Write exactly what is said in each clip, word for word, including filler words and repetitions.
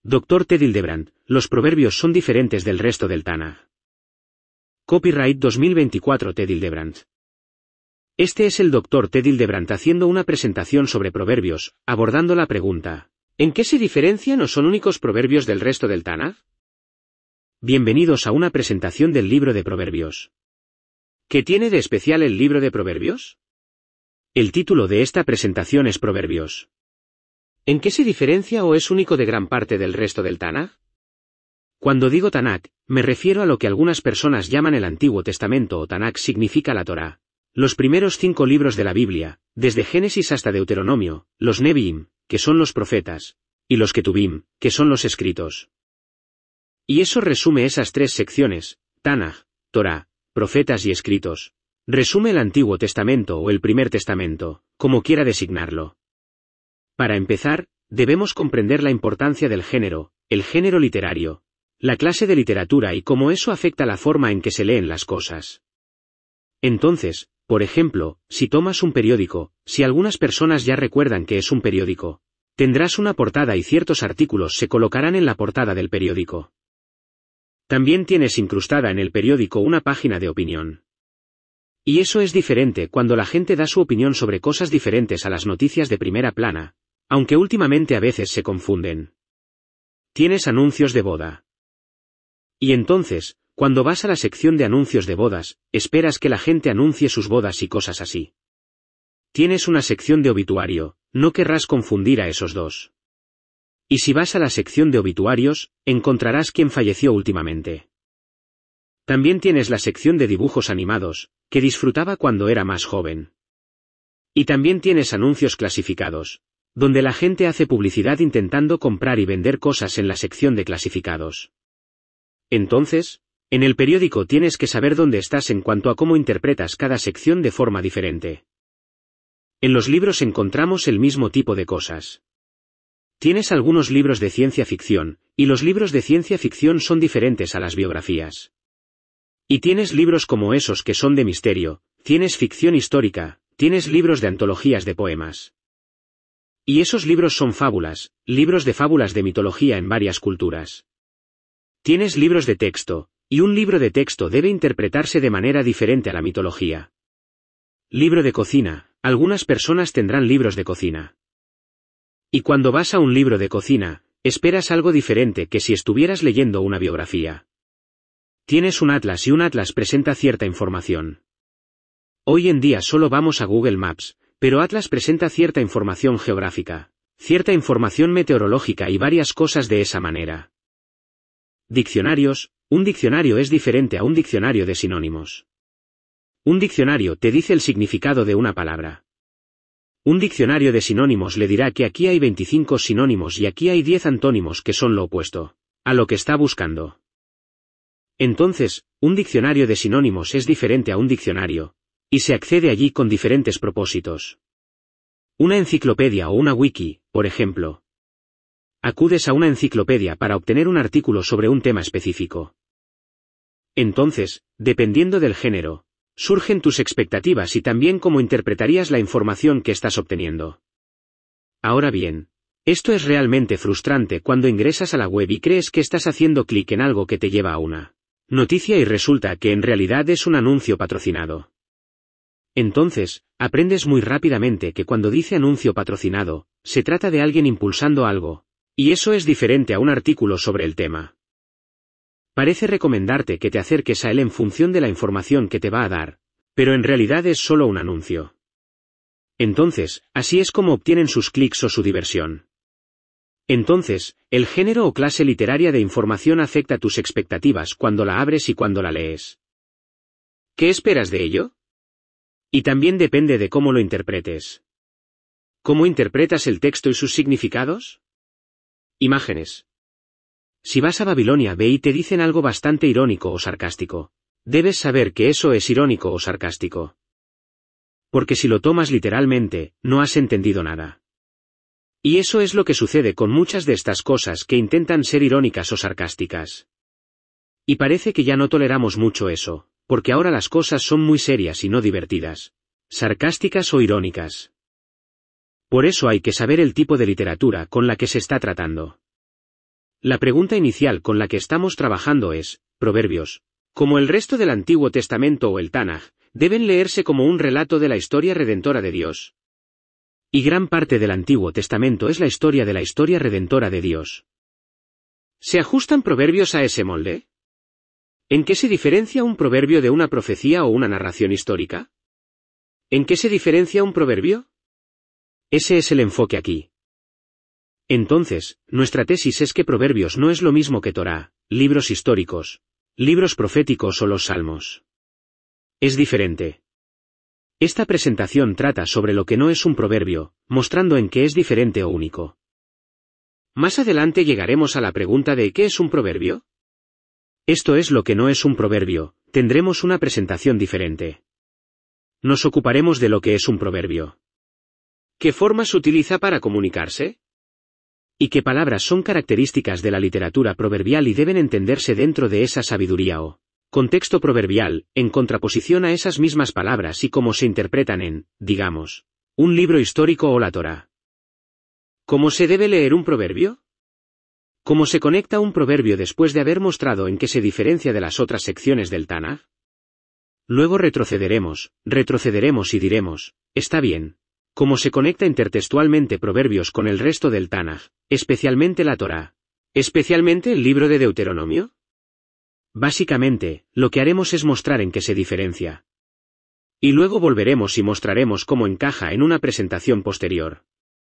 doctor Ted Hildebrand, los proverbios son diferentes del resto del Tanaj. Copyright dos mil veinticuatro Ted Hildebrand. Este es el doctor Ted Hildebrand haciendo una presentación sobre proverbios, abordando la pregunta: ¿en qué se diferencian o son únicos proverbios del resto del Tanaj? Bienvenidos a una presentación del libro de Proverbios. ¿Qué tiene de especial el libro de Proverbios? El título de esta presentación es Proverbios. ¿En qué se diferencia o es único de gran parte del resto del Tanaj? Cuando digo Tanaj, me refiero a lo que algunas personas llaman el Antiguo Testamento o Tanaj significa la Torá. Los primeros cinco libros de la Biblia, desde Génesis hasta Deuteronomio, los Neviim, que son los profetas, y los Ketubim, que son los escritos. Y eso resume esas tres secciones: Tanaj, Torá, profetas y escritos. Resume el Antiguo Testamento o el Primer Testamento, como quiera designarlo. Para empezar, debemos comprender la importancia del género, el género literario, la clase de literatura y cómo eso afecta la forma en que se leen las cosas. Entonces, por ejemplo, si tomas un periódico, si algunas personas ya recuerdan que es un periódico, tendrás una portada y ciertos artículos se colocarán en la portada del periódico. También tienes incrustada en el periódico una página de opinión. Y eso es diferente cuando la gente da su opinión sobre cosas diferentes a las noticias de primera plana, aunque últimamente a veces se confunden. Tienes anuncios de boda. Y entonces, cuando vas a la sección de anuncios de bodas, esperas que la gente anuncie sus bodas y cosas así. Tienes una sección de obituario, no querrás confundir a esos dos. Y si vas a la sección de obituarios, encontrarás quién falleció últimamente. También tienes la sección de dibujos animados, que disfrutaba cuando era más joven. Y también tienes anuncios clasificados, donde la gente hace publicidad intentando comprar y vender cosas en la sección de clasificados. Entonces, en el periódico tienes que saber dónde estás en cuanto a cómo interpretas cada sección de forma diferente. En los libros encontramos el mismo tipo de cosas. Tienes algunos libros de ciencia ficción, y los libros de ciencia ficción son diferentes a las biografías. Y tienes libros como esos que son de misterio, tienes ficción histórica, tienes libros de antologías de poemas. Y esos libros son fábulas, libros de fábulas de mitología en varias culturas. Tienes libros de texto, y un libro de texto debe interpretarse de manera diferente a la mitología. Libro de cocina, algunas personas tendrán libros de cocina. Y cuando vas a un libro de cocina, esperas algo diferente que si estuvieras leyendo una biografía. Tienes un atlas y un atlas presenta cierta información. Hoy en día solo vamos a Google Maps, pero Atlas presenta cierta información geográfica, cierta información meteorológica y varias cosas de esa manera. Diccionarios. Un diccionario es diferente a un diccionario de sinónimos. Un diccionario te dice el significado de una palabra. Un diccionario de sinónimos le dirá que aquí hay veinticinco sinónimos y aquí hay diez antónimos que son lo opuesto a lo que está buscando. Entonces, un diccionario de sinónimos es diferente a un diccionario, y se accede allí con diferentes propósitos. Una enciclopedia o una wiki, por ejemplo. Acudes a una enciclopedia para obtener un artículo sobre un tema específico. Entonces, dependiendo del género, surgen tus expectativas y también cómo interpretarías la información que estás obteniendo. Ahora bien, esto es realmente frustrante cuando ingresas a la web y crees que estás haciendo clic en algo que te lleva a una noticia y resulta que en realidad es un anuncio patrocinado. Entonces, aprendes muy rápidamente que cuando dice anuncio patrocinado, se trata de alguien impulsando algo, y eso es diferente a un artículo sobre el tema. Parece recomendarte que te acerques a él en función de la información que te va a dar, pero en realidad es solo un anuncio. Entonces, así es como obtienen sus clics o su diversión. Entonces, el género o clase literaria de información afecta tus expectativas cuando la abres y cuando la lees. ¿Qué esperas de ello? Y también depende de cómo lo interpretes. ¿Cómo interpretas el texto y sus significados? Imágenes. Si vas a Babilonia ve y te dicen algo bastante irónico o sarcástico, debes saber que eso es irónico o sarcástico. Porque si lo tomas literalmente, no has entendido nada. Y eso es lo que sucede con muchas de estas cosas que intentan ser irónicas o sarcásticas. Y parece que ya no toleramos mucho eso, porque ahora las cosas son muy serias y no divertidas, sarcásticas o irónicas. Por eso hay que saber el tipo de literatura con la que se está tratando. La pregunta inicial con la que estamos trabajando es, Proverbios, como el resto del Antiguo Testamento o el Tanaj, deben leerse como un relato de la historia redentora de Dios. Y gran parte del Antiguo Testamento es la historia de la historia redentora de Dios. ¿Se ajustan Proverbios a ese molde? ¿En qué se diferencia un proverbio de una profecía o una narración histórica? ¿En qué se diferencia un proverbio? Ese es el enfoque aquí. Entonces, nuestra tesis es que Proverbios no es lo mismo que Torá, libros históricos, libros proféticos o los Salmos. Es diferente. Esta presentación trata sobre lo que no es un proverbio, mostrando en qué es diferente o único. Más adelante llegaremos a la pregunta de ¿qué es un proverbio? Esto es lo que no es un proverbio, tendremos una presentación diferente. Nos ocuparemos de lo que es un proverbio. ¿Qué formas utiliza para comunicarse? ¿Y qué palabras son características de la literatura proverbial y deben entenderse dentro de esa sabiduría o contexto proverbial, en contraposición a esas mismas palabras y cómo se interpretan en, digamos, un libro histórico o la Torá? ¿Cómo se debe leer un proverbio? ¿Cómo se conecta un proverbio después de haber mostrado en qué se diferencia de las otras secciones del Tanaj? Luego retrocederemos, retrocederemos y diremos, está bien. ¿Cómo se conecta intertextualmente Proverbios con el resto del Tanaj, especialmente la Torá? ¿Especialmente el libro de Deuteronomio? Básicamente, lo que haremos es mostrar en qué se diferencia. Y luego volveremos y mostraremos cómo encaja en una presentación posterior.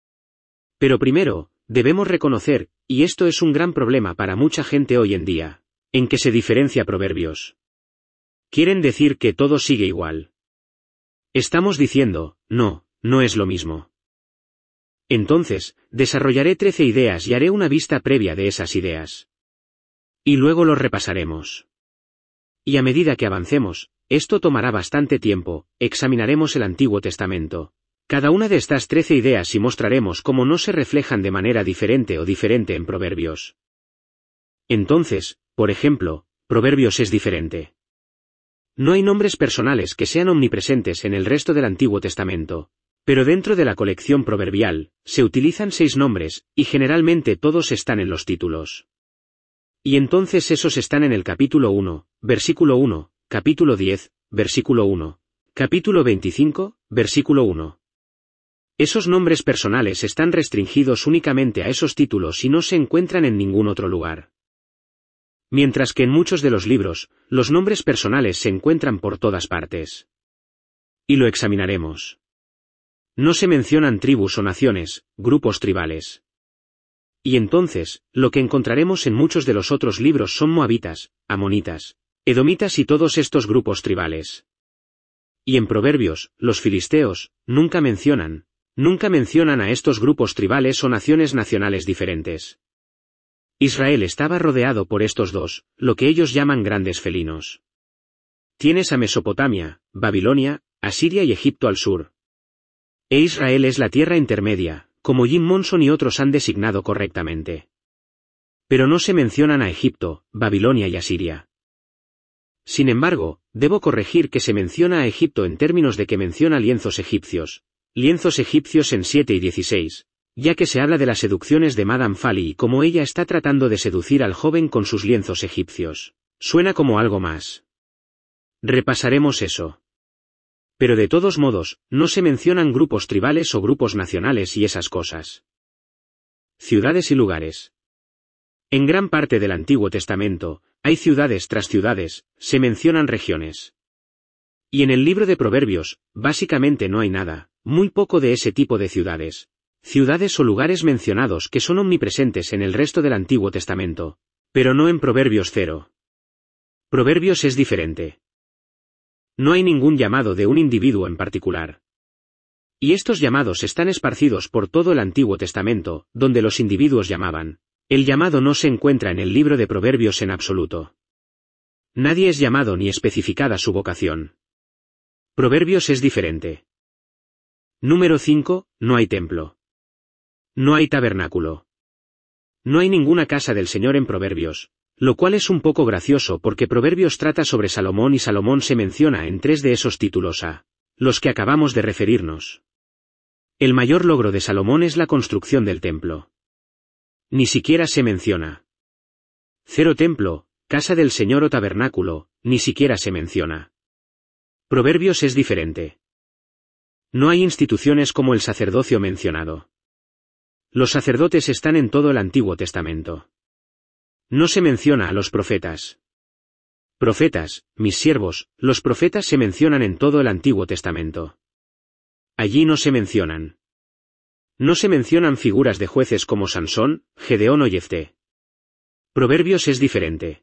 Pero primero, debemos reconocer, y esto es un gran problema para mucha gente hoy en día, en qué se diferencia Proverbios. Quieren decir que todo sigue igual. Estamos diciendo, no. No es lo mismo. Entonces, desarrollaré trece ideas y haré una vista previa de esas ideas. Y luego los repasaremos. Y a medida que avancemos, esto tomará bastante tiempo, examinaremos el Antiguo Testamento. Cada una de estas trece ideas y mostraremos cómo no se reflejan de manera diferente o diferente en Proverbios. Entonces, por ejemplo, Proverbios es diferente. No hay nombres personales que sean omnipresentes en el resto del Antiguo Testamento. Pero dentro de la colección proverbial, se utilizan seis nombres, y generalmente todos están en los títulos. Y entonces esos están en el capítulo uno, versículo uno, capítulo diez, versículo uno, capítulo veinticinco, versículo uno. Esos nombres personales están restringidos únicamente a esos títulos y no se encuentran en ningún otro lugar. Mientras que en muchos de los libros, los nombres personales se encuentran por todas partes. Y lo examinaremos. No se mencionan tribus o naciones, grupos tribales. Y entonces, lo que encontraremos en muchos de los otros libros son moabitas, amonitas, edomitas y todos estos grupos tribales. Y en Proverbios, los filisteos, nunca mencionan, nunca mencionan a estos grupos tribales o naciones nacionales diferentes. Israel estaba rodeado por estos dos, lo que ellos llaman grandes felinos. Tienes a Mesopotamia, Babilonia, Asiria y Egipto al sur. E Israel es la tierra intermedia, como Jim Monson y otros han designado correctamente. Pero no se mencionan a Egipto, Babilonia y Asiria. Sin embargo, debo corregir que se menciona a Egipto en términos de que menciona lienzos egipcios, lienzos egipcios en siete y dieciséis, ya que se habla de las seducciones de Madame Fali y cómo ella está tratando de seducir al joven con sus lienzos egipcios. Suena como algo más. Repasaremos eso. Pero de todos modos, no se mencionan grupos tribales o grupos nacionales y esas cosas. Ciudades y lugares. En gran parte del Antiguo Testamento, hay ciudades tras ciudades, se mencionan regiones. Y en el libro de Proverbios, básicamente no hay nada, muy poco de ese tipo de ciudades. Ciudades o lugares mencionados que son omnipresentes en el resto del Antiguo Testamento. Pero no en Proverbios cero. Proverbios es diferente. No hay ningún llamado de un individuo en particular. Y estos llamados están esparcidos por todo el Antiguo Testamento, donde los individuos llamaban. El llamado no se encuentra en el libro de Proverbios en absoluto. Nadie es llamado ni especificada su vocación. Proverbios es diferente. Número cinco, no hay templo. No hay tabernáculo. No hay ninguna casa del Señor en Proverbios. Lo cual es un poco gracioso porque Proverbios trata sobre Salomón y Salomón se menciona en tres de esos títulos a los que acabamos de referirnos. El mayor logro de Salomón es la construcción del templo. Ni siquiera se menciona. Cero templo, casa del Señor o tabernáculo, ni siquiera se menciona. Proverbios es diferente. No hay instituciones como el sacerdocio mencionado. Los sacerdotes están en todo el Antiguo Testamento. No se menciona a los profetas. Profetas, mis siervos, los profetas se mencionan en todo el Antiguo Testamento. Allí no se mencionan. No se mencionan figuras de jueces como Sansón, Gedeón o Jefté. Proverbios es diferente.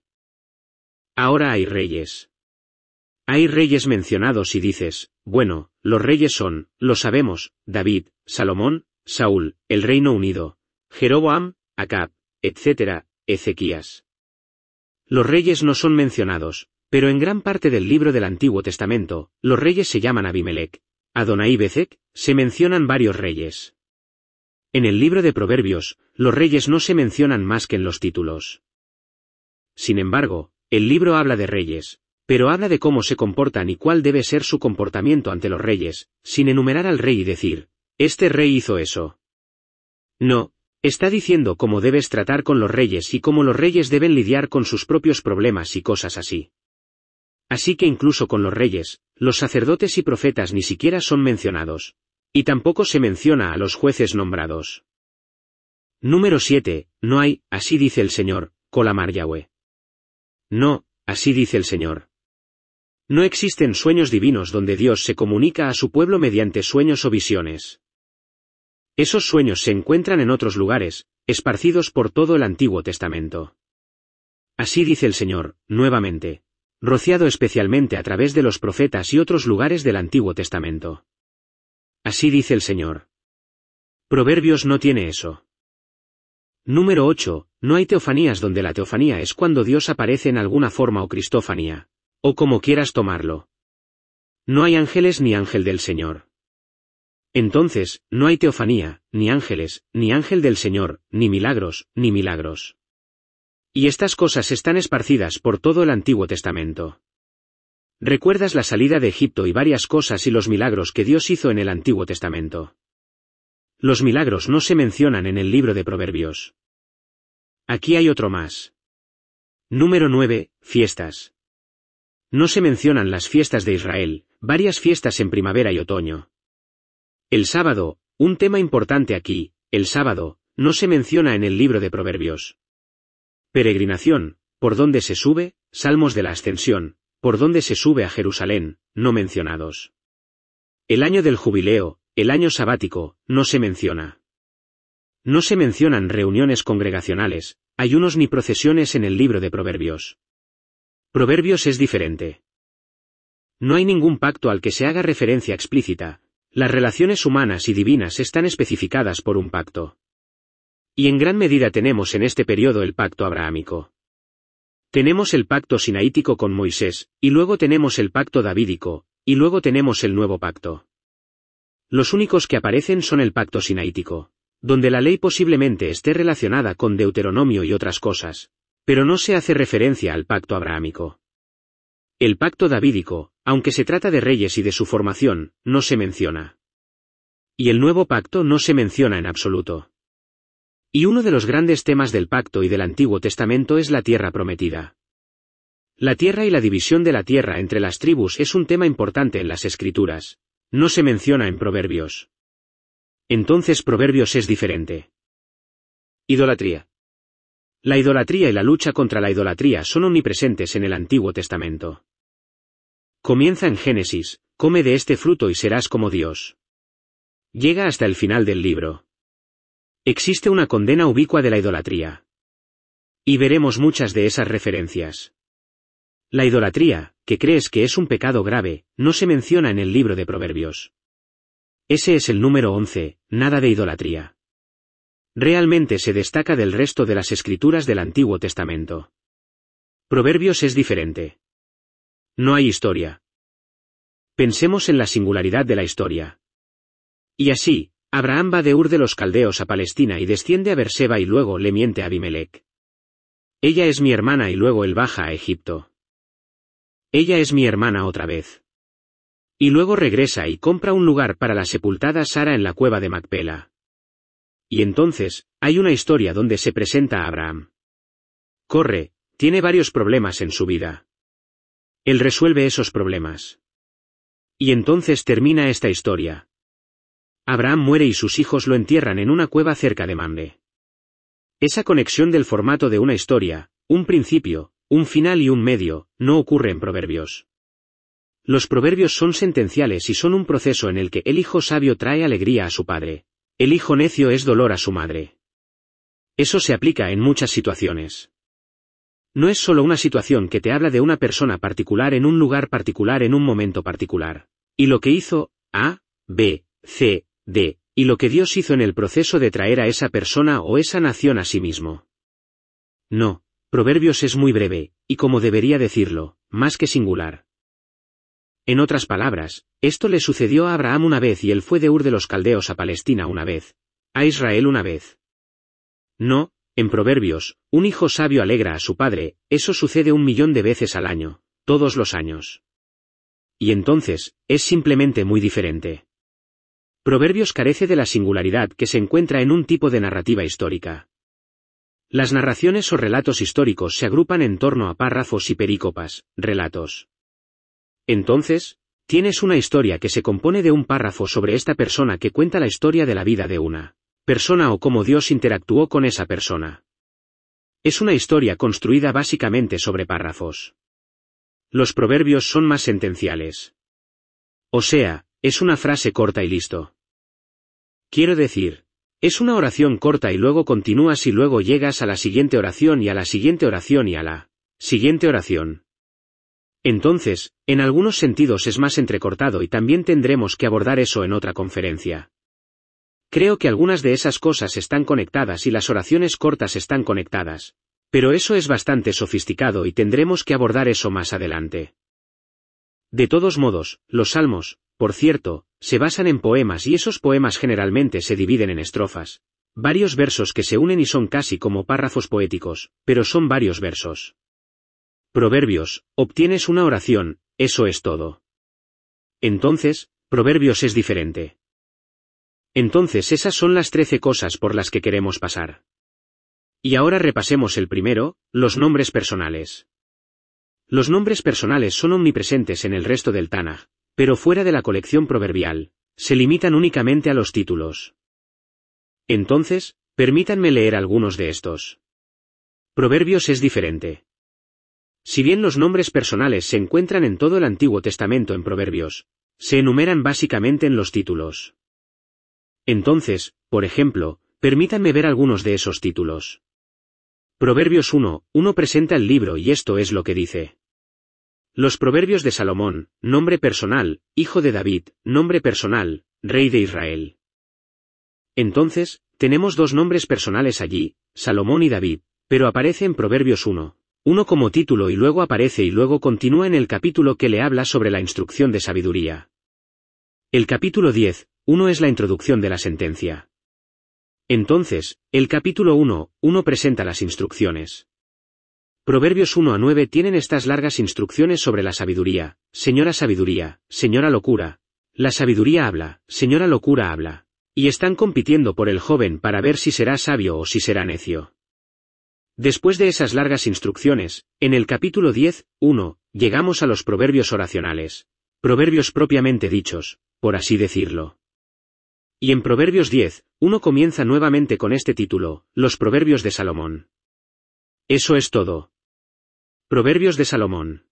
Ahora hay reyes. Hay reyes mencionados y dices, bueno, los reyes son, lo sabemos, David, Salomón, Saúl, el Reino Unido, Jeroboam, Acab, etcétera, Ezequías. Los reyes no son mencionados, pero en gran parte del libro del Antiguo Testamento, los reyes se llaman Abimelec, Adonai Bezek, se mencionan varios reyes. En el libro de Proverbios, los reyes no se mencionan más que en los títulos. Sin embargo, el libro habla de reyes, pero habla de cómo se comportan y cuál debe ser su comportamiento ante los reyes, sin enumerar al rey y decir, este rey hizo eso. No, está diciendo cómo debes tratar con los reyes y cómo los reyes deben lidiar con sus propios problemas y cosas así. Así que incluso con los reyes, los sacerdotes y profetas ni siquiera son mencionados. Y tampoco se menciona a los jueces nombrados. Número siete, no hay, así dice el Señor, Colamar Yahweh. No, así dice el Señor. No existen sueños divinos donde Dios se comunica a su pueblo mediante sueños o visiones. Esos sueños se encuentran en otros lugares, esparcidos por todo el Antiguo Testamento. Así dice el Señor, nuevamente, rociado especialmente a través de los profetas y otros lugares del Antiguo Testamento. Así dice el Señor. Proverbios no tiene eso. Número ocho, no hay teofanías donde la teofanía es cuando Dios aparece en alguna forma o cristofanía, o como quieras tomarlo. No hay ángeles ni ángel del Señor. Entonces, no hay teofanía, ni ángeles, ni ángel del Señor, ni milagros, ni milagros. Y estas cosas están esparcidas por todo el Antiguo Testamento. ¿Recuerdas la salida de Egipto y varias cosas y los milagros que Dios hizo en el Antiguo Testamento? Los milagros no se mencionan en el libro de Proverbios. Aquí hay otro más. Número nueve, fiestas. No se mencionan las fiestas de Israel, varias fiestas en primavera y otoño. El sábado, un tema importante aquí, el sábado, no se menciona en el libro de Proverbios. Peregrinación, por donde se sube, salmos de la ascensión, por donde se sube a Jerusalén, no mencionados. El año del jubileo, el año sabático, no se menciona. No se mencionan reuniones congregacionales, ayunos ni procesiones en el libro de Proverbios. Proverbios es diferente. No hay ningún pacto al que se haga referencia explícita, las relaciones humanas y divinas están especificadas por un pacto. Y en gran medida tenemos en este periodo el pacto abrahámico. Tenemos el pacto sinaítico con Moisés, y luego tenemos el pacto davídico, y luego tenemos el nuevo pacto. Los únicos que aparecen son el pacto sinaítico, donde la ley posiblemente esté relacionada con Deuteronomio y otras cosas, pero no se hace referencia al pacto abrahámico. El pacto davídico, aunque se trata de reyes y de su formación, no se menciona. Y el nuevo pacto no se menciona en absoluto. Y uno de los grandes temas del pacto y del Antiguo Testamento es la tierra prometida. La tierra y la división de la tierra entre las tribus es un tema importante en las Escrituras. No se menciona en Proverbios. Entonces Proverbios es diferente. Idolatría. La idolatría y la lucha contra la idolatría son omnipresentes en el Antiguo Testamento. Comienza en Génesis, come de este fruto y serás como Dios. Llega hasta el final del libro. Existe una condena ubicua de la idolatría. Y veremos muchas de esas referencias. La idolatría, que crees que es un pecado grave, no se menciona en el libro de Proverbios. Ese es el número once, nada de idolatría. Realmente se destaca del resto de las escrituras del Antiguo Testamento. Proverbios es diferente. No hay historia. Pensemos en la singularidad de la historia. Y así, Abraham va de Ur de los Caldeos a Palestina y desciende a Berseba y luego le miente a Abimelec. Ella es mi hermana y luego él baja a Egipto. Ella es mi hermana otra vez. Y luego regresa y compra un lugar para la sepultada Sara en la cueva de Macpela. Y entonces, hay una historia donde se presenta a Abraham Corre, tiene varios problemas en su vida. Él resuelve esos problemas. Y entonces termina esta historia. Abraham muere y sus hijos lo entierran en una cueva cerca de Mamre. Esa conexión del formato de una historia, un principio, un final y un medio, no ocurre en Proverbios. Los proverbios son sentenciales y son un proceso en el que el hijo sabio trae alegría a su padre. El hijo necio es dolor a su madre. Eso se aplica en muchas situaciones. No es solo una situación que te habla de una persona particular en un lugar particular en un momento particular. Y lo que hizo A, B, C, D, y lo que Dios hizo en el proceso de traer a esa persona o esa nación a sí mismo. No, Proverbios es muy breve, y como debería decirlo, más que singular. En otras palabras, esto le sucedió a Abraham una vez y él fue de Ur de los Caldeos a Palestina una vez. A Israel una vez. No, en Proverbios, un hijo sabio alegra a su padre, eso sucede un millón de veces al año, todos los años. Y entonces, es simplemente muy diferente. Proverbios carece de la singularidad que se encuentra en un tipo de narrativa histórica. Las narraciones o relatos históricos se agrupan en torno a párrafos y perícopas, relatos. Entonces, tienes una historia que se compone de un párrafo sobre esta persona que cuenta la historia de la vida de una persona o cómo Dios interactuó con esa persona. Es una historia construida básicamente sobre párrafos. Los proverbios son más sentenciales. O sea, es una frase corta y listo. Quiero decir, es una oración corta y luego continúas y luego llegas a la siguiente oración y a la siguiente oración y a la siguiente oración. Entonces, en algunos sentidos es más entrecortado y también tendremos que abordar eso en otra conferencia. Creo que algunas de esas cosas están conectadas y las oraciones cortas están conectadas, pero eso es bastante sofisticado y tendremos que abordar eso más adelante. De todos modos, los salmos, por cierto, se basan en poemas y esos poemas generalmente se dividen en estrofas, varios versos que se unen y son casi como párrafos poéticos, pero son varios versos. Proverbios, obtienes una oración, eso es todo. Entonces, Proverbios es diferente. Entonces esas son las trece cosas por las que queremos pasar. Y ahora repasemos el primero, los nombres personales. Los nombres personales son omnipresentes en el resto del Tanaj, pero fuera de la colección proverbial, se limitan únicamente a los títulos. Entonces, permítanme leer algunos de estos. Proverbios es diferente. Si bien los nombres personales se encuentran en todo el Antiguo Testamento en Proverbios, se enumeran básicamente en los títulos. Entonces, por ejemplo, permítanme ver algunos de esos títulos. Proverbios uno, uno presenta el libro y esto es lo que dice. Los Proverbios de Salomón, nombre personal, hijo de David, nombre personal, rey de Israel. Entonces, tenemos dos nombres personales allí, Salomón y David, pero aparece en Proverbios uno, uno como título y luego aparece y luego continúa en el capítulo que le habla sobre la instrucción de sabiduría. El capítulo diez, uno es la introducción de la sentencia. Entonces, el capítulo uno, uno presenta las instrucciones. Proverbios uno a nueve tienen estas largas instrucciones sobre la sabiduría, señora sabiduría, señora locura. La sabiduría habla, señora locura habla. Y están compitiendo por el joven para ver si será sabio o si será necio. Después de esas largas instrucciones, en el capítulo diez, uno, llegamos a los proverbios oracionales. Proverbios propiamente dichos, por así decirlo. Y en Proverbios diez, uno comienza nuevamente con este título, los Proverbios de Salomón. Eso es todo. Proverbios de Salomón.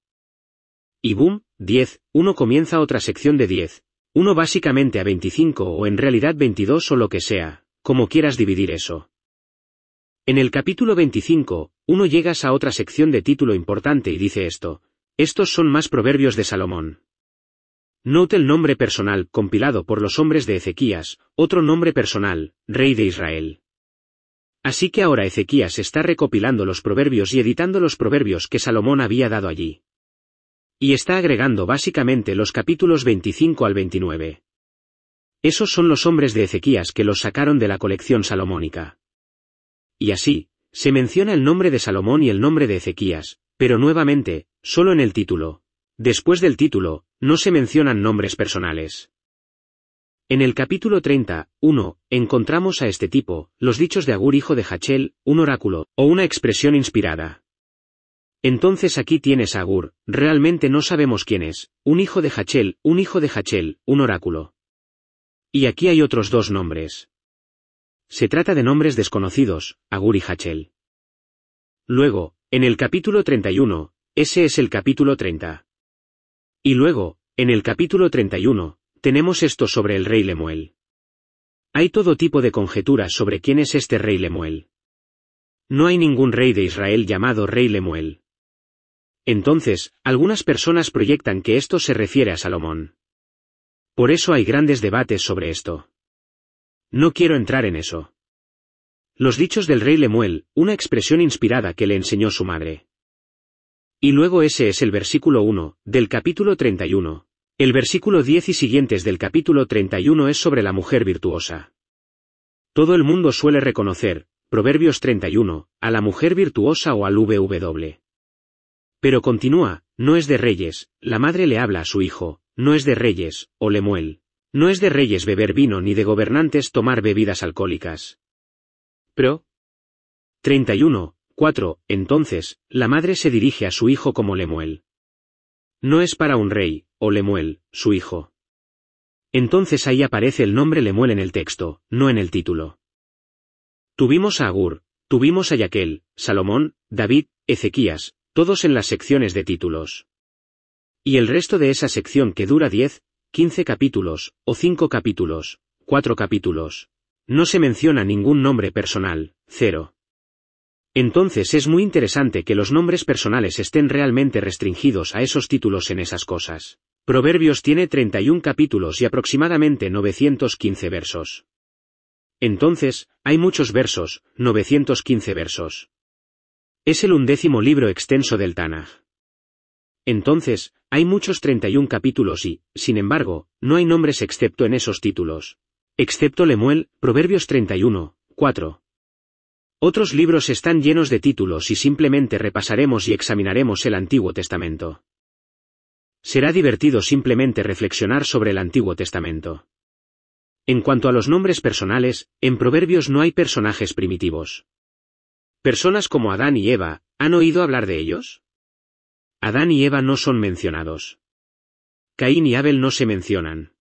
Y boom, diez, uno comienza otra sección de diez, uno básicamente a veinticinco o en realidad veintidós o lo que sea, como quieras dividir eso. En el capítulo veinticinco, uno llegas a otra sección de título importante y dice esto, estos son más Proverbios de Salomón. Note el nombre personal, compilado por los hombres de Ezequías, otro nombre personal, rey de Israel. Así que ahora Ezequías está recopilando los proverbios y editando los proverbios que Salomón había dado allí. Y está agregando básicamente los capítulos veinticinco al veintinueve. Esos son los hombres de Ezequías que los sacaron de la colección salomónica. Y así, se menciona el nombre de Salomón y el nombre de Ezequías, pero nuevamente, solo en el título. Después del título, no se mencionan nombres personales. En el capítulo treinta, uno, encontramos a este tipo, los dichos de Agur hijo de Hachel, un oráculo, o una expresión inspirada, Entonces aquí tienes a Agur, realmente no sabemos quién es, un hijo de Hachel, un hijo de Hachel, un oráculo. Y aquí hay otros dos nombres. Se trata de nombres desconocidos, Agur y Hachel. Luego, en el capítulo treinta y uno, ese es el capítulo treinta. Y luego, en el capítulo treinta y uno, tenemos esto sobre el rey Lemuel. Hay todo tipo de conjeturas sobre quién es este rey Lemuel. No hay ningún rey de Israel llamado rey Lemuel. Entonces, algunas personas proyectan que esto se refiere a Salomón. Por eso hay grandes debates sobre esto. No quiero entrar en eso. Los dichos del rey Lemuel, una expresión inspirada que le enseñó su madre. Y luego ese es el versículo uno, del capítulo treinta y uno. El versículo diez y siguientes del capítulo treinta y uno es sobre la mujer virtuosa. Todo el mundo suele reconocer, Proverbios treinta y uno, a la mujer virtuosa o al V W. Pero continúa, no es de reyes, la madre le habla a su hijo, no es de reyes, o Lemuel. No es de reyes beber vino ni de gobernantes tomar bebidas alcohólicas. Pero. treinta y uno, cuatro, entonces, la madre se dirige a su hijo como Lemuel. No es para un rey, o Lemuel, su hijo. Entonces ahí aparece el nombre Lemuel en el texto, no en el título. Tuvimos a Agur, tuvimos a Yaquel, Salomón, David, Ezequías, todos en las secciones de títulos. Y el resto de esa sección que dura diez, quince capítulos, o cinco capítulos, cuatro capítulos. No se menciona ningún nombre personal, cero. Entonces es muy interesante que los nombres personales estén realmente restringidos a esos títulos en esas cosas. Proverbios tiene treinta y uno capítulos y aproximadamente novecientos quince versos. Entonces, hay muchos versos, novecientos quince versos. Es el undécimo libro extenso del Tanaj. Entonces, hay muchos treinta y uno capítulos y, sin embargo, no hay nombres excepto en esos títulos. Excepto Lemuel, Proverbios treinta y uno, cuatro. Otros libros están llenos de títulos y simplemente repasaremos y examinaremos el Antiguo Testamento. Será divertido simplemente reflexionar sobre el Antiguo Testamento. En cuanto a los nombres personales, en Proverbios no hay personajes primitivos. Personas como Adán y Eva, ¿han oído hablar de ellos? Adán y Eva no son mencionados. Caín y Abel no se mencionan.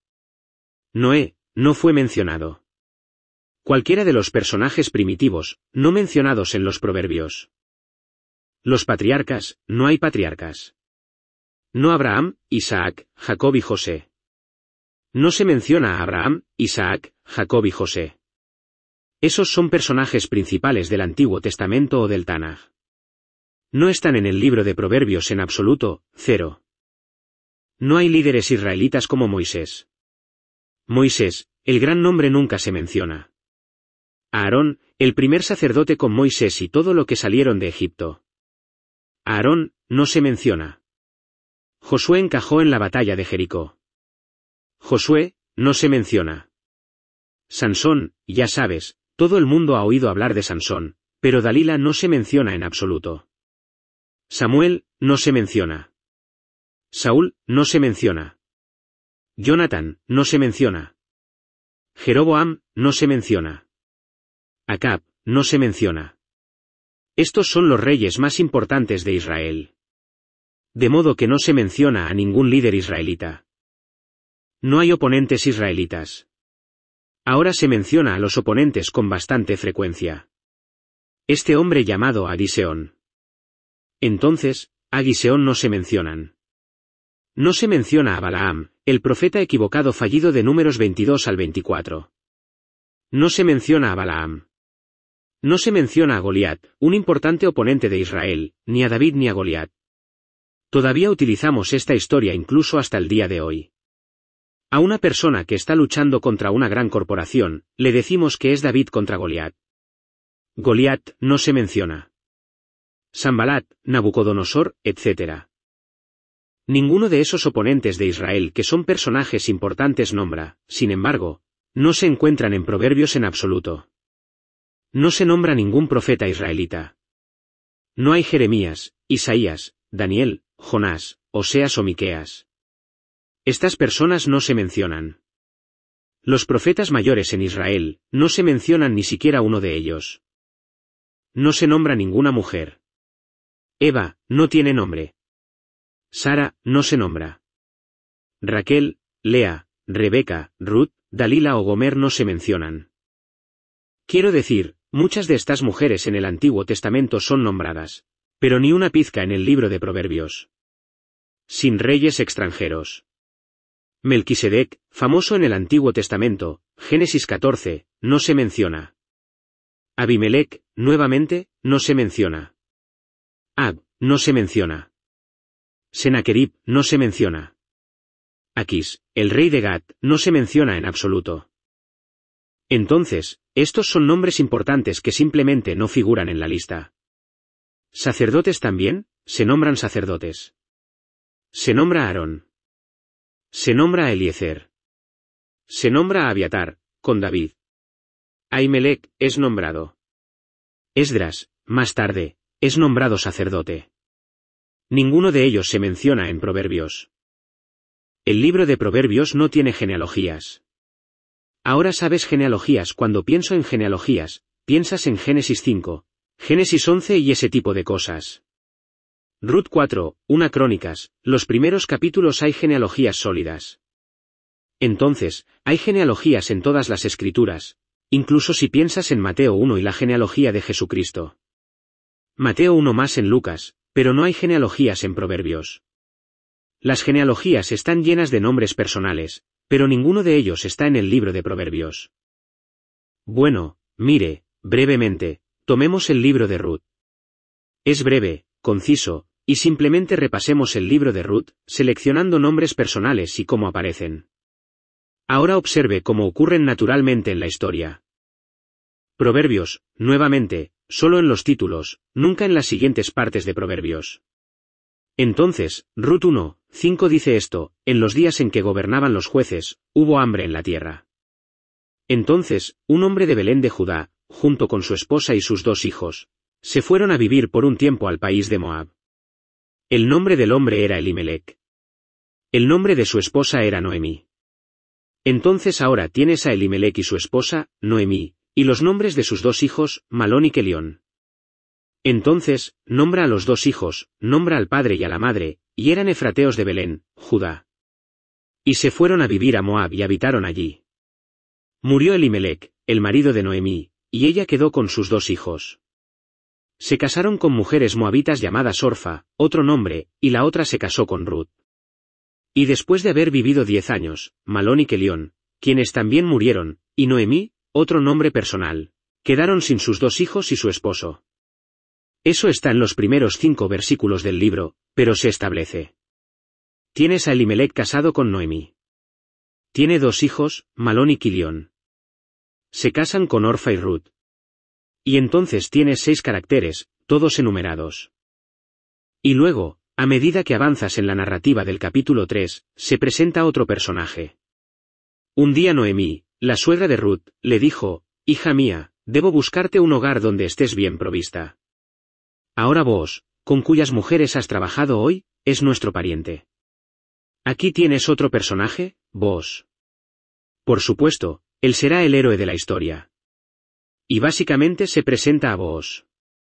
Noé, no fue mencionado. Cualquiera de los personajes primitivos, no mencionados en los Proverbios. Los patriarcas, no hay patriarcas. No Abraham, Isaac, Jacob y José. No se menciona a Abraham, Isaac, Jacob y José. Esos son personajes principales del Antiguo Testamento o del Tanaj. No están en el libro de Proverbios en absoluto, cero. No hay líderes israelitas como Moisés. Moisés, el gran nombre nunca se menciona. Aarón, el primer sacerdote con Moisés y todo lo que salieron de Egipto. Aarón, no se menciona. Josué encajó en la batalla de Jericó. Josué, no se menciona. Sansón, ya sabes, todo el mundo ha oído hablar de Sansón, pero Dalila no se menciona en absoluto. Samuel, no se menciona. Saúl, no se menciona. Jonathan, no se menciona. Jeroboam, no se menciona. Acab, no se menciona. Estos son los reyes más importantes de Israel. De modo que no se menciona a ningún líder israelita. No hay oponentes israelitas. Ahora se menciona a los oponentes con bastante frecuencia. Este hombre llamado Agiseón. Entonces, a Giseón no se mencionan. No se menciona a Balaam, el profeta equivocado fallido de Números veintidós al veinticuatro. No se menciona a Balaam. No se menciona a Goliat, un importante oponente de Israel, ni a David ni a Goliat. Todavía utilizamos esta historia incluso hasta el día de hoy. A una persona que está luchando contra una gran corporación, le decimos que es David contra Goliat. Goliat no se menciona. Sanbalat, Nabucodonosor, etcétera. Ninguno de esos oponentes de Israel que son personajes importantes nombra, sin embargo, no se encuentran en Proverbios en absoluto. No se nombra ningún profeta israelita. No hay Jeremías, Isaías, Daniel, Jonás, Oseas o Miqueas. Estas personas no se mencionan. Los profetas mayores en Israel, no se mencionan ni siquiera uno de ellos. No se nombra ninguna mujer. Eva, no tiene nombre. Sara, no se nombra. Raquel, Lea, Rebeca, Ruth, Dalila o Gomer no se mencionan. Quiero decir, muchas de estas mujeres en el Antiguo Testamento son nombradas, pero ni una pizca en el libro de Proverbios. Sin reyes extranjeros. Melquisedec, famoso en el Antiguo Testamento, Génesis catorce, no se menciona. Abimelec, nuevamente, no se menciona. Ab, no se menciona. Senaquerib, no se menciona. Aquis, el rey de Gat, no se menciona en absoluto. Entonces, estos son nombres importantes que simplemente no figuran en la lista. Sacerdotes también, se nombran sacerdotes. Se nombra a Aarón. Se nombra a Eliezer. Se nombra a Abiatar, con David. Ahimelech es nombrado. Esdras, más tarde, es nombrado sacerdote. Ninguno de ellos se menciona en Proverbios. El libro de Proverbios no tiene genealogías. Ahora sabes genealogías. Cuando pienso en genealogías, piensas en Génesis cinco, Génesis once y ese tipo de cosas. Ruth cuatro, una Crónicas, los primeros capítulos hay genealogías sólidas. Entonces, hay genealogías en todas las escrituras, incluso si piensas en Mateo uno y la genealogía de Jesucristo. Mateo uno más en Lucas, pero no hay genealogías en Proverbios. Las genealogías están llenas de nombres personales, pero ninguno de ellos está en el libro de Proverbios. Bueno, mire, brevemente, tomemos el libro de Ruth. Es breve, conciso, y simplemente repasemos el libro de Ruth, seleccionando nombres personales y cómo aparecen. Ahora observe cómo ocurren naturalmente en la historia. Proverbios, nuevamente, solo en los títulos, nunca en las siguientes partes de Proverbios. Entonces, Ruth uno, cinco dice esto: en los días en que gobernaban los jueces, hubo hambre en la tierra. Entonces, un hombre de Belén de Judá, junto con su esposa y sus dos hijos, se fueron a vivir por un tiempo al país de Moab. El nombre del hombre era Elimelech. El nombre de su esposa era Noemí. Entonces ahora tienes a Elimelech y su esposa, Noemí, y los nombres de sus dos hijos, Malón y Kelión. Entonces, nombra a los dos hijos, nombra al padre y a la madre, y eran efrateos de Belén, Judá. Y se fueron a vivir a Moab y habitaron allí. Murió Elimelech, el marido de Noemí, y ella quedó con sus dos hijos. Se casaron con mujeres moabitas llamadas Orfa, otro nombre, y la otra se casó con Ruth. Y después de haber vivido diez años, Malón y Kelión, quienes también murieron, y Noemí, otro nombre personal, quedaron sin sus dos hijos y su esposo. Eso está en los primeros cinco versículos del libro, pero se establece. Tienes a Elimelech casado con Noemí. Tiene dos hijos, Malón y Kilión. Se casan con Orfa y Ruth. Y entonces tienes seis caracteres, todos enumerados. Y luego, a medida que avanzas en la narrativa del capítulo tres, se presenta otro personaje. Un día Noemí, la suegra de Ruth, le dijo: hija mía, debo buscarte un hogar donde estés bien provista. Ahora vos, con cuyas mujeres has trabajado hoy, es nuestro pariente. Aquí tienes otro personaje, vos. Por supuesto, él será el héroe de la historia. Y básicamente se presenta a vos.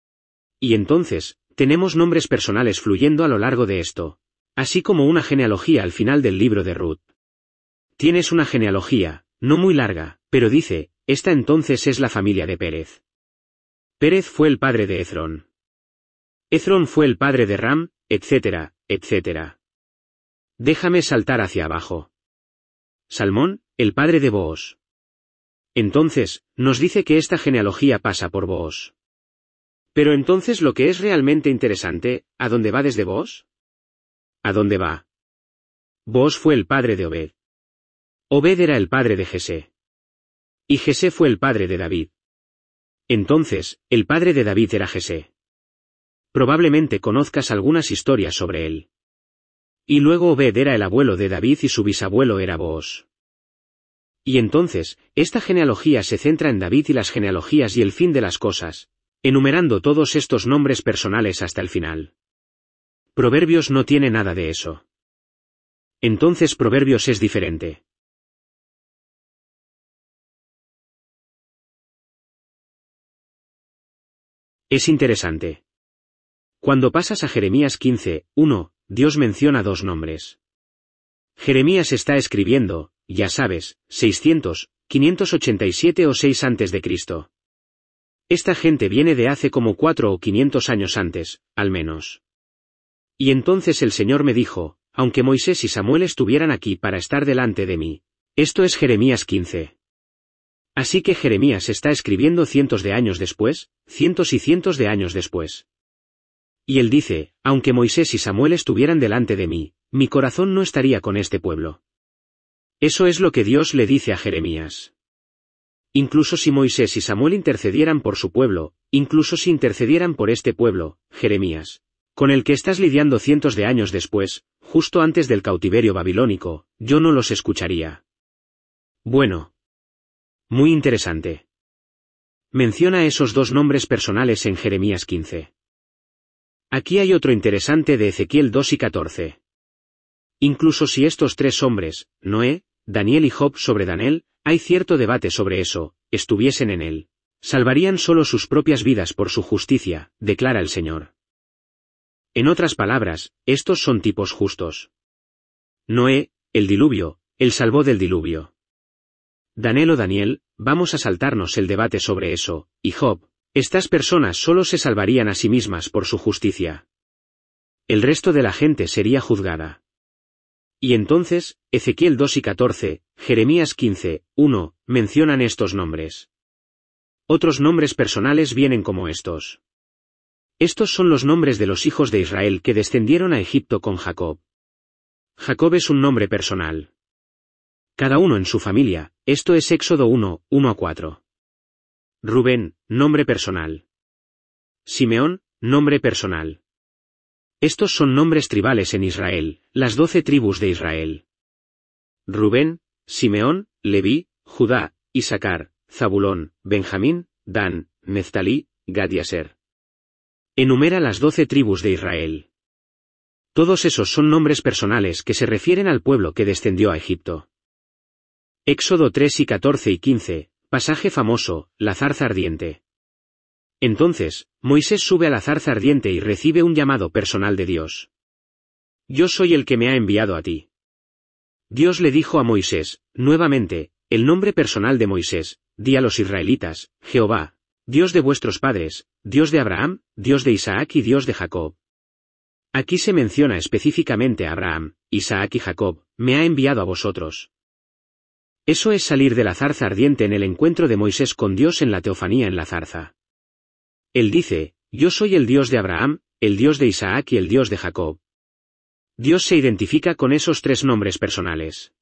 Y entonces, tenemos nombres personales fluyendo a lo largo de esto, así como una genealogía al final del libro de Ruth. Tienes una genealogía, no muy larga, pero dice: esta entonces es la familia de Pérez. Pérez fue el padre de Hezrón. Hezrón fue el padre de Ram, etcétera, etcétera. Déjame saltar hacia abajo. Salmón, el padre de Booz. Entonces, nos dice que esta genealogía pasa por Booz. Pero entonces lo que es realmente interesante, ¿a dónde va desde Booz? ¿A dónde va? Booz fue el padre de Obed. Obed era el padre de Jesé. Y Jesé fue el padre de David. Entonces, el padre de David era Jesé. Probablemente conozcas algunas historias sobre él. Y luego Obed era el abuelo de David y su bisabuelo era Booz. Y entonces, esta genealogía se centra en David y las genealogías y el fin de las cosas, enumerando todos estos nombres personales hasta el final. Proverbios no tiene nada de eso. Entonces Proverbios es diferente. Es interesante. Cuando pasas a Jeremías quince, uno, Dios menciona dos nombres. Jeremías está escribiendo, ya sabes, seiscientos, quinientos ochenta y siete o seis antes de Cristo. Esta gente viene de hace como cuatro o quinientos años antes, al menos. Y entonces el Señor me dijo, aunque Moisés y Samuel estuvieran aquí para estar delante de mí. Esto es Jeremías quince. Así que Jeremías está escribiendo cientos de años después, cientos y cientos de años después. Y él dice, aunque Moisés y Samuel estuvieran delante de mí, mi corazón no estaría con este pueblo. Eso es lo que Dios le dice a Jeremías. Incluso si Moisés y Samuel intercedieran por su pueblo, incluso si intercedieran por este pueblo, Jeremías, con el que estás lidiando cientos de años después, justo antes del cautiverio babilónico, yo no los escucharía. Bueno. Muy interesante. Menciona esos dos nombres personales en Jeremías quince. Aquí hay otro interesante de Ezequiel dos y catorce. Incluso si estos tres hombres, Noé, Daniel y Job sobre Daniel, hay cierto debate sobre eso, estuviesen en él, salvarían solo sus propias vidas por su justicia, declara el Señor. En otras palabras, estos son tipos justos. Noé, el diluvio, él salvó del diluvio. Daniel o Daniel, vamos a saltarnos el debate sobre eso, y Job, estas personas solo se salvarían a sí mismas por su justicia. El resto de la gente sería juzgada. Y entonces, Ezequiel dos y catorce, Jeremías quince, uno, mencionan estos nombres. Otros nombres personales vienen como estos. Estos son los nombres de los hijos de Israel que descendieron a Egipto con Jacob. Jacob es un nombre personal. Cada uno en su familia, esto es Éxodo uno, uno a cuatro. Rubén, nombre personal. Simeón, nombre personal. Estos son nombres tribales en Israel, las doce tribus de Israel. Rubén, Simeón, Leví, Judá, Isaacar, Zabulón, Benjamín, Dan, Neftalí, Gad y Aser. Enumera las doce tribus de Israel. Todos esos son nombres personales que se refieren al pueblo que descendió a Egipto. Éxodo tres y catorce y quince, pasaje famoso, la zarza ardiente. Entonces, Moisés sube a la zarza ardiente y recibe un llamado personal de Dios. Yo soy el que me ha enviado a ti. Dios le dijo a Moisés, nuevamente, el nombre personal de Moisés, di a los israelitas, Jehová, Dios de vuestros padres, Dios de Abraham, Dios de Isaac y Dios de Jacob. Aquí se menciona específicamente a Abraham, Isaac y Jacob, me ha enviado a vosotros. Eso es salir de la zarza ardiente en el encuentro de Moisés con Dios en la teofanía en la zarza. Él dice, yo soy el Dios de Abraham, el Dios de Isaac y el Dios de Jacob. Dios se identifica con esos tres nombres personales.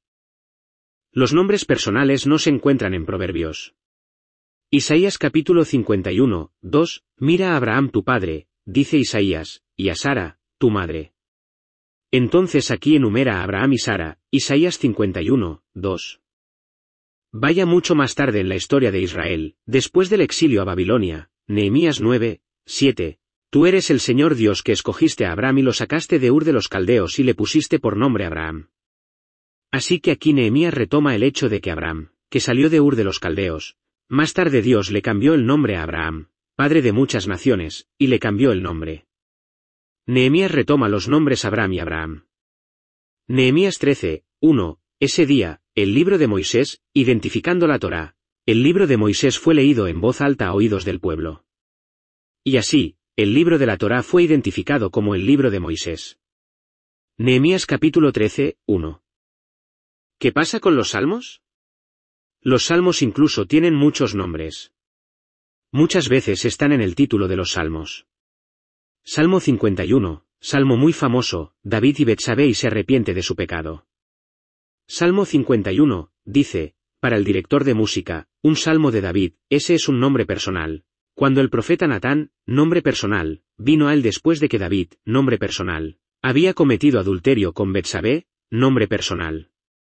Los nombres personales no se encuentran en Proverbios. Isaías capítulo cincuenta y uno, dos, mira a Abraham tu padre, dice Isaías, y a Sara, tu madre. Entonces aquí enumera a Abraham y Sara, Isaías cincuenta y uno, dos. Vaya mucho más tarde en la historia de Israel, después del exilio a Babilonia, Nehemías nueve, siete, tú eres el Señor Dios que escogiste a Abraham y lo sacaste de Ur de los Caldeos y le pusiste por nombre Abraham. Así que aquí Nehemías retoma el hecho de que Abraham, que salió de Ur de los Caldeos, más tarde Dios le cambió el nombre a Abraham, padre de muchas naciones, y le cambió el nombre. Nehemías retoma los nombres Abraham y Abraham. Nehemías trece, uno, ese día, el libro de Moisés, identificando la Torá, el libro de Moisés fue leído en voz alta a oídos del pueblo. Y así, el libro de la Torá fue identificado como el libro de Moisés. Nehemías capítulo trece, uno. ¿Qué pasa con los salmos? Los salmos incluso tienen muchos nombres. Muchas veces están en el título de los salmos. Salmo cincuenta y uno, salmo muy famoso, David y Betsabé y se arrepiente de su pecado. Salmo cincuenta y uno, dice, para el director de música, un salmo de David, ese es un nombre personal. Cuando el profeta Natán, nombre personal, vino a él después de que David, nombre personal, había cometido adulterio con Betsabé, nombre personal.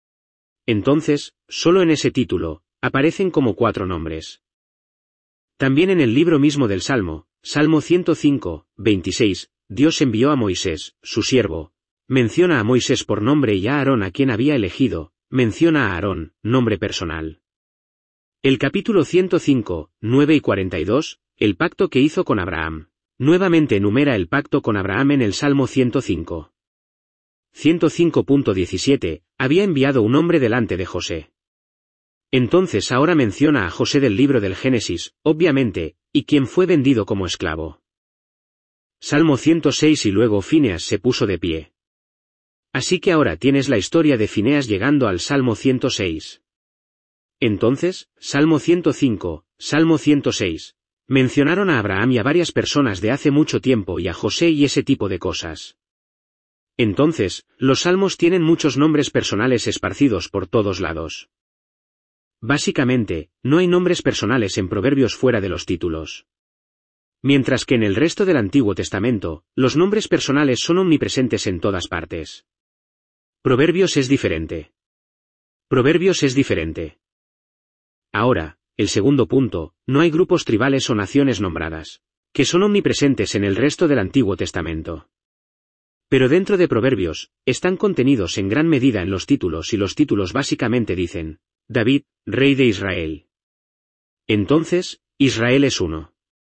Entonces, solo en ese título, aparecen como cuatro nombres. También en el libro mismo del Salmo, Salmo ciento cinco, veintiséis, Dios envió a Moisés, su siervo. Menciona a Moisés por nombre y a Aarón a quien había elegido, menciona a Aarón, nombre personal. El capítulo ciento cinco, nueve y cuarenta y dos, el pacto que hizo con Abraham. Nuevamente enumera el pacto con Abraham en el Salmo ciento cinco. ciento cinco punto diecisiete, había enviado un hombre delante de José. Entonces ahora menciona a José del libro del Génesis, obviamente, y quien fue vendido como esclavo. Salmo ciento seis y luego Fineas se puso de pie. Así que ahora tienes la historia de Fineas llegando al Salmo ciento seis. Entonces, Salmo ciento cinco, Salmo ciento seis, mencionaron a Abraham y a varias personas de hace mucho tiempo y a José y ese tipo de cosas. Entonces, los salmos tienen muchos nombres personales esparcidos por todos lados. Básicamente, no hay nombres personales en Proverbios fuera de los títulos. Mientras que en el resto del Antiguo Testamento, los nombres personales son omnipresentes en todas partes. Proverbios es diferente. Proverbios es diferente. Ahora, el segundo punto, no hay grupos tribales o naciones nombradas, que son omnipresentes en el resto del Antiguo Testamento. Pero dentro de Proverbios, están contenidos en gran medida en los títulos y los títulos básicamente dicen, David, rey de Israel. Entonces, Israel es uno.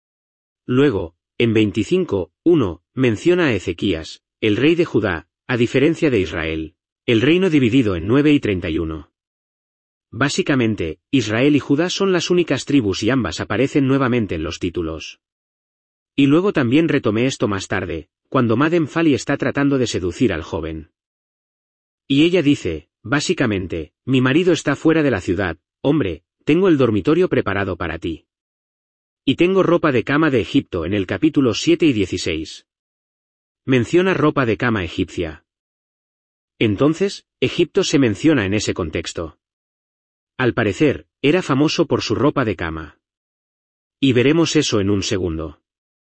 Luego, en veinticinco, uno, menciona a Ezequías, el rey de Judá, a diferencia de Israel, el reino dividido en nueve y treinta y uno. Básicamente, Israel y Judá son las únicas tribus y ambas aparecen nuevamente en los títulos. Y luego también retomé esto más tarde, cuando Madem Fali está tratando de seducir al joven. Y ella dice, básicamente, mi marido está fuera de la ciudad, hombre, tengo el dormitorio preparado para ti. Y tengo ropa de cama de Egipto en el capítulo siete y dieciséis. Menciona ropa de cama egipcia. Entonces, Egipto se menciona en ese contexto. Al parecer, era famoso por su ropa de cama. Y veremos eso en un segundo.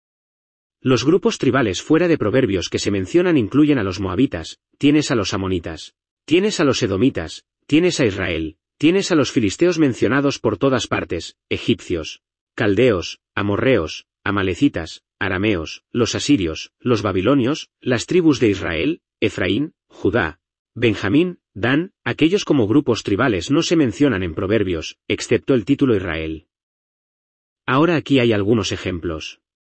Los grupos tribales fuera de Proverbios que se mencionan incluyen a los moabitas, tienes a los amonitas, tienes a los edomitas, tienes a Israel, tienes a los filisteos mencionados por todas partes, egipcios, caldeos, amorreos, amalecitas, arameos, los asirios, los babilonios, las tribus de Israel, Efraín, Judá, Benjamín, Dan, aquellos como grupos tribales no se mencionan en Proverbios, excepto el título Israel. Ahora aquí hay algunos ejemplos.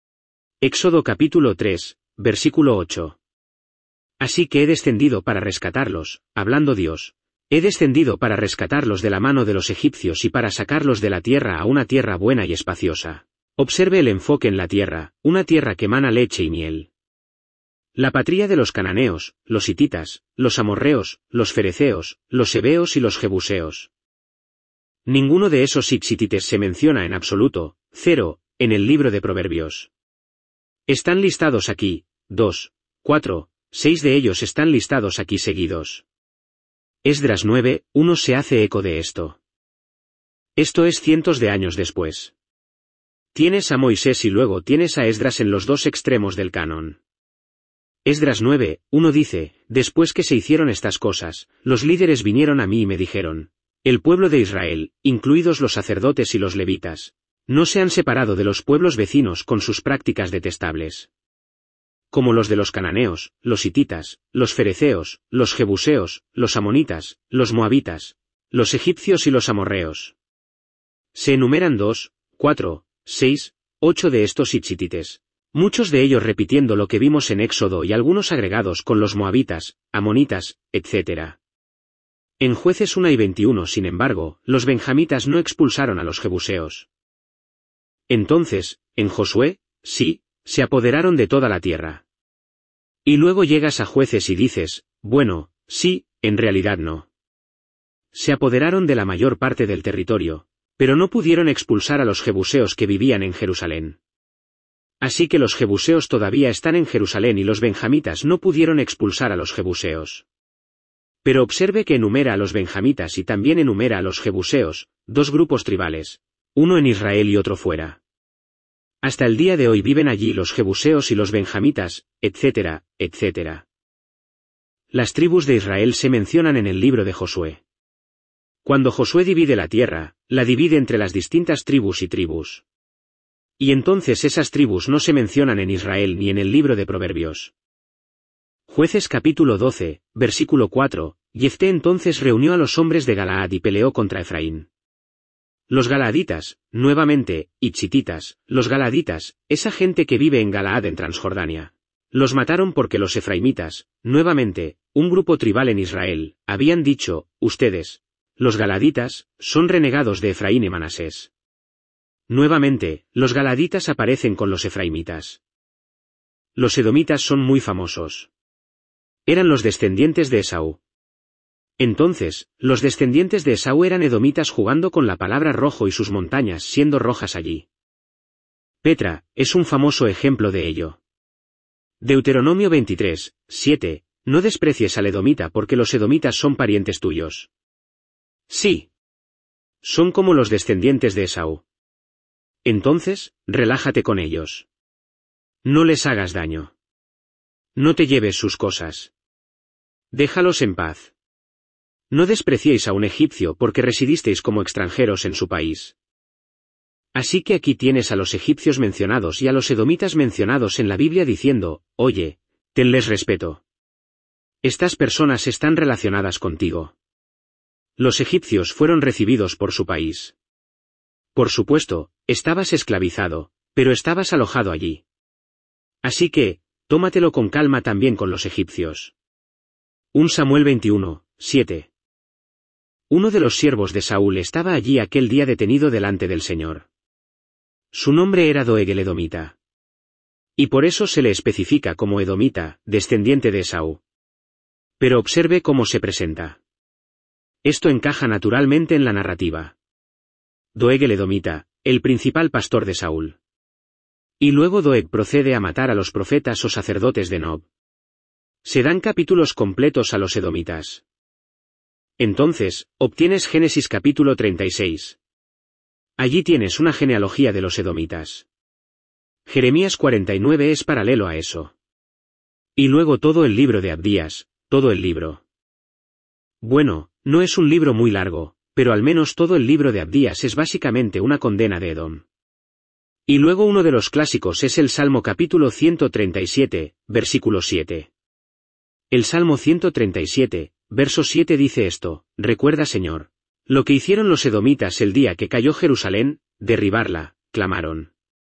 Éxodo capítulo tres, versículo ocho. Así que he descendido para rescatarlos, hablando Dios, he descendido para rescatarlos de la mano de los egipcios y para sacarlos de la tierra a una tierra buena y espaciosa. Observe el enfoque en la tierra, una tierra que emana leche y miel. La patria de los cananeos, los hititas, los amorreos, los fereceos, los heveos y los jebuseos. Ninguno de esos ixitites se menciona en absoluto, cero, en el libro de Proverbios. Están listados aquí, dos, cuatro, seis de ellos están listados aquí seguidos. Esdras nueve, uno se hace eco de esto. Esto es cientos de años después. Tienes a Moisés y luego tienes a Esdras en los dos extremos del canon. Esdras nueve, uno dice, después que se hicieron estas cosas, los líderes vinieron a mí y me dijeron, el pueblo de Israel, incluidos los sacerdotes y los levitas, no se han separado de los pueblos vecinos con sus prácticas detestables. Como los de los cananeos, los hititas, los fereceos, los jebuseos, los amonitas, los moabitas, los egipcios y los amorreos. Se enumeran dos, cuatro, seis, ocho de estos ixitites. Muchos de ellos repitiendo lo que vimos en Éxodo y algunos agregados con los moabitas, amonitas, etcétera. En Jueces uno y veintiuno, sin embargo, los benjamitas no expulsaron a los jebuseos. Entonces, en Josué, sí, se apoderaron de toda la tierra. Y luego llegas a Jueces y dices, bueno, sí, en realidad no. Se apoderaron de la mayor parte del territorio, pero no pudieron expulsar a los jebuseos que vivían en Jerusalén. Así que los jebuseos todavía están en Jerusalén y los benjamitas no pudieron expulsar a los jebuseos. Pero observe que enumera a los benjamitas y también enumera a los jebuseos, dos grupos tribales, uno en Israel y otro fuera. Hasta el día de hoy viven allí los jebuseos y los benjamitas, etcétera, etcétera. Las tribus de Israel se mencionan en el libro de Josué. Cuando Josué divide la tierra, la divide entre las distintas tribus y tribus. Y entonces esas tribus no se mencionan en Israel ni en el libro de Proverbios. Jueces capítulo doce, versículo cuatro, Jefté entonces reunió a los hombres de Galaad y peleó contra Efraín. Los galaaditas, nuevamente, hittititas, los galaaditas, esa gente que vive en Galaad en Transjordania. Los mataron porque los efraimitas, nuevamente, un grupo tribal en Israel, habían dicho, ustedes, los galaaditas, son renegados de Efraín y Manasés. Nuevamente, los galaaditas aparecen con los efraimitas. Los edomitas son muy famosos. Eran los descendientes de Esaú. Entonces, los descendientes de Esaú eran edomitas jugando con la palabra rojo y sus montañas siendo rojas allí. Petra, es un famoso ejemplo de ello. Deuteronomio veintitrés, siete, no desprecies al edomita porque los edomitas son parientes tuyos. Sí. Son como los descendientes de Esaú. Entonces, relájate con ellos. No les hagas daño. No te lleves sus cosas. Déjalos en paz. No despreciéis a un egipcio porque residisteis como extranjeros en su país. Así que aquí tienes a los egipcios mencionados y a los edomitas mencionados en la Biblia diciendo, oye, tenles respeto. Estas personas están relacionadas contigo. Los egipcios fueron recibidos por su país. Por supuesto, estabas esclavizado, pero estabas alojado allí. Así que, tómatelo con calma también con los egipcios. Primera Samuel veintiuno, siete. Uno de los siervos de Saúl estaba allí aquel día detenido delante del Señor. Su nombre era Doeg el edomita. Y por eso se le especifica como edomita, descendiente de Esaú. Pero observe cómo se presenta. Esto encaja naturalmente en la narrativa. Doeg el edomita, el principal pastor de Saúl. Y luego Doeg procede a matar a los profetas o sacerdotes de Nob. Se dan capítulos completos a los edomitas. Entonces, obtienes Génesis capítulo treinta y seis. Allí tienes una genealogía de los edomitas. Jeremías cuarenta y nueve es paralelo a eso. Y luego todo el libro de Abdías, todo el libro. Bueno, no es un libro muy largo, pero al menos todo el libro de Abdías es básicamente una condena de Edom. Y luego uno de los clásicos es el Salmo capítulo ciento treinta y siete, versículo siete. El Salmo ciento treinta y siete, verso siete dice esto, recuerda Señor, lo que hicieron los edomitas el día que cayó Jerusalén, derribarla, clamaron.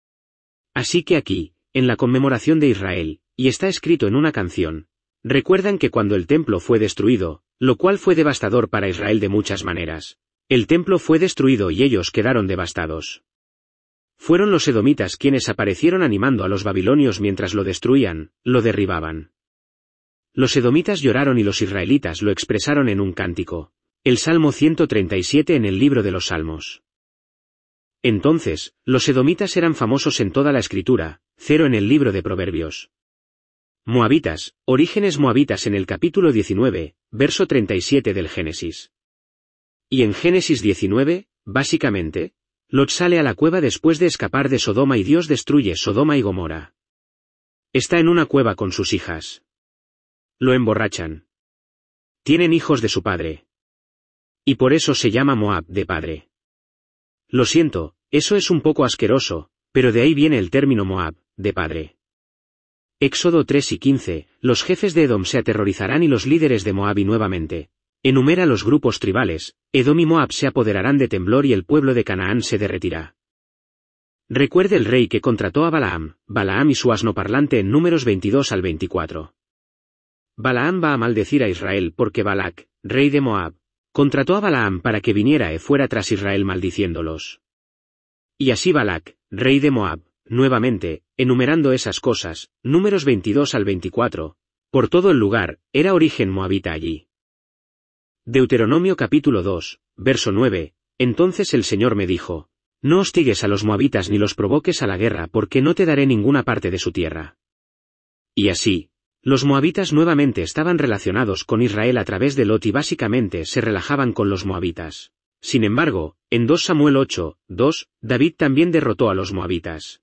Así que aquí, en la conmemoración de Israel, y está escrito en una canción, recuerdan que cuando el templo fue destruido, lo cual fue devastador para Israel de muchas maneras, el templo fue destruido y ellos quedaron devastados. Fueron los edomitas quienes aparecieron animando a los babilonios mientras lo destruían, lo derribaban. Los edomitas lloraron y los israelitas lo expresaron en un cántico. El Salmo ciento treinta y siete en el libro de los Salmos. Entonces, los edomitas eran famosos en toda la escritura, cero en el libro de Proverbios. Moabitas, orígenes moabitas en el capítulo diecinueve, verso treinta y siete del Génesis. Y en Génesis diecinueve, básicamente, Lot sale a la cueva después de escapar de Sodoma y Dios destruye Sodoma y Gomorra. Está en una cueva con sus hijas. Lo emborrachan. Tienen hijos de su padre. Y por eso se llama Moab de padre. Lo siento, eso es un poco asqueroso, pero de ahí viene el término Moab, de padre. Éxodo tres y quince, los jefes de Edom se aterrorizarán y los líderes de Moab y nuevamente. Enumera los grupos tribales, Edom y Moab se apoderarán de temblor y el pueblo de Canaán se derretirá. Recuerde el rey que contrató a Balaam, Balaam y su asno parlante en Números veintidós al veinticuatro. Balaam va a maldecir a Israel porque Balac, rey de Moab, contrató a Balaam para que viniera e fuera tras Israel maldiciéndolos. Y así Balac, rey de Moab, nuevamente, enumerando esas cosas, Números veintidós al veinticuatro, por todo el lugar, era origen moabita allí. Deuteronomio capítulo dos, verso nueve, entonces el Señor me dijo, no hostigues a los moabitas ni los provoques a la guerra porque no te daré ninguna parte de su tierra. Y así, los moabitas nuevamente estaban relacionados con Israel a través de Lot y básicamente se relajaban con los moabitas. Sin embargo, en dos Samuel ocho, dos, David también derrotó a los moabitas.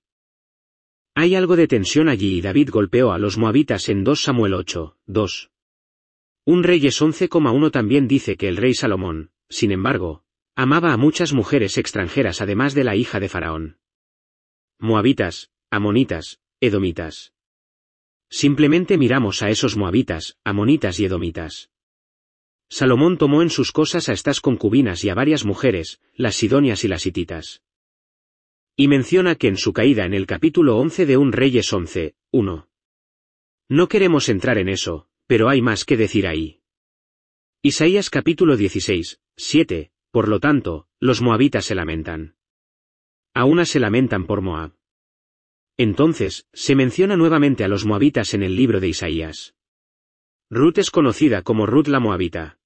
Hay algo de tensión allí y David golpeó a los moabitas en dos Samuel ocho, dos. Un Reyes once coma uno también dice que el rey Salomón, sin embargo, amaba a muchas mujeres extranjeras además de la hija de Faraón. Moabitas, amonitas, edomitas. Simplemente miramos a esos moabitas, amonitas y edomitas. Salomón tomó en sus cosas a estas concubinas y a varias mujeres, las sidonias y las hititas. Y menciona que en su caída en el capítulo once de un Reyes once, uno. No queremos entrar en eso, pero hay más que decir ahí. Isaías capítulo dieciséis, siete, por lo tanto, los moabitas se lamentan. Aúna se lamentan por Moab. Entonces, se menciona nuevamente a los moabitas en el libro de Isaías. Ruth es conocida como Ruth la moabita.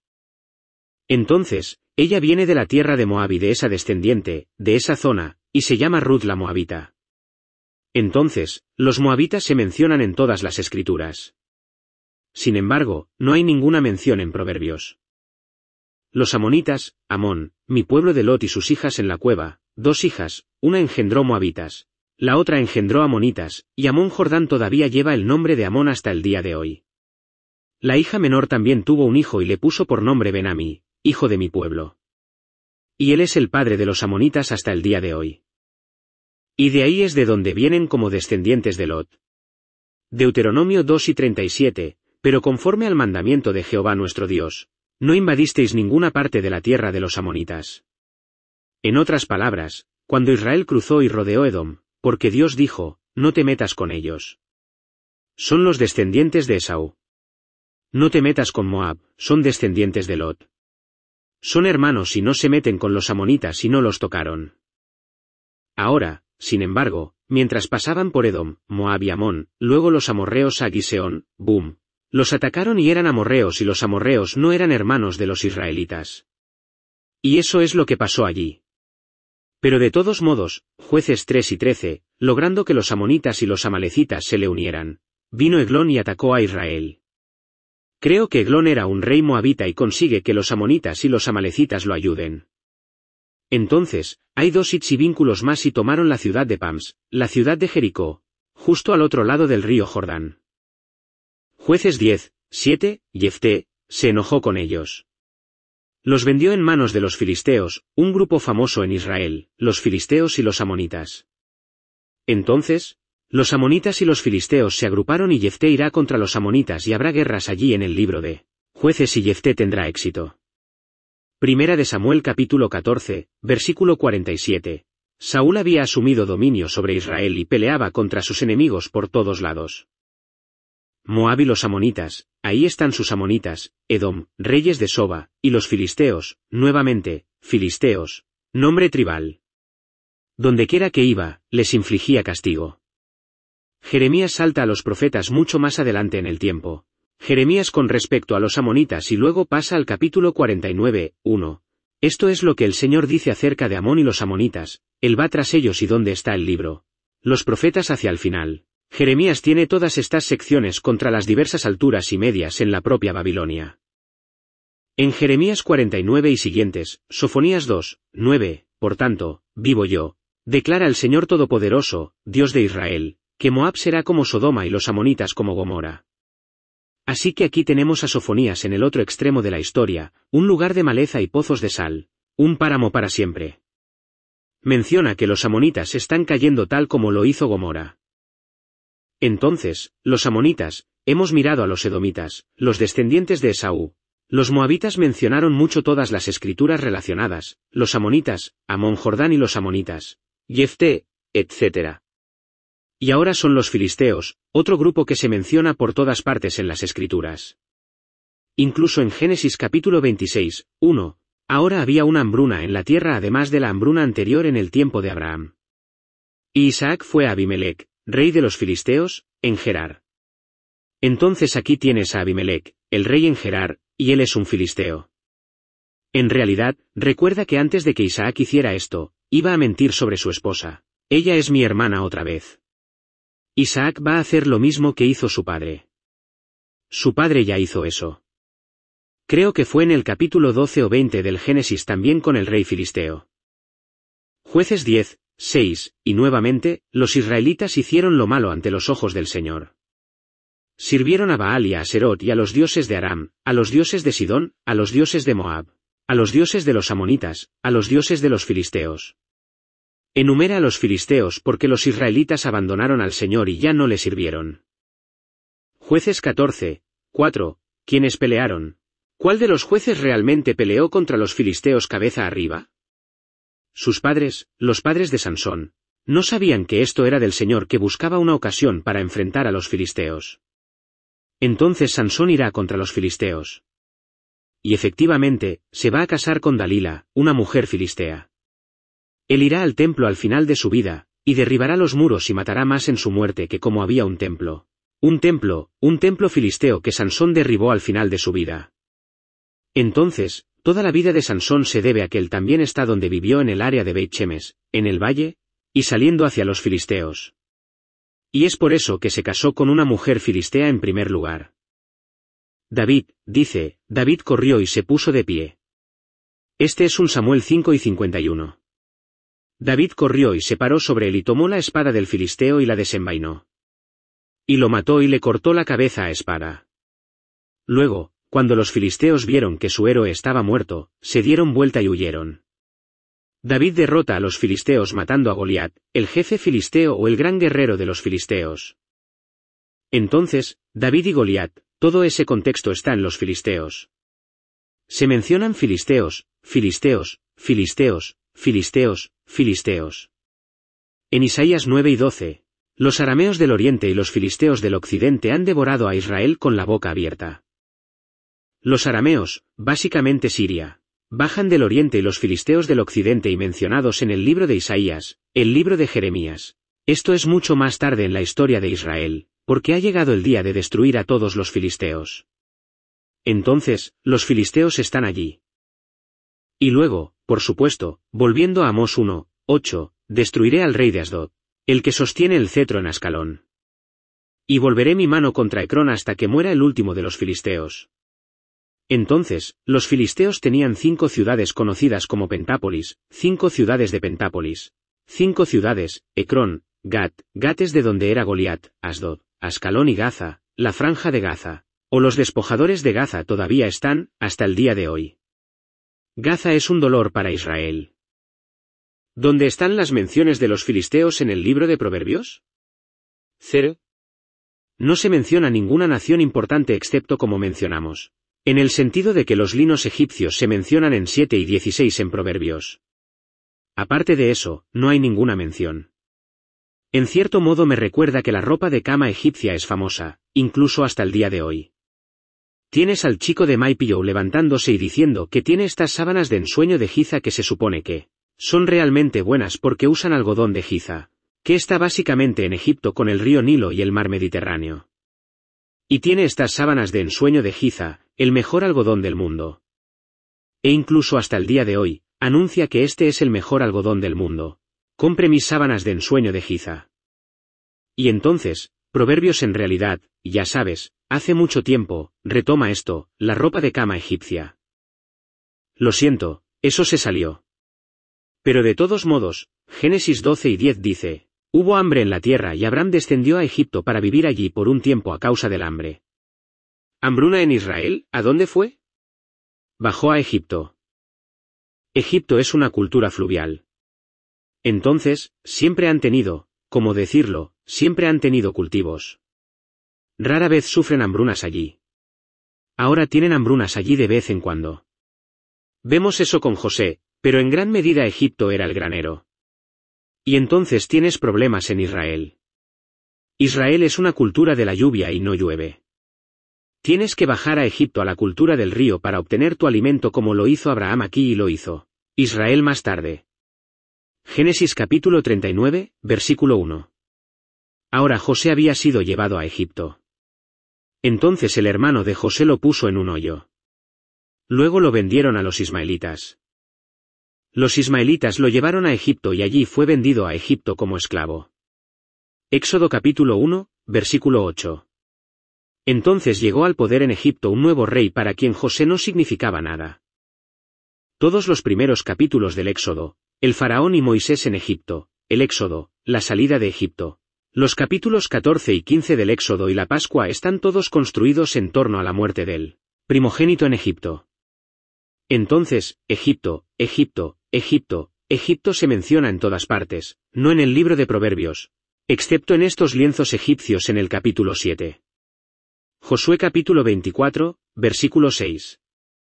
Entonces, ella viene de la tierra de Moab y de esa descendiente, de esa zona, y se llama Ruth la moabita. Entonces, los moabitas se mencionan en todas las escrituras. Sin embargo, no hay ninguna mención en Proverbios. Los amonitas, Amón, mi pueblo de Lot y sus hijas en la cueva, dos hijas, una engendró moabitas, la otra engendró amonitas, y Amón Jordán todavía lleva el nombre de Amón hasta el día de hoy. La hija menor también tuvo un hijo y le puso por nombre Ben-Ammi, hijo de mi pueblo. Y él es el padre de los amonitas hasta el día de hoy. Y de ahí es de donde vienen como descendientes de Lot. Deuteronomio dos y treinta y siete, pero conforme al mandamiento de Jehová nuestro Dios, no invadisteis ninguna parte de la tierra de los amonitas. En otras palabras, cuando Israel cruzó y rodeó Edom, porque Dios dijo, no te metas con ellos. Son los descendientes de Esaú. No te metas con Moab, son descendientes de Lot. Son hermanos y no se meten con los amonitas y no los tocaron. Ahora, sin embargo, mientras pasaban por Edom, Moab y Amón, luego los amorreos a Giseón, Boom, los atacaron y eran amorreos y los amorreos no eran hermanos de los israelitas. Y eso es lo que pasó allí. Pero de todos modos, Jueces tres y trece, logrando que los amonitas y los amalecitas se le unieran, vino Eglón y atacó a Israel. Creo que Eglón era un rey moabita y consigue que los amonitas y los amalecitas lo ayuden. Entonces, hay dos hits y vínculos más y tomaron la ciudad de Pams, la ciudad de Jericó, justo al otro lado del río Jordán. Jueces diez, siete, Jefté, se enojó con ellos. Los vendió en manos de los filisteos, un grupo famoso en Israel, los filisteos y los amonitas. Entonces, los amonitas y los filisteos se agruparon y Jefté irá contra los amonitas y habrá guerras allí en el libro de Jueces y Jefté tendrá éxito. Primera de Samuel capítulo catorce, versículo cuarenta y siete. Saúl había asumido dominio sobre Israel y peleaba contra sus enemigos por todos lados. Moab y los amonitas, ahí están sus amonitas, Edom, reyes de Soba, y los filisteos, nuevamente, filisteos, nombre tribal. Dondequiera que iba, les infligía castigo. Jeremías salta a los profetas mucho más adelante en el tiempo. Jeremías con respecto a los amonitas y luego pasa al capítulo cuarenta y nueve, uno. Esto es lo que el Señor dice acerca de Amón y los amonitas, él va tras ellos y dónde está el libro. Los profetas hacia el final. Jeremías tiene todas estas secciones contra las diversas alturas y medias en la propia Babilonia. En Jeremías cuarenta y nueve y siguientes, Sofonías dos, nueve, por tanto, vivo yo, declara el Señor Todopoderoso, Dios de Israel, que Moab será como Sodoma y los amonitas como Gomorra. Así que aquí tenemos a Sofonías en el otro extremo de la historia, un lugar de maleza y pozos de sal, un páramo para siempre. Menciona que los amonitas están cayendo tal como lo hizo Gomorra. Entonces, los amonitas, hemos mirado a los edomitas, los descendientes de Esaú. Los moabitas mencionaron mucho todas las escrituras relacionadas, los amonitas, Amón Jordán y los amonitas, Jefté, etcétera. Y ahora son los filisteos, otro grupo que se menciona por todas partes en las escrituras. Incluso en Génesis capítulo veintiséis, uno, ahora había una hambruna en la tierra además de la hambruna anterior en el tiempo de Abraham. Y Isaac fue a Abimelec, rey de los filisteos, en Gerar. Entonces aquí tienes a Abimelec, el rey en Gerar, y él es un filisteo. En realidad, recuerda que antes de que Isaac hiciera esto, iba a mentir sobre su esposa. Ella es mi hermana otra vez. Isaac va a hacer lo mismo que hizo su padre. Su padre ya hizo eso. Creo que fue en el capítulo doce o veinte del Génesis también con el rey filisteo. Jueces diez, seis, y nuevamente, los israelitas hicieron lo malo ante los ojos del Señor. Sirvieron a Baal y a Aserot y a los dioses de Aram, a los dioses de Sidón, a los dioses de Moab, a los dioses de los amonitas, a los dioses de los filisteos. Enumera a los filisteos porque los israelitas abandonaron al Señor y ya no le sirvieron. Jueces catorce, cuatro, quienes pelearon. ¿Cuál de los jueces realmente peleó contra los filisteos cabeza arriba? Sus padres, los padres de Sansón, no sabían que esto era del Señor que buscaba una ocasión para enfrentar a los filisteos. Entonces Sansón irá contra los filisteos. Y efectivamente, se va a casar con Dalila, una mujer filistea. Él irá al templo al final de su vida, y derribará los muros y matará más en su muerte que como había un templo. Un templo, un templo filisteo que Sansón derribó al final de su vida. Entonces, toda la vida de Sansón se debe a que él también está donde vivió en el área de Beit Shemesh, en el valle, y saliendo hacia los filisteos. Y es por eso que se casó con una mujer filistea en primer lugar. David, dice, David corrió y se puso de pie. Este es un Samuel cinco y cincuenta y uno. David corrió y se paró sobre él y tomó la espada del filisteo y la desenvainó. Y lo mató y le cortó la cabeza a espada. Luego, cuando los filisteos vieron que su héroe estaba muerto, se dieron vuelta y huyeron. David derrota a los filisteos matando a Goliat, el jefe filisteo o el gran guerrero de los filisteos. Entonces, David y Goliat, todo ese contexto está en los filisteos. Se mencionan filisteos, filisteos, filisteos, filisteos, filisteos. En Isaías nueve y doce, los arameos del oriente y los filisteos del occidente han devorado a Israel con la boca abierta. Los arameos, básicamente Siria, bajan del oriente y los filisteos del occidente y mencionados en el libro de Isaías, el libro de Jeremías. Esto es mucho más tarde en la historia de Israel, porque ha llegado el día de destruir a todos los filisteos. Entonces, los filisteos están allí. Y luego, por supuesto, volviendo a Amós uno, ocho, destruiré al rey de Asdod, el que sostiene el cetro en Ascalón. Y volveré mi mano contra Ecrón hasta que muera el último de los filisteos. Entonces, los filisteos tenían cinco ciudades conocidas como Pentápolis, cinco ciudades de Pentápolis, cinco ciudades, Ecrón, Gat, Gat es de donde era Goliat, Asdod, Ascalón y Gaza, la franja de Gaza, o los despojadores de Gaza todavía están, hasta el día de hoy. Gaza es un dolor para Israel. ¿Dónde están las menciones de los filisteos en el libro de Proverbios? Cero. No se menciona ninguna nación importante excepto como mencionamos. En el sentido de que los linos egipcios se mencionan en siete y dieciséis en Proverbios. Aparte de eso, no hay ninguna mención. En cierto modo me recuerda que la ropa de cama egipcia es famosa, incluso hasta el día de hoy. Tienes al chico de Maipillow levantándose y diciendo que tiene estas sábanas de ensueño de Giza que se supone que son realmente buenas porque usan algodón de Giza, que está básicamente en Egipto con el río Nilo y el mar Mediterráneo. Y tiene estas sábanas de ensueño de Giza, el mejor algodón del mundo. E incluso hasta el día de hoy, anuncia que este es el mejor algodón del mundo. Compre mis sábanas de ensueño de Giza. Y entonces, Proverbios en realidad, ya sabes, hace mucho tiempo, retoma esto, la ropa de cama egipcia. Lo siento, eso se salió. Pero de todos modos, Génesis doce y diez dice, hubo hambre en la tierra y Abraham descendió a Egipto para vivir allí por un tiempo a causa del hambre. ¿Hambruna en Israel? ¿A dónde fue? Bajó a Egipto. Egipto es una cultura fluvial. Entonces, siempre han tenido, como decirlo, siempre han tenido cultivos. Rara vez sufren hambrunas allí. Ahora tienen hambrunas allí de vez en cuando. Vemos eso con José, pero en gran medida Egipto era el granero. Y entonces tienes problemas en Israel. Israel es una cultura de la lluvia y no llueve. Tienes que bajar a Egipto a la cultura del río para obtener tu alimento como lo hizo Abraham aquí y lo hizo Israel más tarde. Génesis capítulo treinta y nueve, versículo uno. Ahora José había sido llevado a Egipto. Entonces el hermano de José lo puso en un hoyo. Luego lo vendieron a los ismaelitas. Los ismaelitas lo llevaron a Egipto y allí fue vendido a Egipto como esclavo. Éxodo capítulo uno, versículo ocho. Entonces llegó al poder en Egipto un nuevo rey para quien José no significaba nada. Todos los primeros capítulos del Éxodo, el faraón y Moisés en Egipto, el Éxodo, la salida de Egipto, los capítulos catorce y quince del Éxodo y la Pascua están todos construidos en torno a la muerte del primogénito en Egipto. Entonces, Egipto, Egipto, Egipto, Egipto se menciona en todas partes, no en el libro de Proverbios, excepto en estos lienzos egipcios en el capítulo siete. Josué capítulo veinticuatro, versículo seis.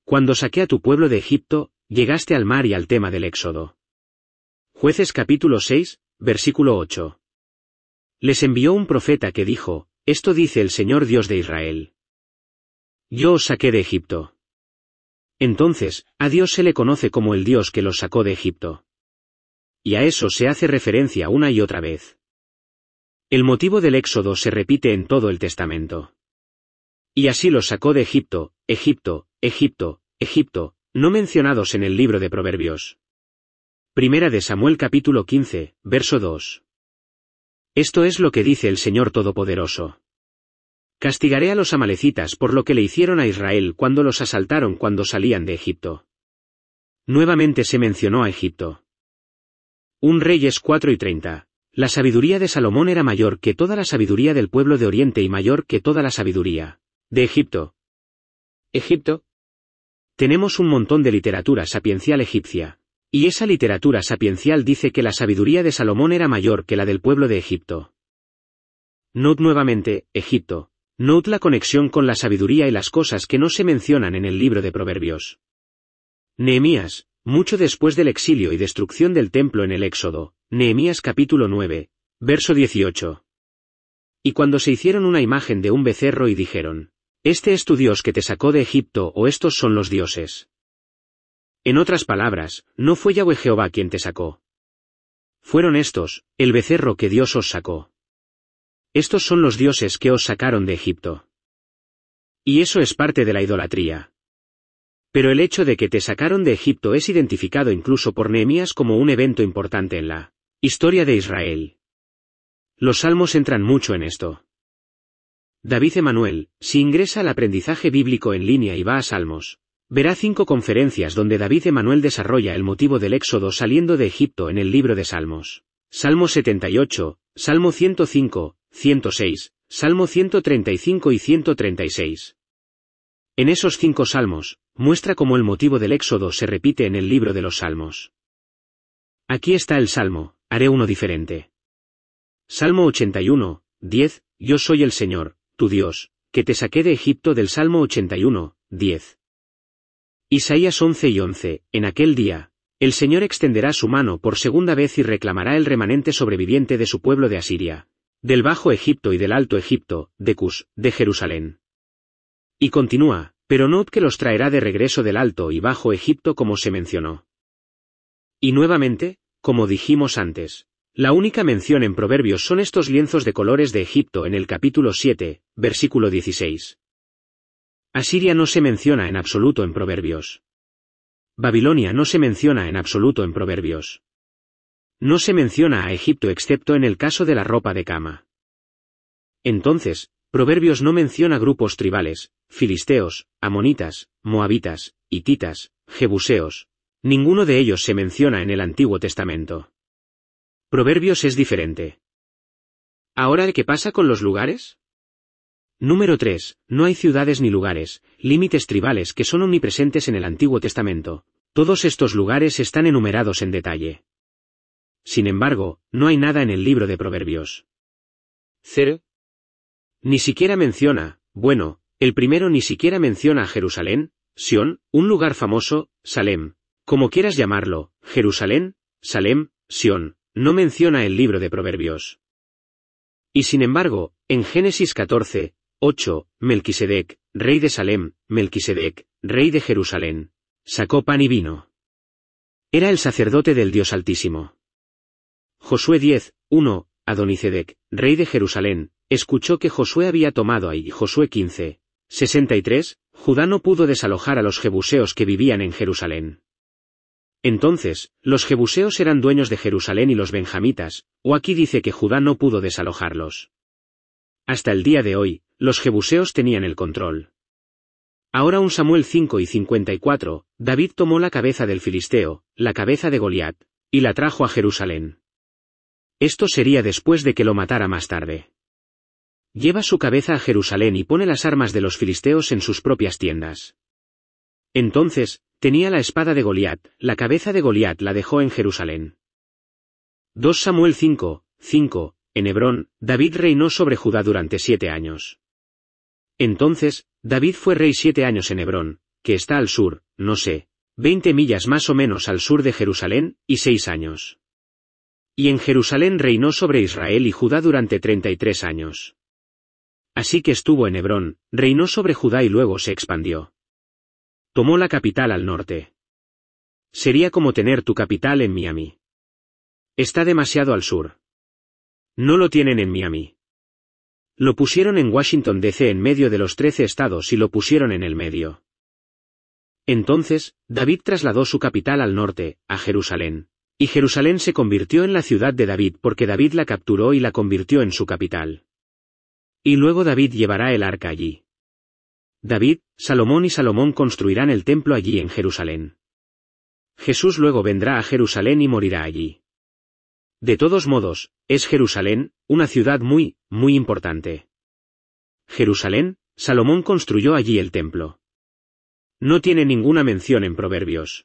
Cuando saqué a tu pueblo de Egipto, llegaste al mar y al tema del Éxodo. Jueces capítulo seis, versículo ocho. Les envió un profeta que dijo, esto dice el Señor Dios de Israel. Yo os saqué de Egipto. Entonces, a Dios se le conoce como el Dios que los sacó de Egipto. Y a eso se hace referencia una y otra vez. El motivo del Éxodo se repite en todo el Testamento. Y así los sacó de Egipto, Egipto, Egipto, Egipto, no mencionados en el libro de Proverbios. Primera de Samuel capítulo quince, verso dos. Esto es lo que dice el Señor Todopoderoso. Castigaré a los amalecitas por lo que le hicieron a Israel cuando los asaltaron cuando salían de Egipto. Nuevamente se mencionó a Egipto. Un Reyes cuatro y treinta. La sabiduría de Salomón era mayor que toda la sabiduría del pueblo de Oriente y mayor que toda la sabiduría de Egipto. Egipto. Tenemos un montón de literatura sapiencial egipcia. Y esa literatura sapiencial dice que la sabiduría de Salomón era mayor que la del pueblo de Egipto. Note nuevamente, Egipto. Note la conexión con la sabiduría y las cosas que no se mencionan en el libro de Proverbios. Nehemías, mucho después del exilio y destrucción del templo en el Éxodo, Nehemías capítulo nueve, verso dieciocho. Y cuando se hicieron una imagen de un becerro y dijeron, ¿este es tu Dios que te sacó de Egipto o estos son los dioses? En otras palabras, no fue Yahweh Jehová quien te sacó. Fueron estos, el becerro que Dios os sacó. Estos son los dioses que os sacaron de Egipto. Y eso es parte de la idolatría. Pero el hecho de que te sacaron de Egipto es identificado incluso por Nehemías como un evento importante en la historia de Israel. Los salmos entran mucho en esto. David Emanuel, si ingresa al aprendizaje bíblico en línea y va a Salmos, verá cinco conferencias donde David Emanuel desarrolla el motivo del éxodo saliendo de Egipto en el libro de Salmos. Salmo setenta y ocho, Salmo ciento cinco, ciento seis, Salmo ciento treinta y cinco y ciento treinta y seis. En esos cinco salmos, muestra cómo el motivo del éxodo se repite en el libro de los Salmos. Aquí está el Salmo, haré uno diferente. Salmo ochenta y uno, diez, Yo soy el Señor, tu Dios, que te saqué de Egipto del Salmo ochenta y uno, diez. Isaías once y once, en aquel día, el Señor extenderá su mano por segunda vez y reclamará el remanente sobreviviente de su pueblo de Asiria, del Bajo Egipto y del Alto Egipto, de Cus, de Jerusalén. Y continúa, pero no que los traerá de regreso del Alto y Bajo Egipto como se mencionó. Y nuevamente, como dijimos antes, la única mención en Proverbios son estos lienzos de colores de Egipto en el capítulo siete, versículo dieciséis. Asiria no se menciona en absoluto en Proverbios. Babilonia no se menciona en absoluto en Proverbios. No se menciona a Egipto excepto en el caso de la ropa de cama. Entonces, Proverbios no menciona grupos tribales, filisteos, amonitas, moabitas, hititas, jebuseos. Ninguno de ellos se menciona en el Antiguo Testamento. Proverbios es diferente. ¿Ahora qué pasa con los lugares? Número tres. No hay ciudades ni lugares, límites tribales que son omnipresentes en el Antiguo Testamento. Todos estos lugares están enumerados en detalle. Sin embargo, no hay nada en el libro de Proverbios. Cero. Ni siquiera menciona, bueno, el primero ni siquiera menciona a Jerusalén, Sión, un lugar famoso, Salem. Como quieras llamarlo, Jerusalén, Salem, Sión, no menciona el libro de Proverbios. Y sin embargo, en Génesis catorce, ocho, Melquisedec, rey de Salem, Melquisedec, rey de Jerusalén, sacó pan y vino. Era el sacerdote del Dios Altísimo. Josué diez, uno, Adonisedec, rey de Jerusalén, escuchó que Josué había tomado ahí. Josué quince, sesenta y tres, Judá no pudo desalojar a los jebuseos que vivían en Jerusalén. Entonces, los jebuseos eran dueños de Jerusalén y los benjamitas, o aquí dice que Judá no pudo desalojarlos. Hasta el día de hoy, los jebuseos tenían el control. Ahora un Samuel cinco y cincuenta y cuatro, David tomó la cabeza del filisteo, la cabeza de Goliat, y la trajo a Jerusalén. Esto sería después de que lo matara más tarde. Lleva su cabeza a Jerusalén y pone las armas de los filisteos en sus propias tiendas. Entonces, tenía la espada de Goliat, la cabeza de Goliat la dejó en Jerusalén. dos Samuel cinco, cinco, en Hebrón, David reinó sobre Judá durante siete años. Entonces, David fue rey siete años en Hebrón, que está al sur, no sé, veinte millas más o menos al sur de Jerusalén, y seis años. Y en Jerusalén reinó sobre Israel y Judá durante treinta y tres años. Así que estuvo en Hebrón, reinó sobre Judá y luego se expandió. Tomó la capital al norte. Sería como tener tu capital en Miami. Está demasiado al sur. No lo tienen en Miami. Lo pusieron en Washington D C en medio de los trece estados y lo pusieron en el medio. Entonces, David trasladó su capital al norte, a Jerusalén. Y Jerusalén se convirtió en la ciudad de David porque David la capturó y la convirtió en su capital. Y luego David llevará el arca allí. David, Salomón y Salomón construirán el templo allí en Jerusalén. Jesús luego vendrá a Jerusalén y morirá allí. De todos modos, es Jerusalén, una ciudad muy, muy importante. Jerusalén, Salomón construyó allí el templo. No tiene ninguna mención en Proverbios.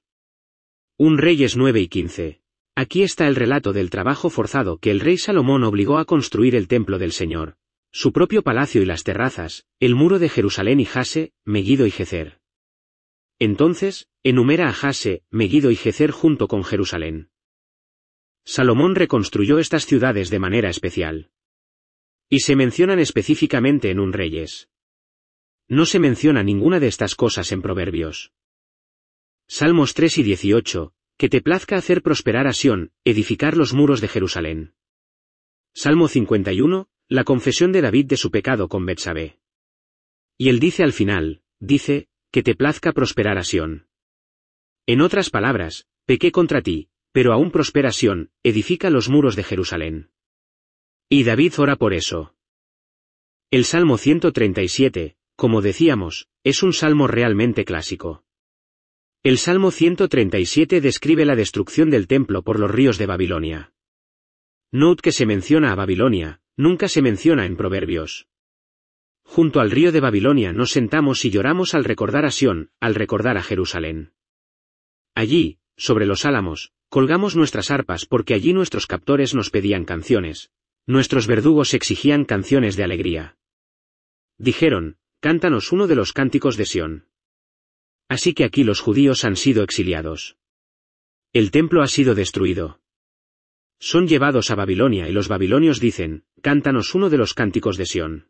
Un Reyes nueve y quince. Aquí está el relato del trabajo forzado que el rey Salomón obligó a construir el templo del Señor, su propio palacio y las terrazas, el muro de Jerusalén y Jase, Meguido y Gezer. Entonces, enumera a Jase, Meguido y Gezer junto con Jerusalén. Salomón reconstruyó estas ciudades de manera especial. Y se mencionan específicamente en un Reyes. No se menciona ninguna de estas cosas en Proverbios. Salmos tres y dieciocho, que te plazca hacer prosperar a Sión, edificar los muros de Jerusalén. Salmo cincuenta y uno, la confesión de David de su pecado con Betsabé. Y él dice al final, dice, que te plazca prosperar a Sión. En otras palabras, pequé contra ti, pero aún prospera Sión, edifica los muros de Jerusalén. Y David ora por eso. El Salmo ciento treinta y siete, como decíamos, es un salmo realmente clásico. El Salmo ciento treinta y siete describe la destrucción del templo por los ríos de Babilonia. Note que se menciona a Babilonia, nunca se menciona en Proverbios. Junto al río de Babilonia nos sentamos y lloramos al recordar a Sión, al recordar a Jerusalén. Allí, sobre los álamos, colgamos nuestras arpas porque allí nuestros captores nos pedían canciones, nuestros verdugos exigían canciones de alegría. Dijeron, cántanos uno de los cánticos de Sión. Así que aquí los judíos han sido exiliados. El templo ha sido destruido. Son llevados a Babilonia y los babilonios dicen, cántanos uno de los cánticos de Sión.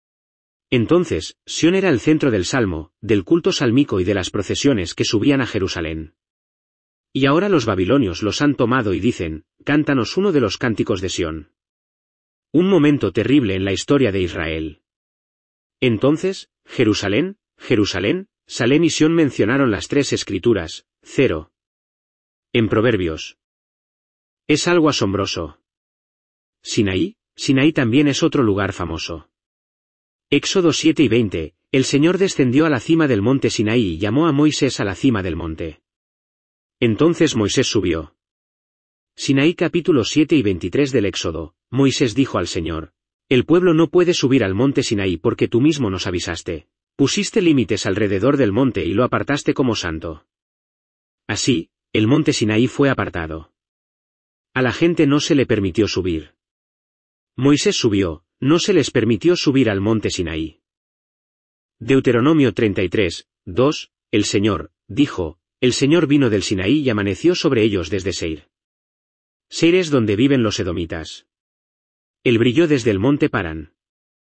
Entonces, Sión era el centro del salmo, del culto salmico y de las procesiones que subían a Jerusalén. Y ahora los babilonios los han tomado y dicen, cántanos uno de los cánticos de Sión. Un momento terrible en la historia de Israel. Entonces, Jerusalén, Jerusalén, Salem y Sión mencionaron las tres escrituras, cero. En Proverbios. Es algo asombroso. Sinaí, Sinaí también es otro lugar famoso. Éxodo siete y veinte, el Señor descendió a la cima del monte Sinaí y llamó a Moisés a la cima del monte. Entonces Moisés subió. Sinaí capítulo siete y veintitrés del Éxodo, Moisés dijo al Señor, el pueblo no puede subir al monte Sinaí porque tú mismo nos avisaste, pusiste límites alrededor del monte y lo apartaste como santo. Así, el monte Sinaí fue apartado. A la gente no se le permitió subir. Moisés subió, no se les permitió subir al monte Sinaí. Deuteronomio treinta y tres, dos, el Señor, dijo, el Señor vino del Sinaí y amaneció sobre ellos desde Seir. Seir es donde viven los edomitas. Él brilló desde el monte Parán.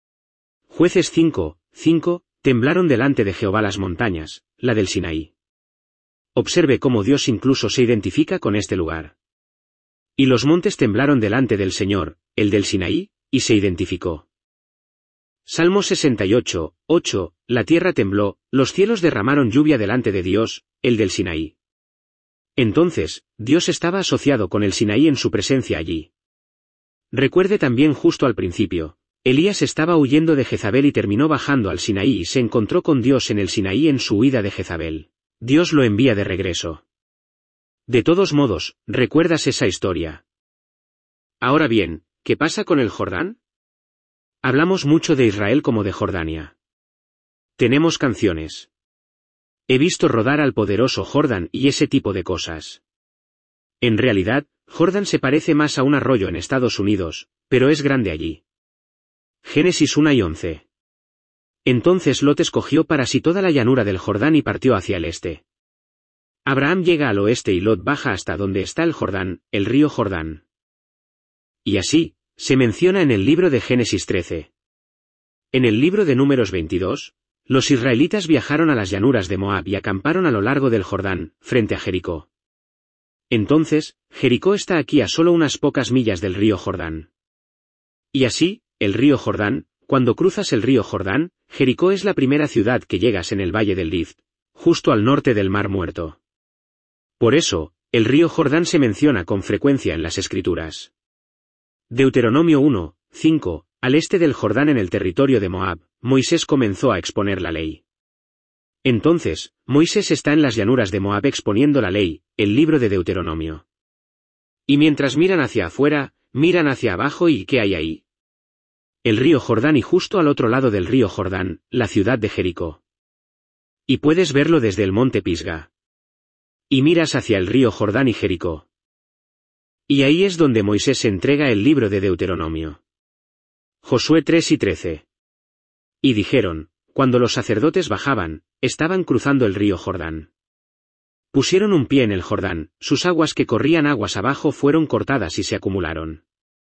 Jueces cinco, cinco, temblaron delante de Jehová las montañas, la del Sinaí. Observe cómo Dios incluso se identifica con este lugar. Y los montes temblaron delante del Señor, el del Sinaí, y se identificó. Salmo sesenta y ocho, ocho, la tierra tembló, los cielos derramaron lluvia delante de Dios, el del Sinaí. Entonces, Dios estaba asociado con el Sinaí en su presencia allí. Recuerde también justo al principio, Elías estaba huyendo de Jezabel y terminó bajando al Sinaí y se encontró con Dios en el Sinaí en su huida de Jezabel. Dios lo envía de regreso. De todos modos, ¿recuerdas esa historia? Ahora bien, ¿qué pasa con el Jordán? Hablamos mucho de Israel como de Jordania. Tenemos canciones. He visto rodar al poderoso Jordán y ese tipo de cosas. En realidad, Jordán se parece más a un arroyo en Estados Unidos, pero es grande allí. Génesis uno y once. Entonces Lot escogió para sí toda la llanura del Jordán y partió hacia el este. Abraham llega al oeste y Lot baja hasta donde está el Jordán, el río Jordán. Y así, se menciona en el libro de Génesis trece. En el libro de Números veintidós, los israelitas viajaron a las llanuras de Moab y acamparon a lo largo del Jordán, frente a Jericó. Entonces, Jericó está aquí a solo unas pocas millas del río Jordán. Y así, el río Jordán, cuando cruzas el río Jordán, Jericó es la primera ciudad que llegas en el valle del Lift, justo al norte del Mar Muerto. Por eso, el río Jordán se menciona con frecuencia en las Escrituras. Deuteronomio uno, cinco, al este del Jordán en el territorio de Moab, Moisés comenzó a exponer la ley. Entonces, Moisés está en las llanuras de Moab exponiendo la ley, el libro de Deuteronomio. Y mientras miran hacia afuera, miran hacia abajo y ¿qué hay ahí? El río Jordán y justo al otro lado del río Jordán, la ciudad de Jericó. Y puedes verlo desde el monte Pisga. Y miras hacia el río Jordán y Jericó. Y ahí es donde Moisés entrega el libro de Deuteronomio. Josué tres y trece. Y dijeron, cuando los sacerdotes bajaban, estaban cruzando el río Jordán. Pusieron un pie en el Jordán, sus aguas que corrían aguas abajo fueron cortadas y se acumularon.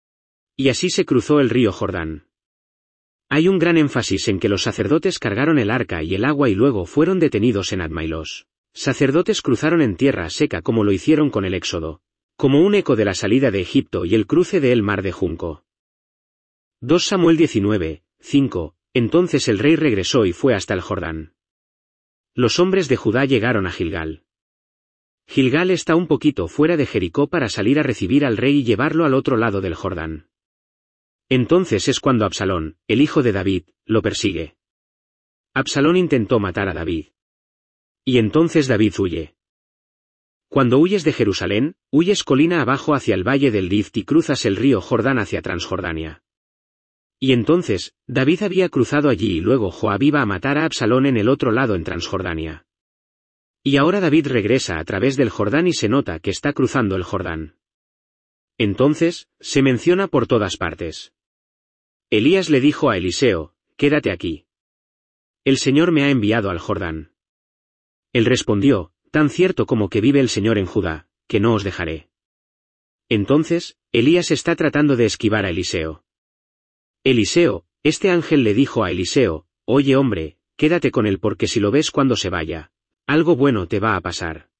Y así se cruzó el río Jordán. Hay un gran énfasis en que los sacerdotes cargaron el arca y el agua y luego fueron detenidos en Adma y los sacerdotes cruzaron en tierra seca como lo hicieron con el Éxodo, como un eco de la salida de Egipto y el cruce del mar de Junco. dos Samuel diecinueve, cinco. Entonces el rey regresó y fue hasta el Jordán. Los hombres de Judá llegaron a Gilgal. Gilgal está un poquito fuera de Jericó para salir a recibir al rey y llevarlo al otro lado del Jordán. Entonces es cuando Absalón, el hijo de David, lo persigue. Absalón intentó matar a David. Y entonces David huye. Cuando huyes de Jerusalén, huyes colina abajo hacia el valle del Lift y cruzas el río Jordán hacia Transjordania. Y entonces, David había cruzado allí y luego Joab iba a matar a Absalón en el otro lado en Transjordania. Y ahora David regresa a través del Jordán y se nota que está cruzando el Jordán. Entonces, se menciona por todas partes. Elías le dijo a Eliseo, quédate aquí. El Señor me ha enviado al Jordán. Él respondió, tan cierto como que vive el Señor en Judá, que no os dejaré. Entonces, Elías está tratando de esquivar a Eliseo. Eliseo, este ángel le dijo a Eliseo, oye hombre, quédate con él porque si lo ves cuando se vaya, algo bueno te va a pasar.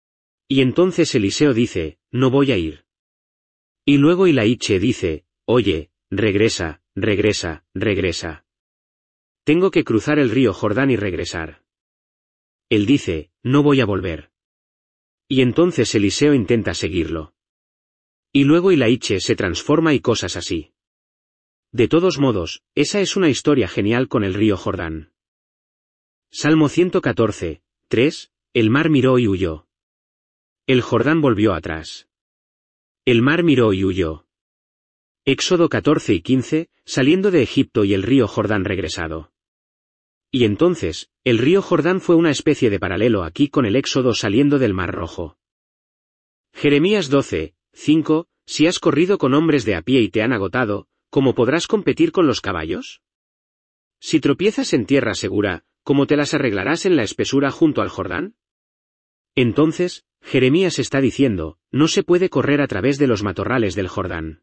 Y entonces Eliseo dice, no voy a ir. Y luego Ilaiche dice, oye, regresa, regresa, regresa. Tengo que cruzar el río Jordán y regresar. Él dice, no voy a volver. Y entonces Eliseo intenta seguirlo. Y luego Ilaiche se transforma y cosas así. De todos modos, esa es una historia genial con el río Jordán. Salmo ciento catorce, tres, el mar miró y huyó. El Jordán volvió atrás. El mar miró y huyó. Éxodo catorce y quince, saliendo de Egipto y el río Jordán regresado. Y entonces, el río Jordán fue una especie de paralelo aquí con el Éxodo saliendo del Mar Rojo. Jeremías doce, cinco, si has corrido con hombres de a pie y te han agotado, ¿cómo podrás competir con los caballos? Si tropiezas en tierra segura, ¿cómo te las arreglarás en la espesura junto al Jordán? Entonces, Jeremías está diciendo, no se puede correr a través de los matorrales del Jordán.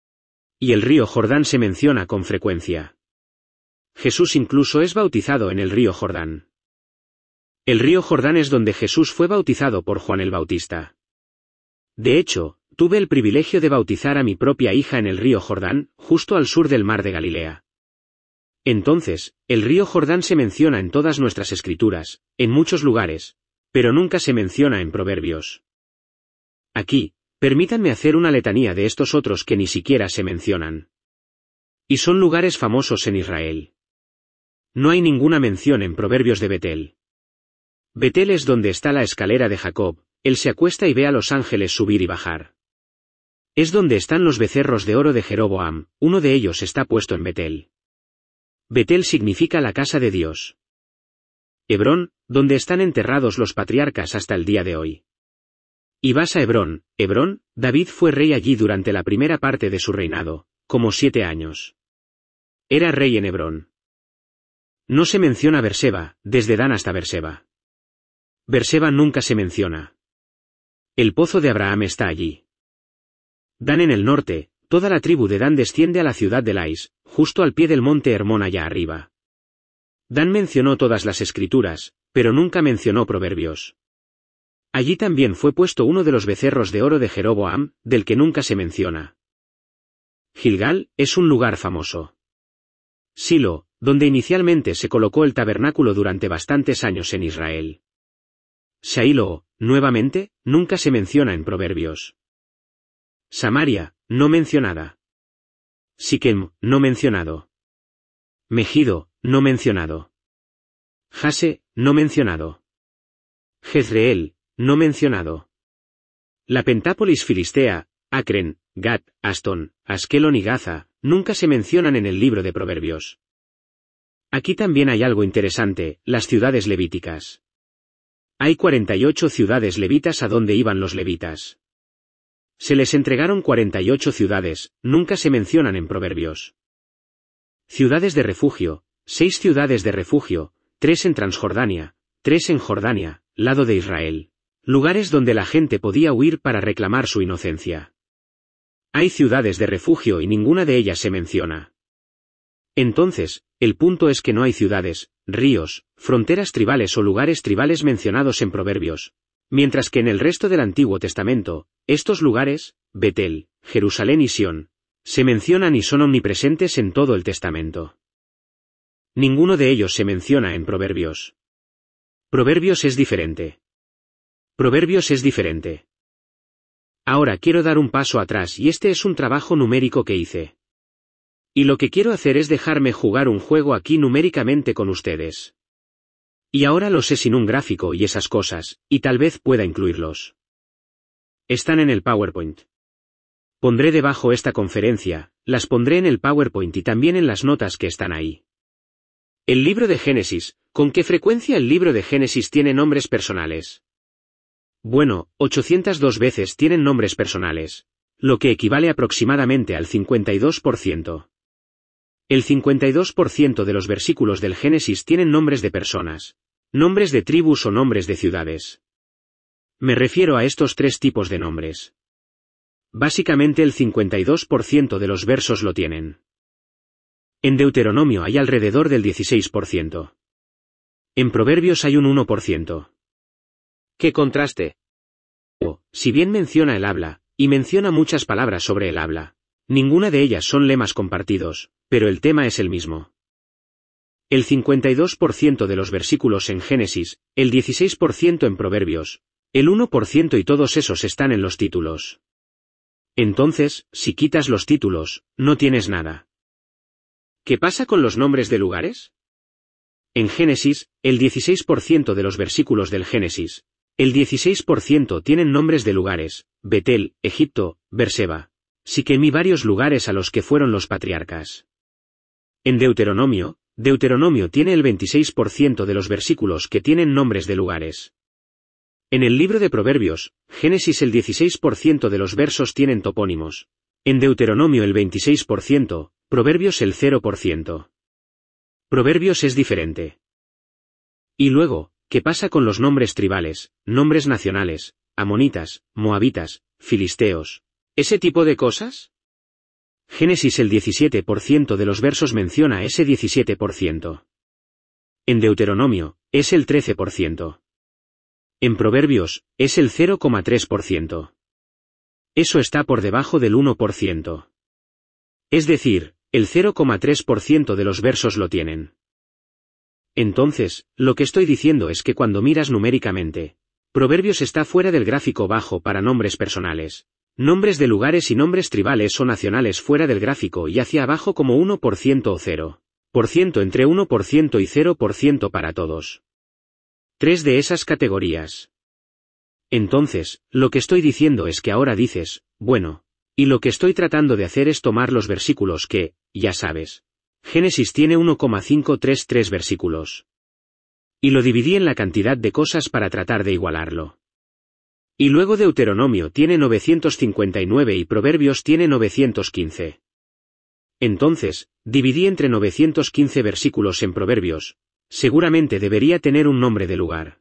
Y el río Jordán se menciona con frecuencia. Jesús incluso es bautizado en el río Jordán. El río Jordán es donde Jesús fue bautizado por Juan el Bautista. De hecho, tuve el privilegio de bautizar a mi propia hija en el río Jordán, justo al sur del mar de Galilea. Entonces, el río Jordán se menciona en todas nuestras escrituras, en muchos lugares, pero nunca se menciona en Proverbios. Aquí, permítanme hacer una letanía de estos otros que ni siquiera se mencionan. Y son lugares famosos en Israel. No hay ninguna mención en Proverbios de Betel. Betel es donde está la escalera de Jacob, él se acuesta y ve a los ángeles subir y bajar. Es donde están los becerros de oro de Jeroboam, uno de ellos está puesto en Betel. Betel significa la casa de Dios. Hebrón, donde están enterrados los patriarcas hasta el día de hoy. Y vas a Hebrón, Hebrón, David fue rey allí durante la primera parte de su reinado, como siete años. Era rey en Hebrón. No se menciona Berseba, desde Dan hasta Berseba. Berseba nunca se menciona. El pozo de Abraham está allí. Dan en el norte, toda la tribu de Dan desciende a la ciudad de Lais, justo al pie del monte Hermón allá arriba. Dan mencionó todas las escrituras, pero nunca mencionó Proverbios. Allí también fue puesto uno de los becerros de oro de Jeroboam, del que nunca se menciona. Gilgal es un lugar famoso. Silo, donde inicialmente se colocó el tabernáculo durante bastantes años en Israel. Shailo, nuevamente, nunca se menciona en Proverbios. Samaria, no mencionada. Siquem, no mencionado. Megido, no mencionado. Jase, no mencionado. Jezreel, no mencionado. La Pentápolis filistea, Acren, Gat, Aston, Askelon y Gaza, nunca se mencionan en el libro de Proverbios. Aquí también hay algo interesante, las ciudades levíticas. Hay cuarenta y ocho ciudades levitas a donde iban los levitas. Se les entregaron cuarenta y ocho ciudades, nunca se mencionan en Proverbios. Ciudades de refugio, seis ciudades de refugio, tres en Transjordania, tres en Jordania, lado de Israel. Lugares donde la gente podía huir para reclamar su inocencia. Hay ciudades de refugio y ninguna de ellas se menciona. Entonces, el punto es que no hay ciudades, ríos, fronteras tribales o lugares tribales mencionados en Proverbios, mientras que en el resto del Antiguo Testamento, estos lugares, Betel, Jerusalén y Sión, se mencionan y son omnipresentes en todo el Testamento. Ninguno de ellos se menciona en Proverbios. Proverbios es diferente. Proverbios es diferente. Ahora quiero dar un paso atrás y este es un trabajo numérico que hice. Y lo que quiero hacer es dejarme jugar un juego aquí numéricamente con ustedes. Y ahora lo sé sin un gráfico y esas cosas, y tal vez pueda incluirlos. Están en el PowerPoint. Pondré debajo esta conferencia, las pondré en el PowerPoint y también en las notas que están ahí. El libro de Génesis, ¿con qué frecuencia el libro de Génesis tiene nombres personales? Bueno, ochocientas dos veces tienen nombres personales, lo que equivale aproximadamente al cincuenta y dos por ciento. El cincuenta y dos por ciento de los versículos del Génesis tienen nombres de personas, nombres de tribus o nombres de ciudades. Me refiero a estos tres tipos de nombres. Básicamente el cincuenta y dos por ciento de los versos lo tienen. En Deuteronomio hay alrededor del dieciséis por ciento. En Proverbios hay un uno por ciento. ¡Qué contraste! O, si bien menciona el habla, y menciona muchas palabras sobre el habla, ninguna de ellas son lemas compartidos, pero el tema es el mismo. El cincuenta y dos por ciento de los versículos en Génesis, el dieciséis por ciento en Proverbios, el uno por ciento y todos esos están en los títulos. Entonces, si quitas los títulos, no tienes nada. ¿Qué pasa con los nombres de lugares? En Génesis, el dieciséis por ciento de los versículos del Génesis, el dieciséis por ciento tienen nombres de lugares, Betel, Egipto, Berseba, Siquem y varios lugares a los que fueron los patriarcas. En Deuteronomio, Deuteronomio tiene el veintiséis por ciento de los versículos que tienen nombres de lugares. En el libro de Proverbios, Génesis el dieciséis por ciento de los versos tienen topónimos. En Deuteronomio el veintiséis por ciento, Proverbios el cero por ciento. Proverbios es diferente. Y luego, ¿qué pasa con los nombres tribales, nombres nacionales, amonitas, moabitas, filisteos, ese tipo de cosas? Génesis el diecisiete por ciento de los versos menciona ese diecisiete por ciento. En Deuteronomio, es el trece por ciento. En Proverbios, es el cero coma tres por ciento. Eso está por debajo del uno por ciento. Es decir, el cero coma tres por ciento de los versos lo tienen. Entonces, lo que estoy diciendo es que cuando miras numéricamente, Proverbios está fuera del gráfico bajo para nombres personales. Nombres de lugares y nombres tribales o nacionales fuera del gráfico y hacia abajo como uno por ciento o cero por ciento entre uno por ciento y cero por ciento para todos. Tres de esas categorías. Entonces, lo que estoy diciendo es que ahora dices, bueno, y lo que estoy tratando de hacer es tomar los versículos que, ya sabes, Génesis tiene uno coma quinientos treinta y tres versículos. Y lo dividí en la cantidad de cosas para tratar de igualarlo. Y luego Deuteronomio tiene novecientos cincuenta y nueve y Proverbios tiene novecientos quince. Entonces, dividí entre novecientos quince versículos en Proverbios. Seguramente debería tener un nombre de lugar.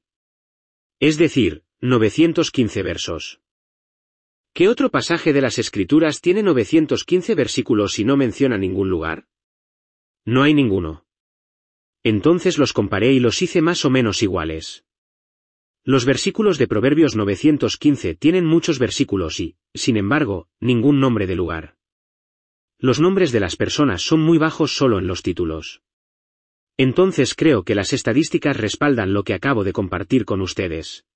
Es decir, novecientos quince versos. ¿Qué otro pasaje de las Escrituras tiene novecientos quince versículos y no menciona ningún lugar? No hay ninguno. Entonces los comparé y los hice más o menos iguales. Los versículos de Proverbios novecientos quince tienen muchos versículos y, sin embargo, ningún nombre de lugar. Los nombres de las personas son muy bajos solo en los títulos. Entonces creo que las estadísticas respaldan lo que acabo de compartir con ustedes.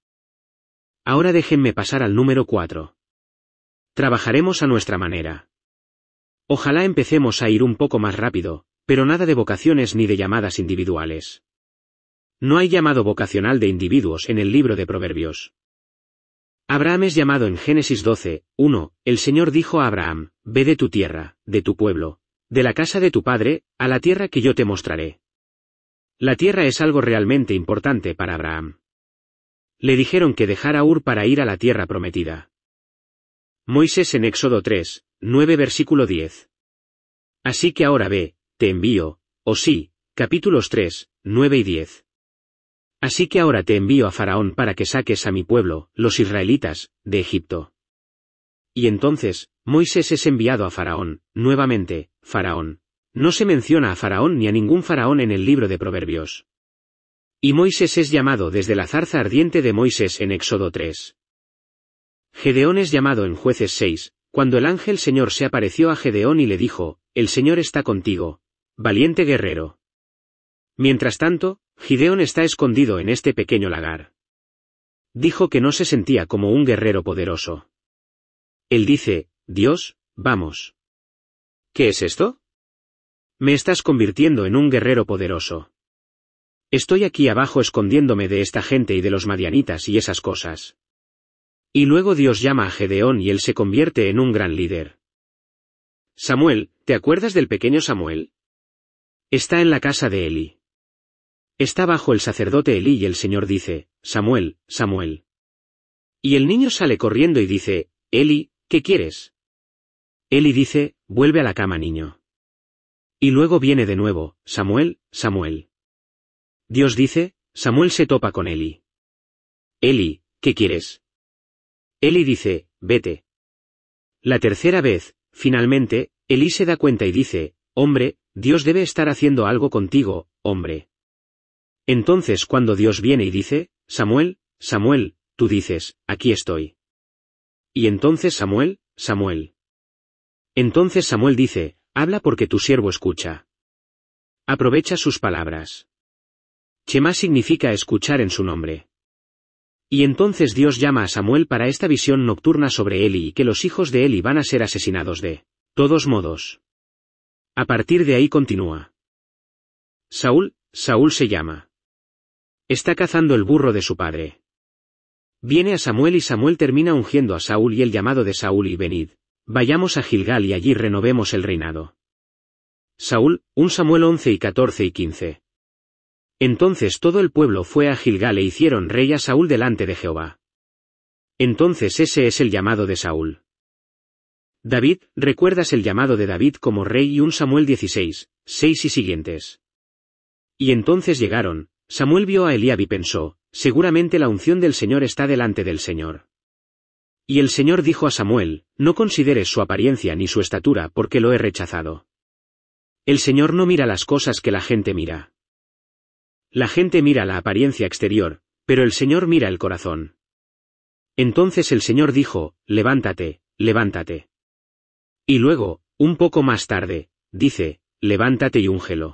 Ahora déjenme pasar al número cuatro. Trabajaremos a nuestra manera. Ojalá empecemos a ir un poco más rápido, pero nada de vocaciones ni de llamadas individuales. No hay llamado vocacional de individuos en el libro de Proverbios. Abraham es llamado en Génesis doce, uno, el Señor dijo a Abraham, ve de tu tierra, de tu pueblo, de la casa de tu padre, a la tierra que yo te mostraré. La tierra es algo realmente importante para Abraham. Le dijeron que dejara Ur para ir a la tierra prometida. Moisés en Éxodo tres, nueve versículo diez. Así que ahora ve, te envío, o sí, capítulos tres, nueve y diez. Así que ahora te envío a Faraón para que saques a mi pueblo, los israelitas, de Egipto. Y entonces, Moisés es enviado a Faraón, nuevamente, Faraón. No se menciona a Faraón ni a ningún faraón en el libro de Proverbios. Y Moisés es llamado desde la zarza ardiente de Moisés en Éxodo tres. Gedeón es llamado en Jueces seis, cuando el ángel Señor se apareció a Gedeón y le dijo, el Señor está contigo, valiente guerrero. Mientras tanto, Gideón está escondido en este pequeño lagar. Dijo que no se sentía como un guerrero poderoso. Él dice, Dios, vamos. ¿Qué es esto? Me estás convirtiendo en un guerrero poderoso. Estoy aquí abajo escondiéndome de esta gente y de los madianitas y esas cosas. Y luego Dios llama a Gedeón y él se convierte en un gran líder. Samuel, ¿te acuerdas del pequeño Samuel? Está en la casa de Eli. Está bajo el sacerdote Elí y el Señor dice, Samuel, Samuel. Y el niño sale corriendo y dice, Eli, ¿qué quieres? Eli dice, vuelve a la cama, niño. Y luego viene de nuevo, Samuel, Samuel. Dios dice, Samuel se topa con Eli. Eli, ¿qué quieres? Eli dice, vete. La tercera vez, finalmente, Eli se da cuenta y dice, hombre, Dios debe estar haciendo algo contigo, hombre. Entonces cuando Dios viene y dice, Samuel, Samuel, tú dices, aquí estoy. Y entonces Samuel, Samuel. Entonces Samuel dice, habla porque tu siervo escucha. Aprovecha sus palabras. Shema significa escuchar en su nombre. Y entonces Dios llama a Samuel para esta visión nocturna sobre Eli y que los hijos de Eli van a ser asesinados de todos modos. A partir de ahí continúa. Saúl, Saúl se llama. Está cazando el burro de su padre. Viene a Samuel y Samuel termina ungiendo a Saúl y el llamado de Saúl y venid, vayamos a Gilgal y allí renovemos el reinado. Saúl, un Samuel once y catorce y quince. Entonces todo el pueblo fue a Gilgal e hicieron rey a Saúl delante de Jehová. Entonces ese es el llamado de Saúl. David, ¿recuerdas el llamado de David como rey y un Samuel dieciséis, seis y siguientes? Y entonces llegaron, Samuel vio a Eliab y pensó, seguramente la unción del Señor está delante del Señor. Y el Señor dijo a Samuel, no consideres su apariencia ni su estatura porque lo he rechazado. El Señor no mira las cosas que la gente mira. La gente mira la apariencia exterior, pero el Señor mira el corazón. Entonces el Señor dijo, levántate, levántate. Y luego, un poco más tarde, dice, levántate y úngelo.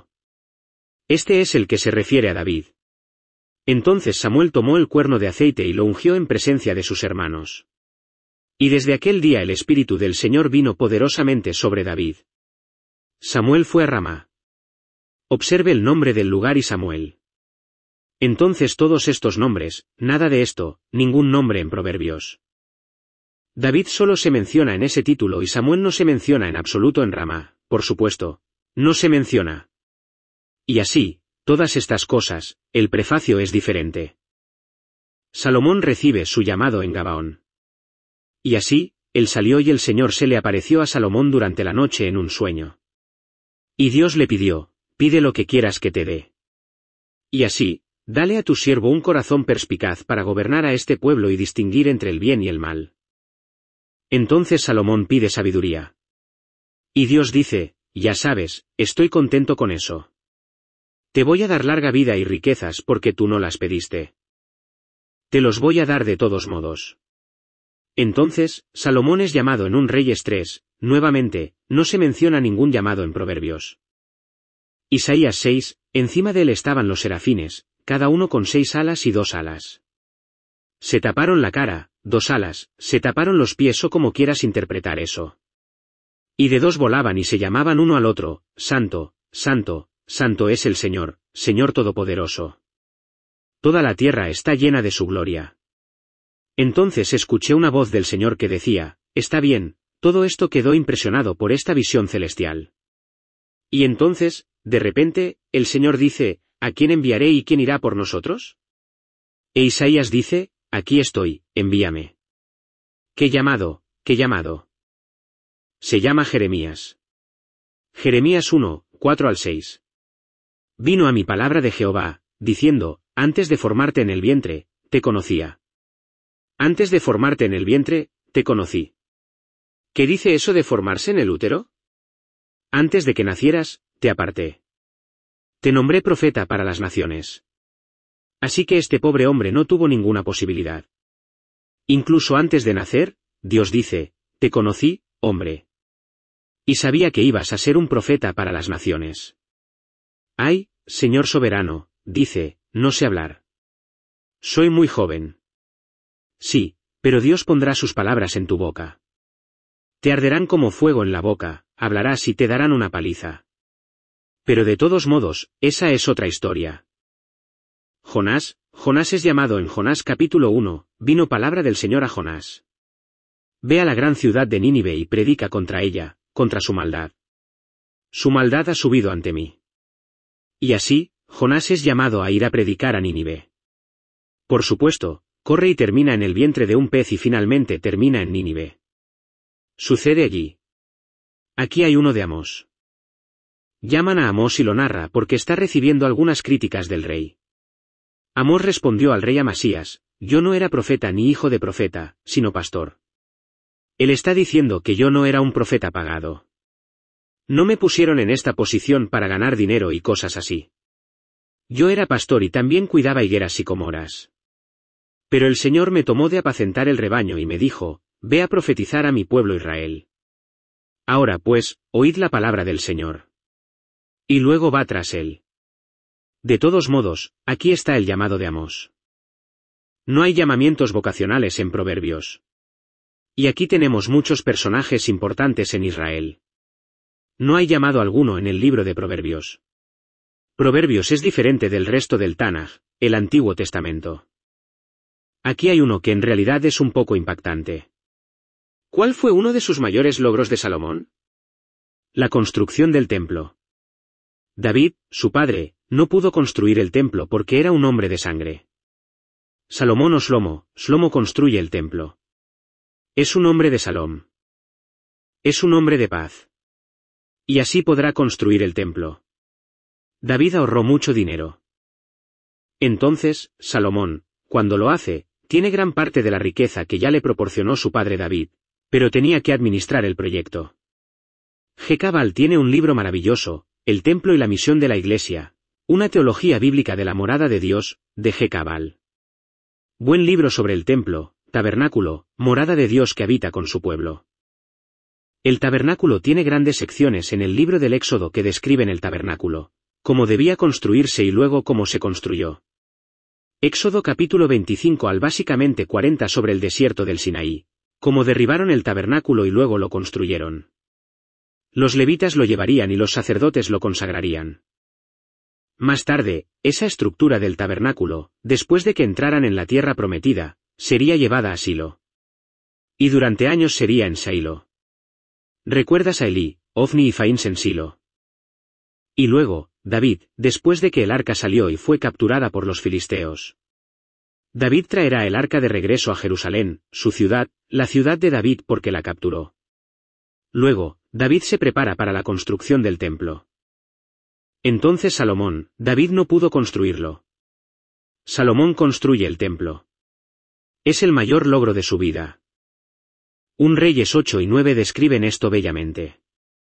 Este es el que se refiere a David. Entonces Samuel tomó el cuerno de aceite y lo ungió en presencia de sus hermanos. Y desde aquel día el Espíritu del Señor vino poderosamente sobre David. Samuel fue a Ramá. Observe el nombre del lugar y Samuel. Entonces todos estos nombres, nada de esto, ningún nombre en Proverbios. David solo se menciona en ese título y Samuel no se menciona en absoluto en Ramá, por supuesto. No se menciona. Y así, todas estas cosas, el prefacio es diferente. Salomón recibe su llamado en Gabaón. Y así, él salió y el Señor se le apareció a Salomón durante la noche en un sueño. Y Dios le pidió, pide lo que quieras que te dé. Y así, dale a tu siervo un corazón perspicaz para gobernar a este pueblo y distinguir entre el bien y el mal. Entonces Salomón pide sabiduría. Y Dios dice, ya sabes, estoy contento con eso. Te voy a dar larga vida y riquezas porque tú no las pediste. Te los voy a dar de todos modos. Entonces, Salomón es llamado en un Reyes tres, nuevamente, no se menciona ningún llamado en Proverbios. Isaías seis, encima de él estaban los serafines, cada uno con seis alas y dos alas. Se taparon la cara, dos alas, se taparon los pies o como quieras interpretar eso. Y de dos volaban y se llamaban uno al otro, Santo, Santo, Santo es el Señor, Señor Todopoderoso. Toda la tierra está llena de su gloria. Entonces escuché una voz del Señor que decía, está bien, todo esto quedó impresionado por esta visión celestial. Y entonces, de repente, el Señor dice, ¿a quién enviaré y quién irá por nosotros? E Isaías dice, aquí estoy, envíame. ¿Qué llamado, qué llamado? Se llama Jeremías. Jeremías uno, cuatro al seis. Vino a mi palabra de Jehová, diciendo, antes de formarte en el vientre, te conocía. Antes de formarte en el vientre, te conocí. ¿Qué dice eso de formarse en el útero? Antes de que nacieras, te aparté. Te nombré profeta para las naciones. Así que este pobre hombre no tuvo ninguna posibilidad. Incluso antes de nacer, Dios dice, te conocí, hombre. Y sabía que ibas a ser un profeta para las naciones. Ay, Señor soberano, dice, no sé hablar. Soy muy joven. Sí, pero Dios pondrá sus palabras en tu boca. Te arderán como fuego en la boca, hablarás y te darán una paliza. Pero de todos modos, esa es otra historia. Jonás, Jonás es llamado en Jonás capítulo uno, vino palabra del Señor a Jonás. Ve a la gran ciudad de Nínive y predica contra ella, contra su maldad. Su maldad ha subido ante mí. Y así, Jonás es llamado a ir a predicar a Nínive. Por supuesto, corre y termina en el vientre de un pez y finalmente termina en Nínive. Sucede allí. Aquí hay uno de Amós. Llaman a Amós y lo narra porque está recibiendo algunas críticas del rey. Amós respondió al rey Amasías, yo no era profeta ni hijo de profeta, sino pastor. Él está diciendo que yo no era un profeta pagado. No me pusieron en esta posición para ganar dinero y cosas así. Yo era pastor y también cuidaba higueras sicomoras. Pero el Señor me tomó de apacentar el rebaño y me dijo, ve a profetizar a mi pueblo Israel. Ahora pues, oíd la palabra del Señor. Y luego va tras él. De todos modos, aquí está el llamado de Amós. No hay llamamientos vocacionales en Proverbios. Y aquí tenemos muchos personajes importantes en Israel. No hay llamado alguno en el libro de Proverbios. Proverbios es diferente del resto del Tanaj, el Antiguo Testamento. Aquí hay uno que en realidad es un poco impactante. ¿Cuál fue uno de sus mayores logros de Salomón? La construcción del templo. David, su padre, no pudo construir el templo porque era un hombre de sangre. Salomón o Shlomo, Shlomo construye el templo. Es un hombre de Salom. Es un hombre de paz. Y así podrá construir el templo. David ahorró mucho dinero. Entonces, Salomón, cuando lo hace, tiene gran parte de la riqueza que ya le proporcionó su padre David, pero tenía que administrar el proyecto. Jecabal tiene un libro maravilloso, El templo y la misión de la Iglesia, una teología bíblica de la morada de Dios, de Jecabal. Buen libro sobre el templo, tabernáculo, morada de Dios que habita con su pueblo. El tabernáculo tiene grandes secciones en el libro del Éxodo que describen el tabernáculo, cómo debía construirse y luego cómo se construyó. Éxodo capítulo veinticinco al básicamente cuarenta sobre el desierto del Sinaí, cómo derribaron el tabernáculo y luego lo construyeron. Los levitas lo llevarían y los sacerdotes lo consagrarían. Más tarde, esa estructura del tabernáculo, después de que entraran en la tierra prometida, sería llevada a Silo. Y durante años sería en Silo. ¿Recuerdas a Elí, Ofni y Faíns en Silo? Y luego, David, después de que el arca salió y fue capturada por los filisteos. David traerá el arca de regreso a Jerusalén, su ciudad, la ciudad de David porque la capturó. Luego, David se prepara para la construcción del templo. Entonces Salomón, David no pudo construirlo. Salomón construye el templo. Es el mayor logro de su vida. Un Reyes ocho y nueve describen esto bellamente.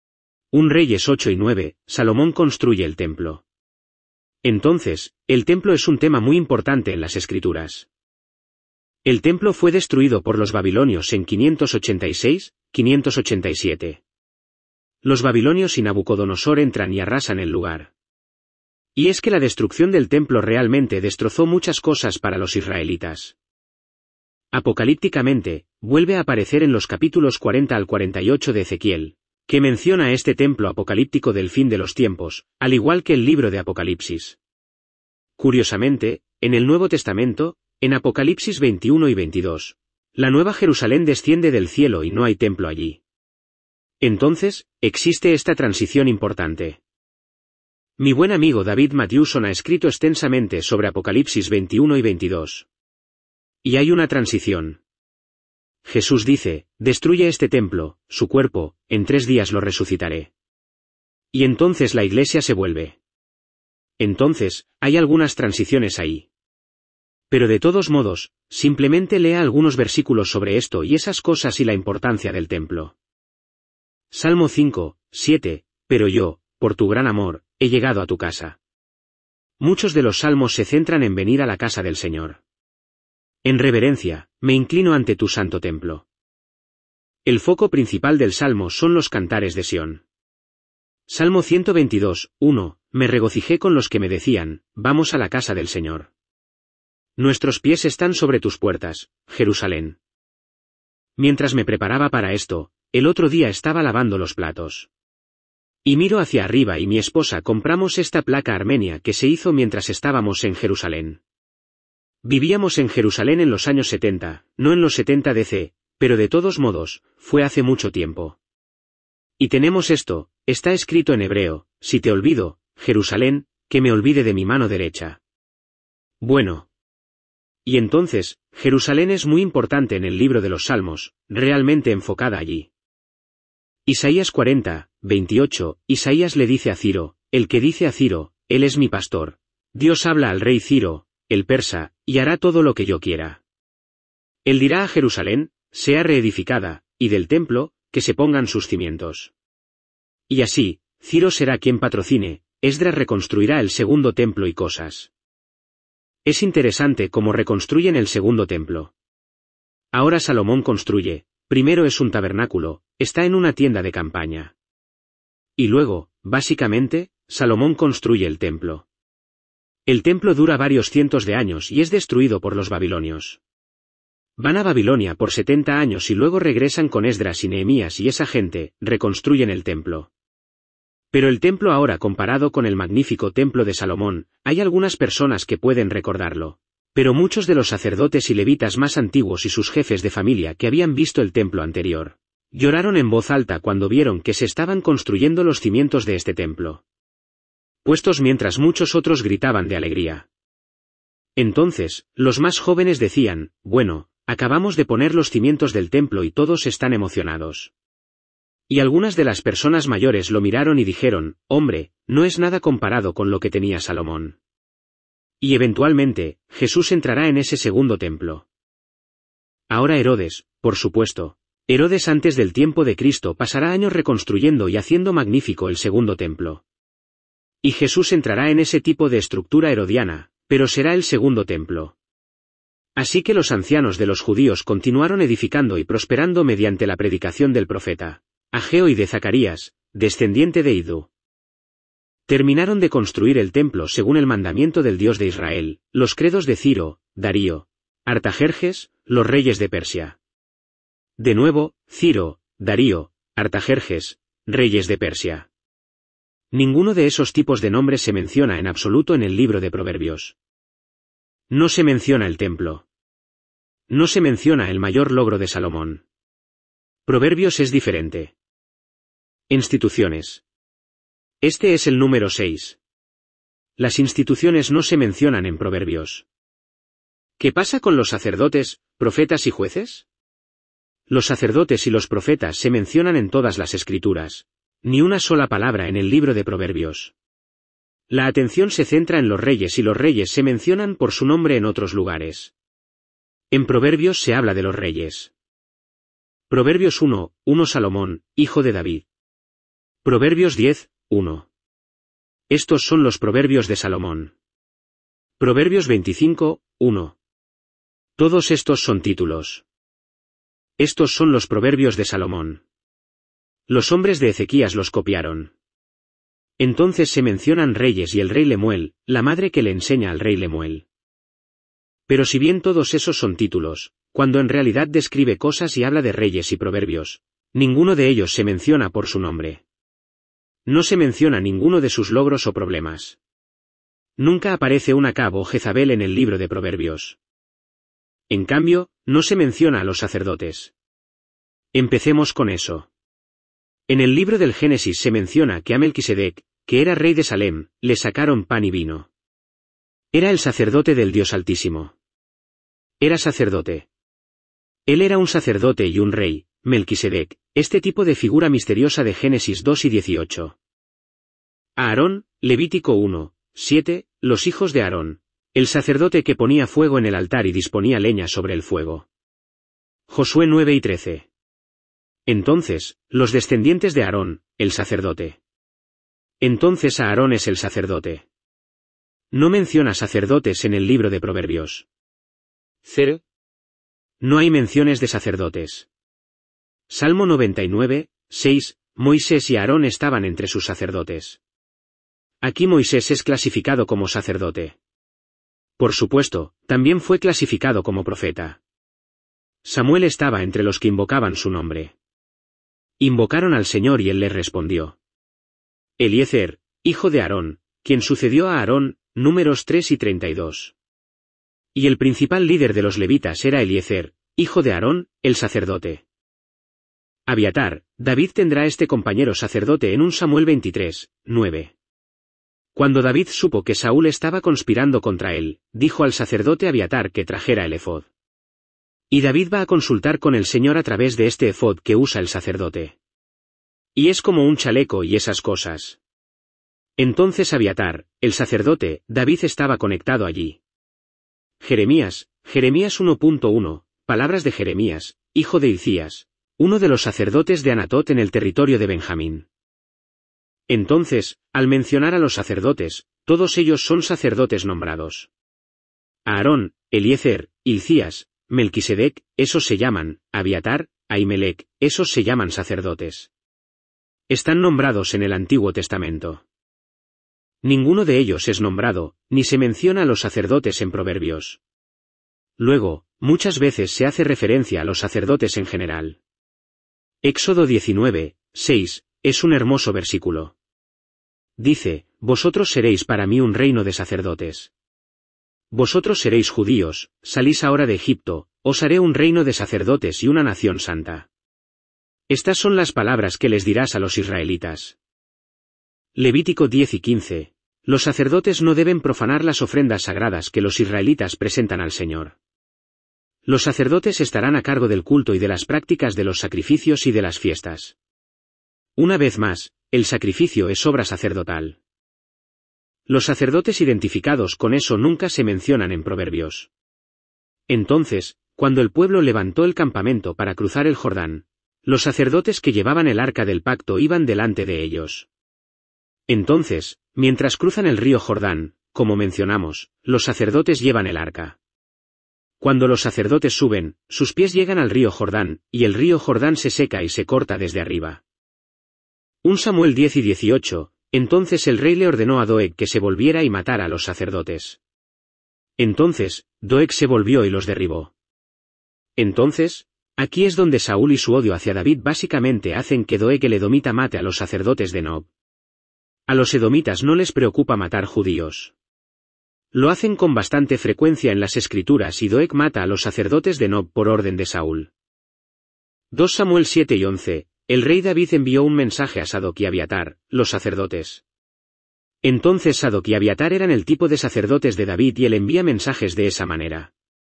Un Reyes ocho y nueve, Salomón construye el templo. Entonces, el templo es un tema muy importante en las Escrituras. El templo fue destruido por los babilonios en quinientos ochenta y seis, quinientos ochenta y siete. Los babilonios y Nabucodonosor entran y arrasan el lugar. Y es que la destrucción del templo realmente destrozó muchas cosas para los israelitas. Apocalípticamente, vuelve a aparecer en los capítulos cuarenta al cuarenta y ocho de Ezequiel, que menciona este templo apocalíptico del fin de los tiempos, al igual que el libro de Apocalipsis. Curiosamente, en el Nuevo Testamento, en Apocalipsis veintiuno y veintidós, la Nueva Jerusalén desciende del cielo y no hay templo allí. Entonces, existe esta transición importante. Mi buen amigo David Matthewson ha escrito extensamente sobre Apocalipsis veintiuno y veintidós. Y hay una transición. Jesús dice, destruye este templo, su cuerpo, en tres días lo resucitaré. Y entonces la iglesia se vuelve. Entonces, hay algunas transiciones ahí. Pero de todos modos, simplemente lea algunos versículos sobre esto y esas cosas y la importancia del templo. Salmo cinco, siete, pero yo, por tu gran amor, he llegado a tu casa. Muchos de los salmos se centran en venir a la casa del Señor. En reverencia, me inclino ante tu santo templo. El foco principal del salmo son los cantares de Sión. Salmo ciento veintidós, uno, me regocijé con los que me decían, vamos a la casa del Señor. Nuestros pies están sobre tus puertas, Jerusalén. Mientras me preparaba para esto, el otro día estaba lavando los platos. Y miro hacia arriba y mi esposa compramos esta placa armenia que se hizo mientras estábamos en Jerusalén. Vivíamos en Jerusalén en los años setenta, no en los setenta D C, pero de todos modos, fue hace mucho tiempo. Y tenemos esto, está escrito en hebreo, si te olvido, Jerusalén, que me olvide de mi mano derecha. Bueno. Y entonces, Jerusalén es muy importante en el libro de los Salmos, realmente enfocada allí. Isaías cuarenta, veintiocho, Isaías le dice a Ciro, el que dice a Ciro, él es mi pastor. Dios habla al rey Ciro, el persa, y hará todo lo que yo quiera. Él dirá a Jerusalén, sea reedificada, y del templo, que se pongan sus cimientos. Y así, Ciro será quien patrocine, Esdras reconstruirá el segundo templo y cosas. Es interesante cómo reconstruyen el segundo templo. Ahora Salomón construye, primero es un tabernáculo, está en una tienda de campaña. Y luego, básicamente, Salomón construye el templo. El templo dura varios cientos de años y es destruido por los babilonios. Van a Babilonia por setenta años y luego regresan con Esdras y Nehemías y esa gente, reconstruyen el templo. Pero el templo ahora comparado con el magnífico templo de Salomón, hay algunas personas que pueden recordarlo. Pero muchos de los sacerdotes y levitas más antiguos y sus jefes de familia que habían visto el templo anterior, lloraron en voz alta cuando vieron que se estaban construyendo los cimientos de este templo. Puestos mientras muchos otros gritaban de alegría. Entonces, los más jóvenes decían, bueno, acabamos de poner los cimientos del templo y todos están emocionados. Y algunas de las personas mayores lo miraron y dijeron, hombre, no es nada comparado con lo que tenía Salomón. Y eventualmente, Jesús entrará en ese segundo templo. Ahora Herodes, por supuesto, Herodes antes del tiempo de Cristo pasará años reconstruyendo y haciendo magnífico el segundo templo. Y Jesús entrará en ese tipo de estructura herodiana, pero será el segundo templo. Así que los ancianos de los judíos continuaron edificando y prosperando mediante la predicación del profeta Ageo y de Zacarías, descendiente de Idú. Terminaron de construir el templo según el mandamiento del Dios de Israel, los credos de Ciro, Darío, Artajerjes, los reyes de Persia. De nuevo, Ciro, Darío, Artajerjes, reyes de Persia. Ninguno de esos tipos de nombres se menciona en absoluto en el libro de Proverbios. No se menciona el templo. No se menciona el mayor logro de Salomón. Proverbios es diferente. Instituciones. Este es el número seis. Las instituciones no se mencionan en Proverbios. ¿Qué pasa con los sacerdotes, profetas y jueces? Los sacerdotes y los profetas se mencionan en todas las escrituras. Ni una sola palabra en el libro de Proverbios. La atención se centra en los reyes y los reyes se mencionan por su nombre en otros lugares. En Proverbios se habla de los reyes. Proverbios uno, uno Salomón, hijo de David. Proverbios diez, uno. Estos son los proverbios de Salomón. Proverbios veinticinco, uno. Todos estos son títulos. Estos son los proverbios de Salomón. Los hombres de Ezequías los copiaron. Entonces se mencionan reyes y el rey Lemuel, la madre que le enseña al rey Lemuel. Pero si bien todos esos son títulos, cuando en realidad describe cosas y habla de reyes y proverbios, ninguno de ellos se menciona por su nombre. No se menciona ninguno de sus logros o problemas. Nunca aparece un Acab o Jezabel en el libro de Proverbios. En cambio, no se menciona a los sacerdotes. Empecemos con eso. En el libro del Génesis se menciona que a Melquisedec, que era rey de Salem, le sacaron pan y vino. Era el sacerdote del Dios Altísimo. Era sacerdote. Él era un sacerdote y un rey, Melquisedec, este tipo de figura misteriosa de Génesis dos y dieciocho. Aarón, Levítico uno, siete, los hijos de Aarón, el sacerdote que ponía fuego en el altar y disponía leña sobre el fuego. Josué nueve y trece. Entonces, los descendientes de Aarón, el sacerdote. Entonces Aarón es el sacerdote. No menciona sacerdotes en el libro de Proverbios. Cero. No hay menciones de sacerdotes. Salmo noventa y nueve, seis, Moisés y Aarón estaban entre sus sacerdotes. Aquí Moisés es clasificado como sacerdote. Por supuesto, también fue clasificado como profeta. Samuel estaba entre los que invocaban su nombre. Invocaron al Señor y él les respondió. Eliezer, hijo de Aarón, quien sucedió a Aarón, Números tres y treinta y dos. Y el principal líder de los levitas era Eliezer, hijo de Aarón, el sacerdote. Abiatar, David tendrá este compañero sacerdote en un Samuel veintitrés, nueve. Cuando David supo que Saúl estaba conspirando contra él, dijo al sacerdote Abiatar que trajera el efod. Y David va a consultar con el Señor a través de este efod que usa el sacerdote. Y es como un chaleco y esas cosas. Entonces Abiatar, el sacerdote, David estaba conectado allí. Jeremías, Jeremías uno punto uno, palabras de Jeremías, hijo de Hilcías, uno de los sacerdotes de Anatot en el territorio de Benjamín. Entonces, al mencionar a los sacerdotes, todos ellos son sacerdotes nombrados. Aarón, Eliezer, Hilcías, Melquisedec, esos se llaman, Abiatar, Ahimelec, esos se llaman sacerdotes. Están nombrados en el Antiguo Testamento. Ninguno de ellos es nombrado, ni se menciona a los sacerdotes en Proverbios. Luego, muchas veces se hace referencia a los sacerdotes en general. Éxodo diecinueve, seis, es un hermoso versículo. Dice, vosotros seréis para mí un reino de sacerdotes. Vosotros seréis judíos, salís ahora de Egipto, os haré un reino de sacerdotes y una nación santa. Estas son las palabras que les dirás a los israelitas. Levítico diez y quince. Los sacerdotes no deben profanar las ofrendas sagradas que los israelitas presentan al Señor. Los sacerdotes estarán a cargo del culto y de las prácticas de los sacrificios y de las fiestas. Una vez más, el sacrificio es obra sacerdotal. Los sacerdotes identificados con eso nunca se mencionan en Proverbios. Entonces, cuando el pueblo levantó el campamento para cruzar el Jordán, los sacerdotes que llevaban el arca del pacto iban delante de ellos. Entonces, mientras cruzan el río Jordán, como mencionamos, los sacerdotes llevan el arca. Cuando los sacerdotes suben, sus pies llegan al río Jordán, y el río Jordán se seca y se corta desde arriba. un Samuel diez y dieciocho, entonces el rey le ordenó a Doeg que se volviera y matara a los sacerdotes. Entonces, Doeg se volvió y los derribó. Entonces, aquí es donde Saúl y su odio hacia David básicamente hacen que Doeg el edomita mate a los sacerdotes de Nob. A los edomitas no les preocupa matar judíos. Lo hacen con bastante frecuencia en las escrituras y Doeg mata a los sacerdotes de Nob por orden de Saúl. dos Samuel siete y once, el rey David envió un mensaje a Sadoc y Abiatar, los sacerdotes. Entonces Sadoc y Abiatar eran el tipo de sacerdotes de David y él envía mensajes de esa manera.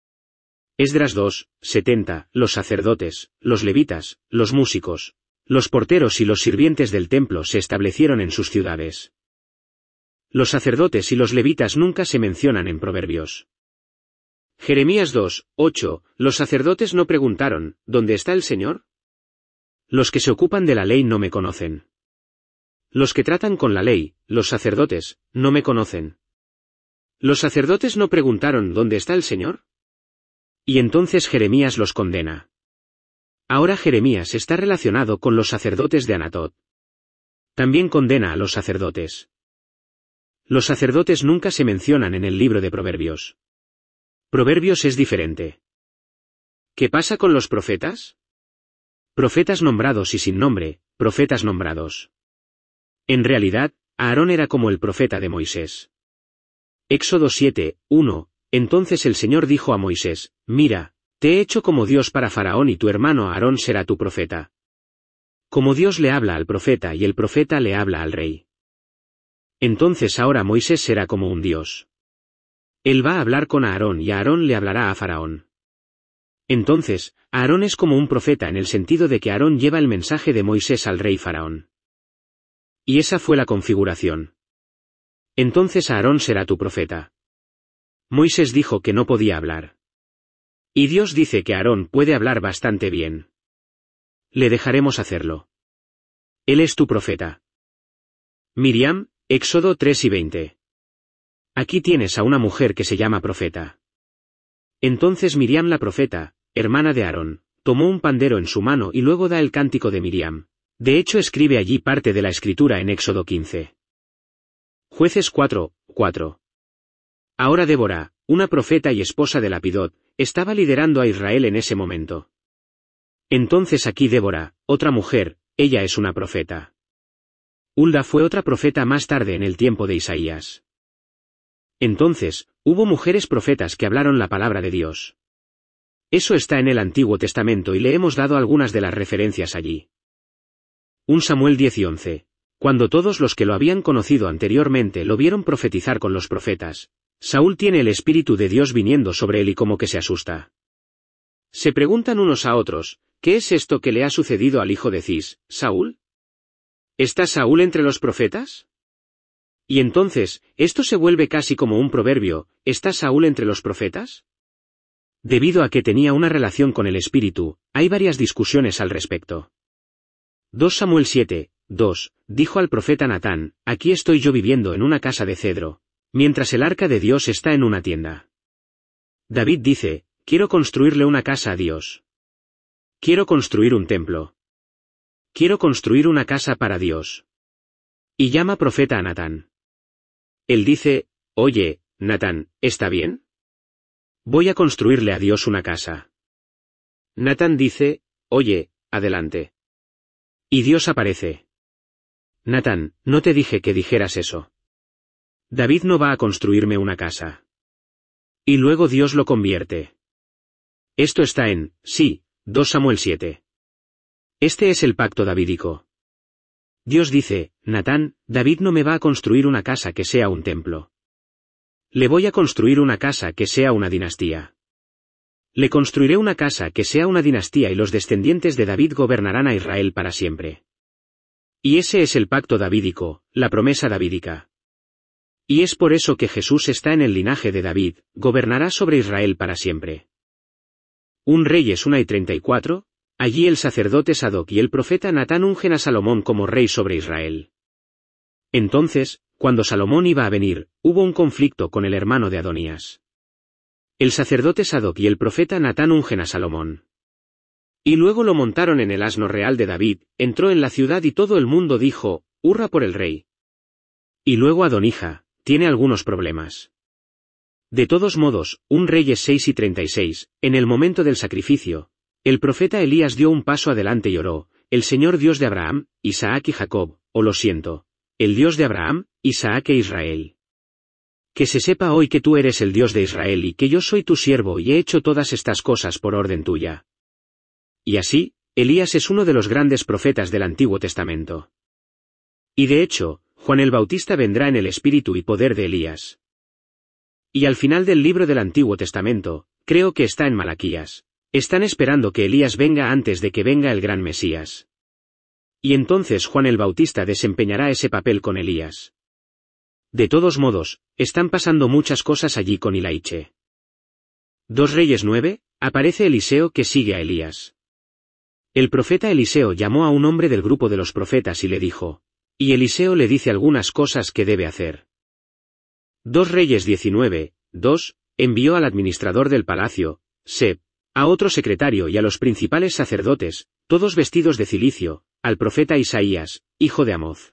Esdras dos, setenta, los sacerdotes, los levitas, los músicos, los porteros y los sirvientes del templo se establecieron en sus ciudades. Los sacerdotes y los levitas nunca se mencionan en Proverbios. Jeremías dos, ocho, los sacerdotes no preguntaron, ¿dónde está el Señor? Los que se ocupan de la ley no me conocen. Los que tratan con la ley, los sacerdotes, no me conocen. ¿Los sacerdotes no preguntaron dónde está el Señor? Y entonces Jeremías los condena. Ahora Jeremías está relacionado con los sacerdotes de Anatot. También condena a los sacerdotes. Los sacerdotes nunca se mencionan en el libro de Proverbios. Proverbios es diferente. ¿Qué pasa con los profetas? Profetas nombrados y sin nombre, profetas nombrados. En realidad, Aarón era como el profeta de Moisés. Éxodo siete, uno, entonces el Señor dijo a Moisés, mira, te he hecho como Dios para Faraón y tu hermano Aarón será tu profeta. Como Dios le habla al profeta y el profeta le habla al rey. Entonces ahora Moisés será como un Dios. Él va a hablar con Aarón y Aarón le hablará a Faraón. Entonces, Aarón es como un profeta en el sentido de que Aarón lleva el mensaje de Moisés al rey Faraón. Y esa fue la configuración. Entonces Aarón será tu profeta. Moisés dijo que no podía hablar. Y Dios dice que Aarón puede hablar bastante bien. Le dejaremos hacerlo. Él es tu profeta. Miriam, Éxodo tres y veinte. Aquí tienes a una mujer que se llama profeta. Entonces Miriam la profeta, hermana de Aarón, tomó un pandero en su mano y luego da el cántico de Miriam. De hecho escribe allí parte de la escritura en Éxodo quince. Jueces cuatro, cuatro. Ahora Débora, una profeta y esposa de Lapidot, estaba liderando a Israel en ese momento. Entonces aquí Débora, otra mujer, ella es una profeta. Hulda fue otra profeta más tarde en el tiempo de Isaías. Entonces, hubo mujeres profetas que hablaron la palabra de Dios. Eso está en el Antiguo Testamento y le hemos dado algunas de las referencias allí. Primero Samuel diez y once. Cuando todos los que lo habían conocido anteriormente lo vieron profetizar con los profetas, Saúl tiene el Espíritu de Dios viniendo sobre él y como que se asusta. Se preguntan unos a otros, ¿qué es esto que le ha sucedido al hijo de Cis, Saúl? ¿Está Saúl entre los profetas? Y entonces, esto se vuelve casi como un proverbio, ¿está Saúl entre los profetas? Debido a que tenía una relación con el Espíritu, hay varias discusiones al respecto. Segundo Samuel siete, dos, dijo al profeta Natán, aquí estoy yo viviendo en una casa de cedro, mientras el arca de Dios está en una tienda. David dice, quiero construirle una casa a Dios. Quiero construir un templo. Quiero construir una casa para Dios. Y llama profeta a Natán. Él dice, oye, Natán, ¿está bien? Voy a construirle a Dios una casa. Natán dice, oye, adelante. Y Dios aparece. Natán, no te dije que dijeras eso. David no va a construirme una casa. Y luego Dios lo convierte. Esto está en, sí, segundo Samuel siete. Este es el pacto davídico. Dios dice, Natán, David no me va a construir una casa que sea un templo. Le voy a construir una casa que sea una dinastía. Le construiré una casa que sea una dinastía y los descendientes de David gobernarán a Israel para siempre. Y ese es el pacto davídico, la promesa davídica. Y es por eso que Jesús está en el linaje de David, gobernará sobre Israel para siempre. Un Reyes uno y treinta y cuatro, allí el sacerdote Sadoc y el profeta Natán ungen a Salomón como rey sobre Israel. Entonces, cuando Salomón iba a venir, hubo un conflicto con el hermano de Adonías. El sacerdote Sadoc y el profeta Natán ungen a Salomón. Y luego lo montaron en el asno real de David, entró en la ciudad y todo el mundo dijo, hurra por el rey. Y luego Adonija, tiene algunos problemas. De todos modos, un Reyes seis y treinta y seis, en el momento del sacrificio, el profeta Elías dio un paso adelante y oró, el Señor Dios de Abraham, Isaac y Jacob, o lo siento, el Dios de Abraham, Isaac e Israel. Que se sepa hoy que tú eres el Dios de Israel y que yo soy tu siervo y he hecho todas estas cosas por orden tuya. Y así, Elías es uno de los grandes profetas del Antiguo Testamento. Y de hecho, Juan el Bautista vendrá en el espíritu y poder de Elías. Y al final del libro del Antiguo Testamento, creo que está en Malaquías, están esperando que Elías venga antes de que venga el gran Mesías. Y entonces Juan el Bautista desempeñará ese papel con Elías. De todos modos, están pasando muchas cosas allí con Ilaiche. dos Reyes nueve, aparece Eliseo que sigue a Elías. El profeta Eliseo llamó a un hombre del grupo de los profetas y le dijo, y Eliseo le dice algunas cosas que debe hacer. dos Reyes diecinueve, dos, envió al administrador del palacio, Seb, a otro secretario y a los principales sacerdotes, todos vestidos de cilicio, al profeta Isaías, hijo de Amoz.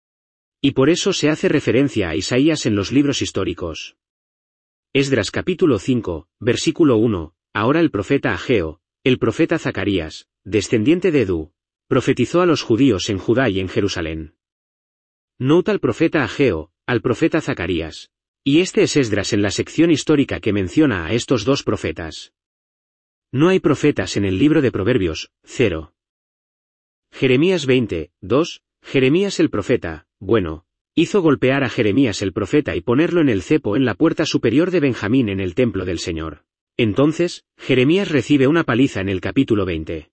Y por eso se hace referencia a Isaías en los libros históricos. Esdras capítulo cinco, versículo uno, ahora el profeta Ageo, el profeta Zacarías, descendiente de Edu, profetizó a los judíos en Judá y en Jerusalén. Nota al profeta Ageo, al profeta Zacarías. Y este es Esdras en la sección histórica que menciona a estos dos profetas. No hay profetas en el libro de Proverbios, cero. Jeremías veinte, dos, Jeremías el profeta, bueno, hizo golpear a Jeremías el profeta y ponerlo en el cepo en la puerta superior de Benjamín en el templo del Señor. Entonces, Jeremías recibe una paliza en el capítulo veinte.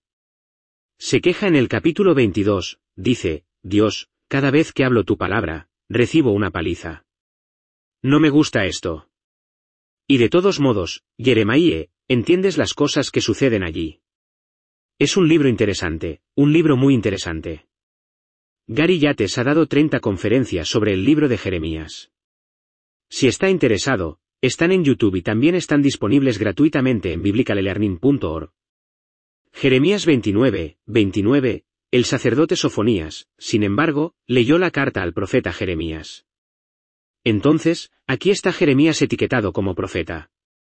Se queja en el capítulo veintidós, dice, Dios, cada vez que hablo tu palabra, recibo una paliza. No me gusta esto. Y de todos modos, Jeremías, entiendes las cosas que suceden allí. Es un libro interesante, un libro muy interesante. Gary Yates ha dado treinta conferencias sobre el libro de Jeremías. Si está interesado, están en YouTube y también están disponibles gratuitamente en biblical learning punto org. Jeremías veintinueve, veintinueve, el sacerdote Sofonías, sin embargo, leyó la carta al profeta Jeremías. Entonces, aquí está Jeremías etiquetado como profeta.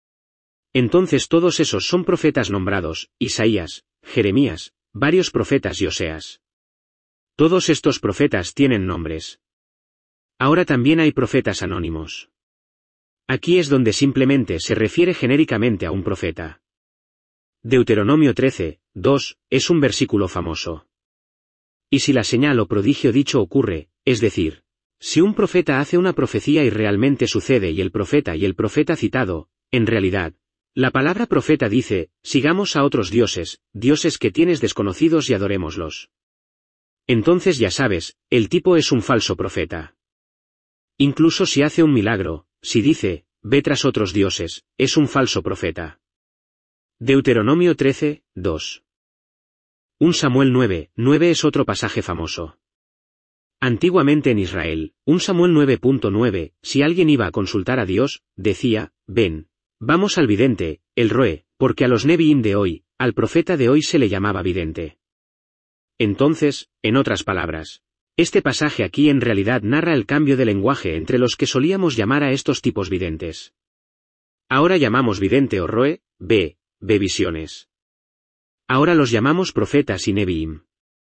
Entonces todos esos son profetas nombrados, Isaías, Jeremías, varios profetas y Oseas. Todos estos profetas tienen nombres. Ahora también hay profetas anónimos. Aquí es donde simplemente se refiere genéricamente a un profeta. Deuteronomio trece, dos, es un versículo famoso. Y si la señal o prodigio dicho ocurre, es decir, si un profeta hace una profecía y realmente sucede y el profeta y el profeta citado, en realidad, la palabra profeta dice, sigamos a otros dioses, dioses que tienes desconocidos y adorémoslos. Entonces ya sabes, el tipo es un falso profeta. Incluso si hace un milagro, si dice, ve tras otros dioses, es un falso profeta. Deuteronomio trece, dos. un Samuel nueve, nueve es otro pasaje famoso. Antiguamente en Israel, un Samuel nueve punto nueve, si alguien iba a consultar a Dios, decía, ven, vamos al vidente, el roe, porque a los neviim de hoy, al profeta de hoy se le llamaba vidente. Entonces, en otras palabras, este pasaje aquí en realidad narra el cambio de lenguaje entre los que solíamos llamar a estos tipos videntes. Ahora llamamos vidente o roe, ve, ve visiones. Ahora los llamamos profetas y neviim.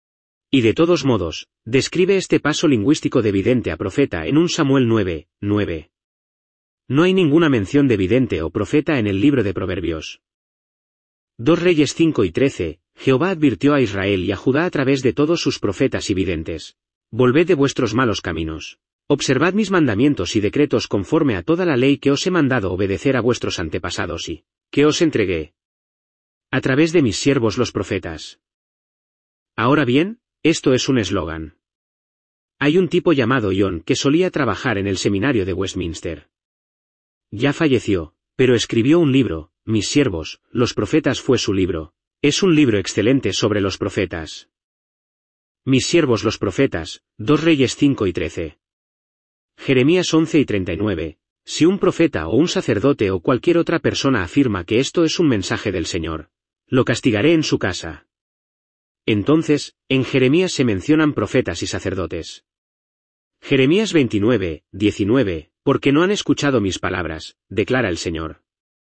Y de todos modos, describe este paso lingüístico de vidente a profeta en un Samuel nueve, nueve. No hay ninguna mención de vidente o profeta en el libro de Proverbios. dos Reyes cinco y trece, Jehová advirtió a Israel y a Judá a través de todos sus profetas y videntes. Volved de vuestros malos caminos. Observad mis mandamientos y decretos conforme a toda la ley que os he mandado obedecer a vuestros antepasados y que os entregué a través de mis siervos los profetas. Ahora bien, esto es un eslogan. Hay un tipo llamado John que solía trabajar en el seminario de Westminster. Ya falleció, pero escribió un libro, Mis siervos, los profetas fue su libro. Es un libro excelente sobre los profetas. Mis siervos los profetas, dos Reyes cinco y trece. Jeremías once y treinta y nueve. Si un profeta o un sacerdote o cualquier otra persona afirma que esto es un mensaje del Señor, lo castigaré en su casa. Entonces, en Jeremías se mencionan profetas y sacerdotes. Jeremías veintinueve, diecinueve, porque no han escuchado mis palabras, declara el Señor.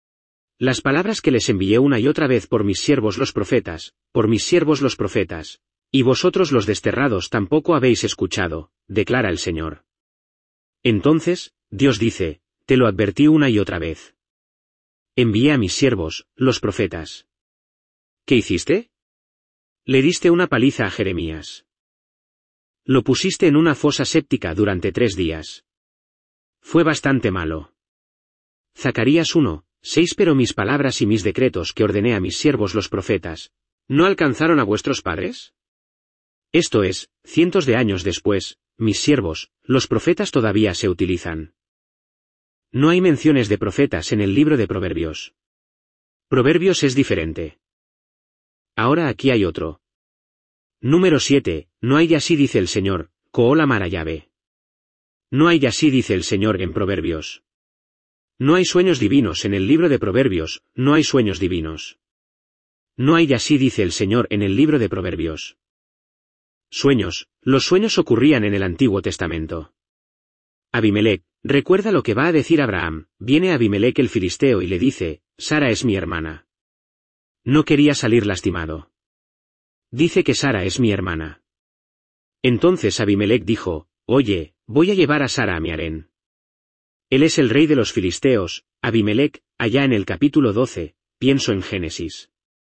Las palabras que les envié una y otra vez por mis siervos los profetas, por mis siervos los profetas, y vosotros los desterrados tampoco habéis escuchado, declara el Señor. Entonces, Dios dice, te lo advertí una y otra vez. Envié a mis siervos, los profetas. ¿Qué hiciste? Le diste una paliza a Jeremías. Lo pusiste en una fosa séptica durante tres días. Fue bastante malo. Zacarías uno, seis Pero mis palabras y mis decretos que ordené a mis siervos los profetas, ¿no alcanzaron a vuestros padres? Esto es, cientos de años después, mis siervos, los profetas todavía se utilizan. No hay menciones de profetas en el libro de Proverbios. Proverbios es diferente. Ahora aquí hay otro. Número siete, no hay así dice el Señor, Koola Marayave. No hay así dice el Señor en Proverbios. No hay sueños divinos en el libro de Proverbios, no hay sueños divinos. No hay así dice el Señor en el libro de Proverbios. Sueños, los sueños ocurrían en el Antiguo Testamento. Abimelec, recuerda lo que va a decir Abraham, viene Abimelec el filisteo y le dice, Sara es mi hermana. No quería salir lastimado. Dice que Sara es mi hermana. Entonces Abimelec dijo, oye, voy a llevar a Sara a mi harén. Él es el rey de los filisteos, Abimelec, allá en el capítulo doce, pienso en Génesis.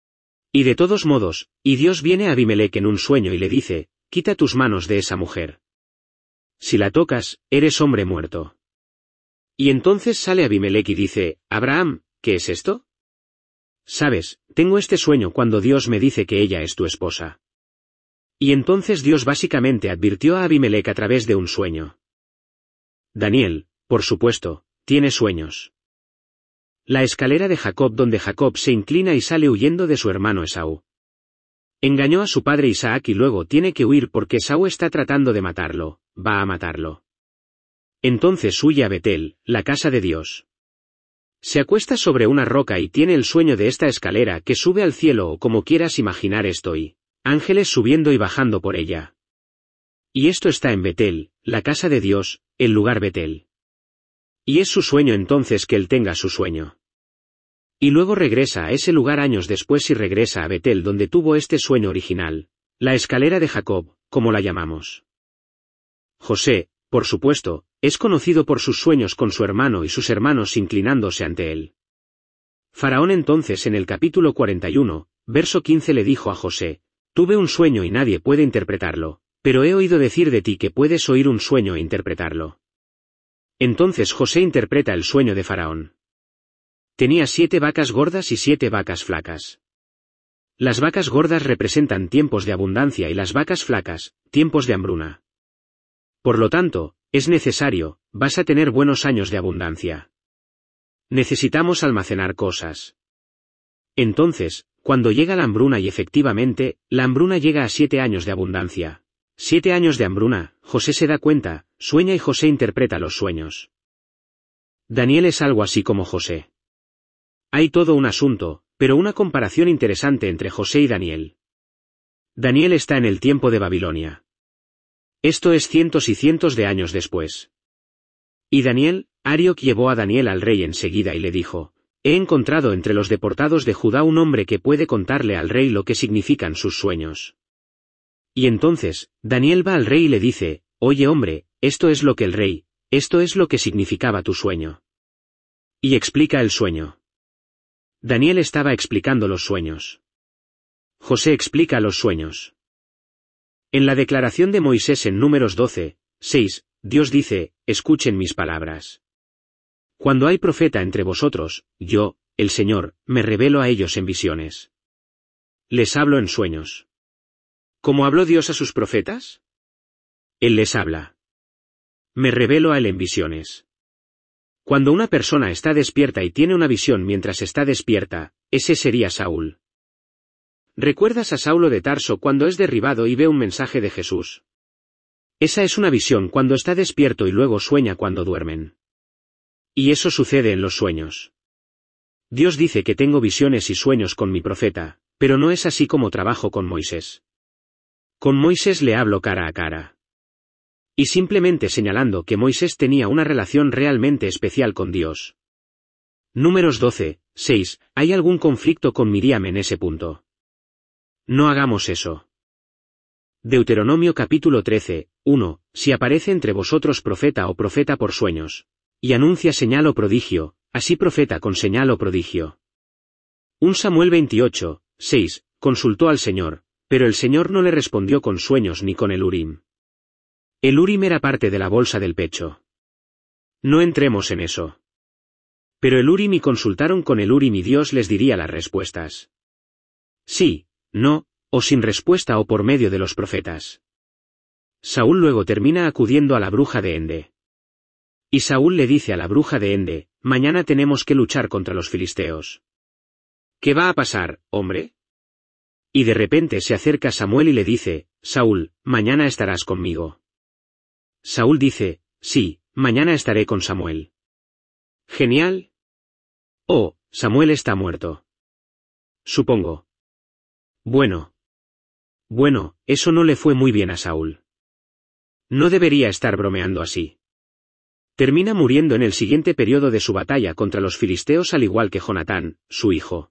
Y de todos modos, y Dios viene a Abimelec en un sueño y le dice, quita tus manos de esa mujer. Si la tocas, eres hombre muerto. Y entonces sale Abimelec y dice, Abraham, ¿qué es esto? Sabes, tengo este sueño cuando Dios me dice que ella es tu esposa. Y entonces Dios básicamente advirtió a Abimelec a través de un sueño. Daniel, por supuesto, tiene sueños. La escalera de Jacob donde Jacob se inclina y sale huyendo de su hermano Esaú. Engañó a su padre Isaac y luego tiene que huir porque Esaú está tratando de matarlo, va a matarlo. Entonces huye a Betel, la casa de Dios. Se acuesta sobre una roca y tiene el sueño de esta escalera que sube al cielo o como quieras imaginar esto y ángeles subiendo y bajando por ella. Y esto está en Betel, la casa de Dios, el lugar Betel. Y es su sueño entonces que él tenga su sueño. Y luego regresa a ese lugar años después y regresa a Betel donde tuvo este sueño original, la escalera de Jacob, como la llamamos. José, por supuesto, es conocido por sus sueños con su hermano y sus hermanos inclinándose ante él. Faraón entonces en el capítulo cuarenta y uno, verso quince le dijo a José, tuve un sueño y nadie puede interpretarlo, pero he oído decir de ti que puedes oír un sueño e interpretarlo. Entonces José interpreta el sueño de Faraón. Tenía siete vacas gordas y siete vacas flacas. Las vacas gordas representan tiempos de abundancia y las vacas flacas, tiempos de hambruna. Por lo tanto, es necesario, vas a tener buenos años de abundancia. Necesitamos almacenar cosas. Entonces, cuando llega la hambruna y efectivamente, la hambruna llega a siete años de abundancia. Siete años de hambruna, José se da cuenta, sueña y José interpreta los sueños. Daniel es algo así como José. Hay todo un asunto, pero una comparación interesante entre José y Daniel. Daniel está en el tiempo de Babilonia. Esto es cientos y cientos de años después. Y Daniel, Arioc llevó a Daniel al rey enseguida y le dijo, he encontrado entre los deportados de Judá un hombre que puede contarle al rey lo que significan sus sueños. Y entonces, Daniel va al rey y le dice, oye hombre, esto es lo que el rey, esto es lo que significaba tu sueño. Y explica el sueño. Daniel estaba explicando los sueños. José explica los sueños. En la declaración de Moisés en Números doce, seis, Dios dice, escuchen mis palabras. Cuando hay profeta entre vosotros, yo, el Señor, me revelo a ellos en visiones. Les hablo en sueños. ¿Cómo habló Dios a sus profetas? Él les habla. Me revelo a él en visiones. Cuando una persona está despierta y tiene una visión mientras está despierta, ese sería Saúl. ¿Recuerdas a Saulo de Tarso cuando es derribado y ve un mensaje de Jesús? Esa es una visión cuando está despierto y luego sueña cuando duermen. Y eso sucede en los sueños. Dios dice que tengo visiones y sueños con mi profeta, pero no es así como trabajo con Moisés. Con Moisés le hablo cara a cara. Y simplemente señalando que Moisés tenía una relación realmente especial con Dios. Números doce, seis, ¿hay algún conflicto con Miriam en ese punto? No hagamos eso. Deuteronomio capítulo trece, uno, si aparece entre vosotros profeta o profeta por sueños, y anuncia señal o prodigio, así profeta con señal o prodigio. un Samuel veintiocho, seis, consultó al Señor, pero el Señor no le respondió con sueños ni con el Urim. El Urim era parte de la bolsa del pecho. No entremos en eso. Pero el Urim y consultaron con el Urim y Dios les diría las respuestas. Sí, no, o sin respuesta o por medio de los profetas. Saúl luego termina acudiendo a la bruja de Ende. Y Saúl le dice a la bruja de Ende, mañana tenemos que luchar contra los filisteos. ¿Qué va a pasar, hombre? Y de repente se acerca Samuel y le dice, Saúl, mañana estarás conmigo. Saúl dice, sí, mañana estaré con Samuel. Genial. Oh, Samuel está muerto. Supongo. Bueno. Bueno, eso no le fue muy bien a Saúl. No debería estar bromeando así. Termina muriendo en el siguiente periodo de su batalla contra los filisteos al igual que Jonatán, su hijo.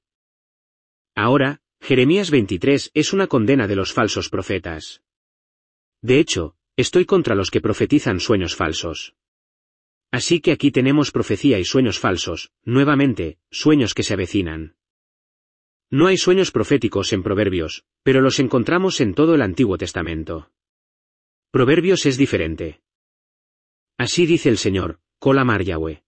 Ahora, Jeremías veintitrés es una condena de los falsos profetas. De hecho, estoy contra los que profetizan sueños falsos. Así que aquí tenemos profecía y sueños falsos, nuevamente, sueños que se avecinan. No hay sueños proféticos en Proverbios, pero los encontramos en todo el Antiguo Testamento. Proverbios es diferente. Así dice el Señor, Colamar Yahweh.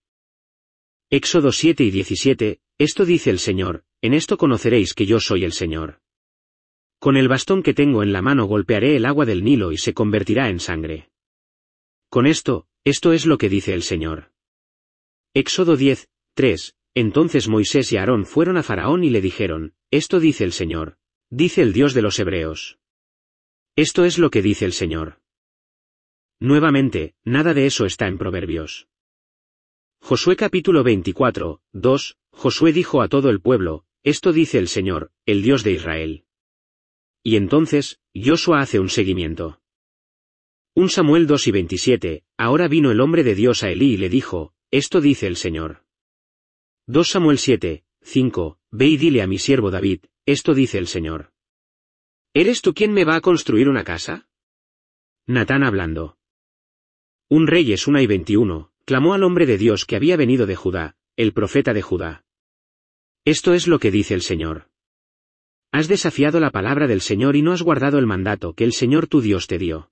Éxodo siete y diecisiete, esto dice el Señor, en esto conoceréis que yo soy el Señor. Con el bastón que tengo en la mano golpearé el agua del Nilo y se convertirá en sangre. Con esto, esto es lo que dice el Señor. Éxodo diez, tres, entonces Moisés y Aarón fueron a Faraón y le dijeron, esto dice el Señor, dice el Dios de los Hebreos. Esto es lo que dice el Señor. Nuevamente, nada de eso está en Proverbios. Josué capítulo veinticuatro, dos, Josué dijo a todo el pueblo, esto dice el Señor, el Dios de Israel. Y entonces, Josué hace un seguimiento. un Samuel dos y veintisiete, ahora vino el hombre de Dios a Elí y le dijo, esto dice el Señor. dos Samuel siete, cinco, ve y dile a mi siervo David, esto dice el Señor. ¿Eres tú quien me va a construir una casa? Natán hablando. un Reyes uno y veintiuno, clamó al hombre de Dios que había venido de Judá, el profeta de Judá. Esto es lo que dice el Señor. Has desafiado la palabra del Señor y no has guardado el mandato que el Señor tu Dios te dio.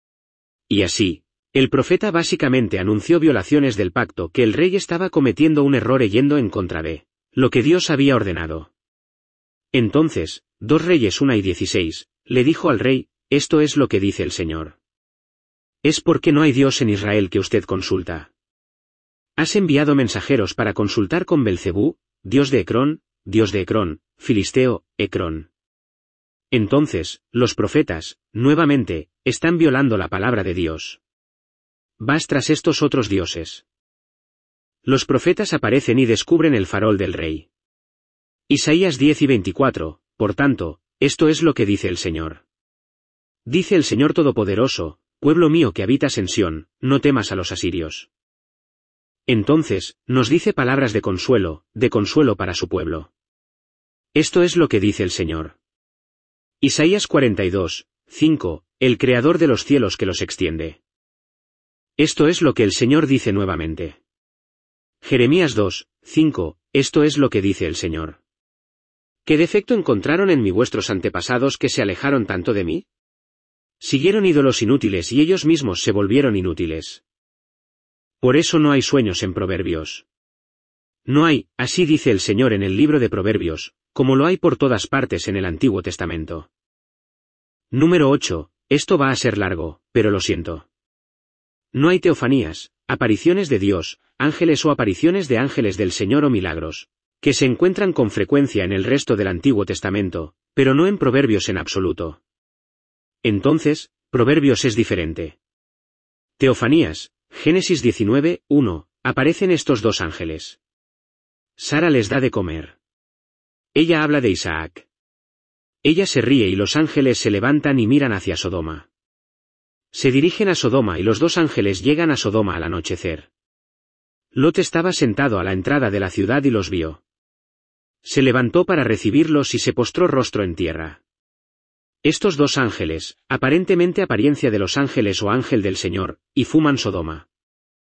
Y así, el profeta básicamente anunció violaciones del pacto que el rey estaba cometiendo un error yendo en contra de lo que Dios había ordenado. Entonces, dos Reyes uno y dieciséis, le dijo al rey, esto es lo que dice el Señor. Es porque no hay Dios en Israel que usted consulta. Has enviado mensajeros para consultar con Belcebú, dios de Ecrón, dios de Ecrón, filisteo, Ecrón. Entonces, los profetas, nuevamente, están violando la palabra de Dios. Vas tras estos otros dioses. Los profetas aparecen y descubren el farol del rey. Isaías diez y veinticuatro, por tanto, esto es lo que dice el Señor. Dice el Señor Todopoderoso, pueblo mío que habitas en Sión, no temas a los asirios. Entonces, nos dice palabras de consuelo, de consuelo para su pueblo. Esto es lo que dice el Señor. Isaías cuarenta y dos, cinco, el Creador de los cielos que los extiende. Esto es lo que el Señor dice nuevamente. Jeremías dos, cinco, esto es lo que dice el Señor. ¿Qué defecto encontraron en mí vuestros antepasados que se alejaron tanto de mí? Siguieron ídolos inútiles y ellos mismos se volvieron inútiles. Por eso no hay sueños en Proverbios. No hay, así dice el Señor en el libro de Proverbios, como lo hay por todas partes en el Antiguo Testamento. Número ocho, esto va a ser largo, pero lo siento. No hay teofanías, apariciones de Dios, ángeles o apariciones de ángeles del Señor o milagros, que se encuentran con frecuencia en el resto del Antiguo Testamento, pero no en Proverbios en absoluto. Entonces, Proverbios es diferente. Teofanías, Génesis diecinueve, uno, aparecen estos dos ángeles. Sara les da de comer. Ella habla de Isaac. Ella se ríe y los ángeles se levantan y miran hacia Sodoma. Se dirigen a Sodoma y los dos ángeles llegan a Sodoma al anochecer. Lot estaba sentado a la entrada de la ciudad y los vio. Se levantó para recibirlos y se postró rostro en tierra. Estos dos ángeles, aparentemente apariencia de los ángeles o ángel del Señor, y fuman Sodoma.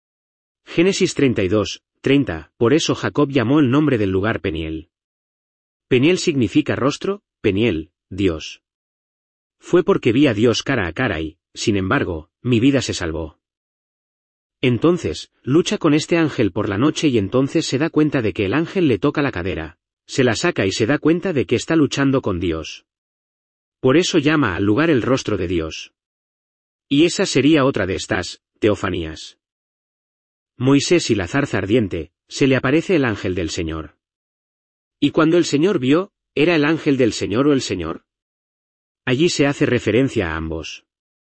Génesis treinta y dos, treinta, por eso Jacob llamó el nombre del lugar Peniel. Peniel significa rostro, Peniel, Dios. Fue porque vi a Dios cara a cara y, sin embargo, mi vida se salvó. Entonces, lucha con este ángel por la noche y entonces se da cuenta de que el ángel le toca la cadera, se la saca y se da cuenta de que está luchando con Dios. Por eso llama al lugar el rostro de Dios. Y esa sería otra de estas teofanías. Moisés y la zarza ardiente, se le aparece el ángel del Señor. Y cuando el Señor vio, ¿era el ángel del Señor o el Señor? Allí se hace referencia a ambos.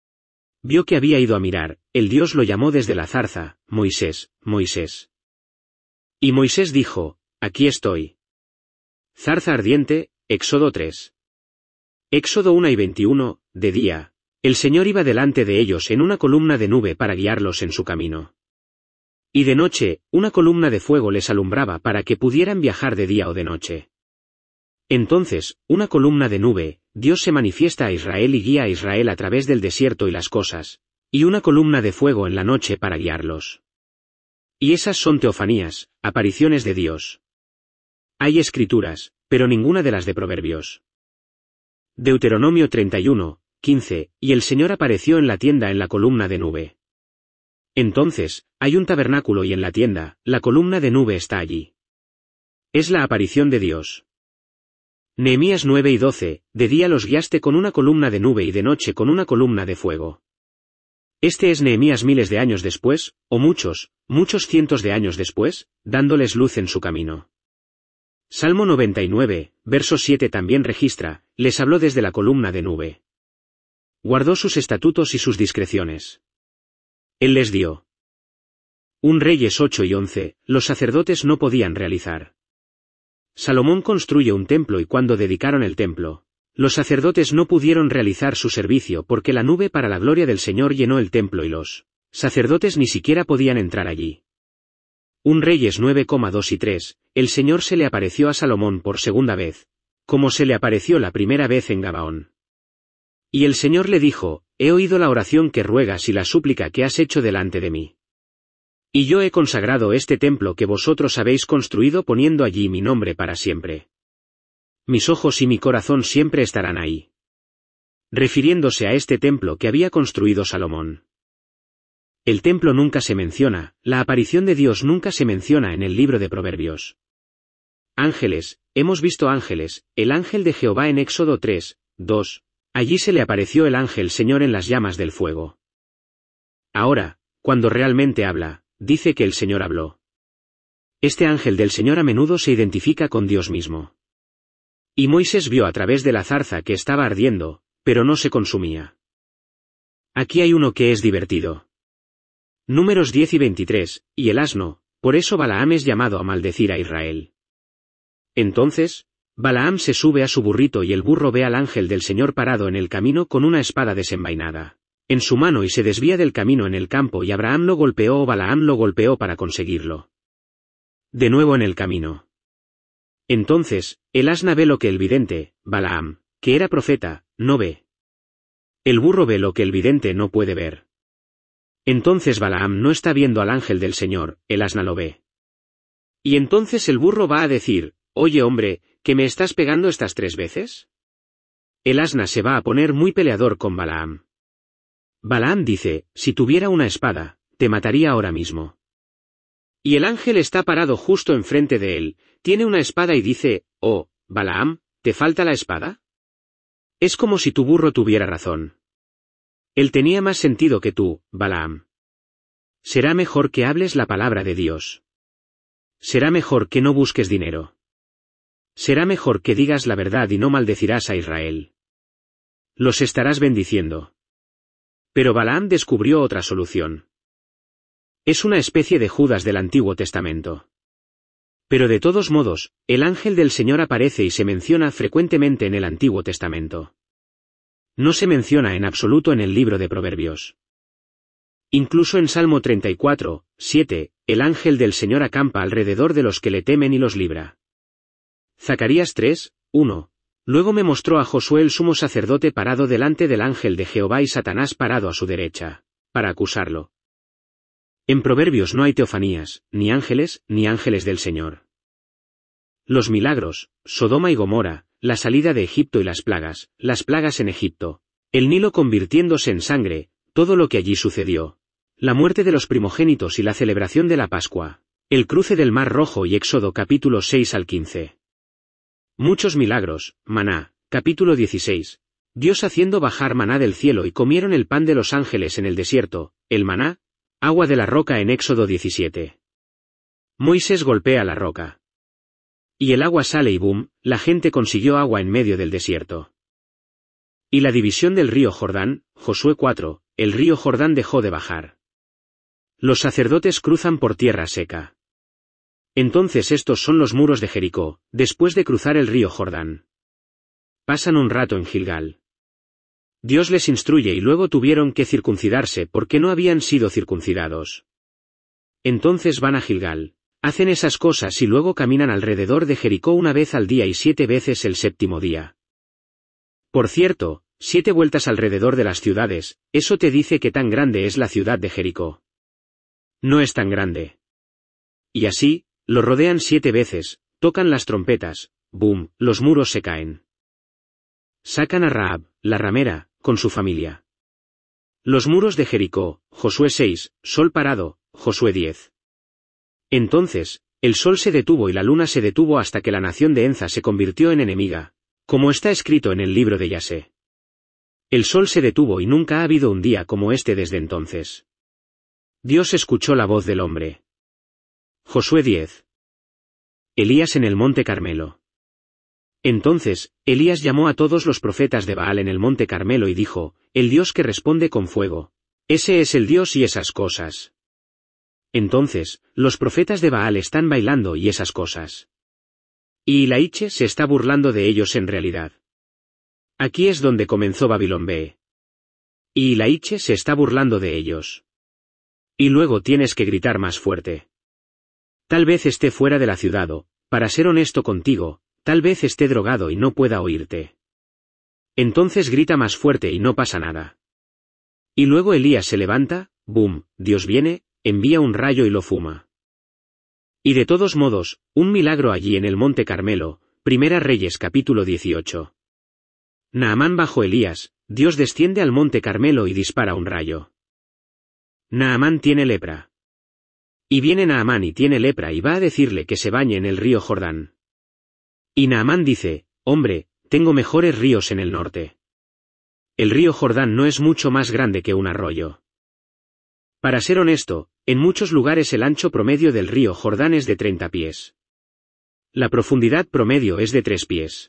Vio que había ido a mirar, el Dios lo llamó desde la zarza, Moisés, Moisés. Y Moisés dijo, aquí estoy. Zarza ardiente, Éxodo tres. Éxodo uno y veintiuno, de día, el Señor iba delante de ellos en una columna de nube para guiarlos en su camino. Y de noche, una columna de fuego les alumbraba para que pudieran viajar de día o de noche. Entonces, una columna de nube, Dios se manifiesta a Israel y guía a Israel a través del desierto y las cosas, y una columna de fuego en la noche para guiarlos. Y esas son teofanías, apariciones de Dios. Hay escrituras, pero ninguna de las de Proverbios. Deuteronomio treinta y uno, quince, y el Señor apareció en la tienda en la columna de nube. Entonces, hay un tabernáculo y en la tienda, la columna de nube está allí. Es la aparición de Dios. Nehemías nueve y doce, de día los guiaste con una columna de nube y de noche con una columna de fuego. Este es Nehemías miles de años después, o muchos, muchos cientos de años después, dándoles luz en su camino. Salmo noventa y nueve, verso siete también registra, les habló desde la columna de nube. Guardó sus estatutos y sus discreciones. Él les dio. Un Reyes ocho y once, los sacerdotes no podían realizar. Salomón construye un templo y cuando dedicaron el templo, los sacerdotes no pudieron realizar su servicio porque la nube para la gloria del Señor llenó el templo y los sacerdotes ni siquiera podían entrar allí. Un Reyes nueve, dos y tres, el Señor se le apareció a Salomón por segunda vez, como se le apareció la primera vez en Gabaón. Y el Señor le dijo, he oído la oración que ruegas y la súplica que has hecho delante de mí. Y yo he consagrado este templo que vosotros habéis construido poniendo allí mi nombre para siempre. Mis ojos y mi corazón siempre estarán ahí. Refiriéndose a este templo que había construido Salomón. El templo nunca se menciona, la aparición de Dios nunca se menciona en el libro de Proverbios. Ángeles, hemos visto ángeles, el ángel de Jehová en Éxodo tres, dos, allí se le apareció el ángel Señor en las llamas del fuego. Ahora, cuando realmente habla, dice que el Señor habló. Este ángel del Señor a menudo se identifica con Dios mismo. Y Moisés vio a través de la zarza que estaba ardiendo, pero no se consumía. Aquí hay uno que es divertido. Números diez y veintitrés, y el asno, por eso Balaam es llamado a maldecir a Israel. Entonces, Balaam se sube a su burrito y el burro ve al ángel del Señor parado en el camino con una espada desenvainada en su mano y se desvía del camino en el campo y Abraham lo golpeó o Balaam lo golpeó para conseguirlo. De nuevo en el camino. Entonces, el asna ve lo que el vidente, Balaam, que era profeta, no ve. El burro ve lo que el vidente no puede ver. Entonces Balaam no está viendo al ángel del Señor, el asna lo ve. Y entonces el burro va a decir, oye hombre, ¿que me estás pegando estas tres veces? El asna se va a poner muy peleador con Balaam. Balaam dice, si tuviera una espada, te mataría ahora mismo. Y el ángel está parado justo enfrente de él, tiene una espada y dice, oh, Balaam, ¿te falta la espada? Es como si tu burro tuviera razón. Él tenía más sentido que tú, Balaam. Será mejor que hables la palabra de Dios. Será mejor que no busques dinero. Será mejor que digas la verdad y no maldecirás a Israel. Los estarás bendiciendo. Pero Balaam descubrió otra solución. Es una especie de Judas del Antiguo Testamento. Pero de todos modos, el ángel del Señor aparece y se menciona frecuentemente en el Antiguo Testamento. No se menciona en absoluto en el libro de Proverbios. Incluso en Salmo treinta y cuatro, siete, el ángel del Señor acampa alrededor de los que le temen y los libra. Zacarías tres, uno. Luego me mostró a Josué el sumo sacerdote parado delante del ángel de Jehová y Satanás parado a su derecha, para acusarlo. En Proverbios no hay teofanías, ni ángeles, ni ángeles del Señor. Los milagros, Sodoma y Gomorra, la salida de Egipto y las plagas, las plagas en Egipto, el Nilo convirtiéndose en sangre, todo lo que allí sucedió, la muerte de los primogénitos y la celebración de la Pascua, el cruce del Mar Rojo y Éxodo capítulo seis al quince. Muchos milagros, Maná, capítulo dieciséis, Dios haciendo bajar maná del cielo y comieron el pan de los ángeles en el desierto, el maná, agua de la roca en Éxodo diecisiete. Moisés golpea la roca. Y el agua sale y boom, la gente consiguió agua en medio del desierto. Y la división del río Jordán, Josué cuatro, el río Jordán dejó de bajar. Los sacerdotes cruzan por tierra seca. Entonces estos son los muros de Jericó, después de cruzar el río Jordán. Pasan un rato en Gilgal. Dios les instruye y luego tuvieron que circuncidarse porque no habían sido circuncidados. Entonces van a Gilgal, hacen esas cosas y luego caminan alrededor de Jericó una vez al día y siete veces el séptimo día. Por cierto, siete vueltas alrededor de las ciudades, eso te dice que tan grande es la ciudad de Jericó. No es tan grande. Y así, lo rodean siete veces, tocan las trompetas, boom, los muros se caen. Sacan a Rahab, la ramera, con su familia. Los muros de Jericó, Josué seis, sol parado, Josué diez. Entonces, el sol se detuvo y la luna se detuvo hasta que la nación de Enza se convirtió en enemiga, como está escrito en el libro de Yasé. El sol se detuvo y nunca ha habido un día como este desde entonces. Dios escuchó la voz del hombre. Josué diez. Elías en el monte Carmelo. Entonces, Elías llamó a todos los profetas de Baal en el monte Carmelo y dijo, el Dios que responde con fuego. Ese es el Dios y esas cosas. Entonces, los profetas de Baal están bailando y esas cosas. Y Ilaiche se está burlando de ellos en realidad. Aquí es donde comenzó Babilón B. Y Ilaiche se está burlando de ellos. Y luego tienes que gritar más fuerte. Tal vez esté fuera de la ciudad o, para ser honesto contigo, tal vez esté drogado y no pueda oírte. Entonces grita más fuerte y no pasa nada. Y luego Elías se levanta, boom, Dios viene, envía un rayo y lo fuma. Y de todos modos, un milagro allí en el monte Carmelo, Primera Reyes capítulo dieciocho. Naamán bajo Elías, Dios desciende al monte Carmelo y dispara un rayo. Naamán tiene lepra. Y viene Naamán y tiene lepra y va a decirle que se bañe en el río Jordán. Y Naamán dice, hombre, tengo mejores ríos en el norte. El río Jordán no es mucho más grande que un arroyo. Para ser honesto, en muchos lugares el ancho promedio del río Jordán es de treinta pies. La profundidad promedio es de tres pies.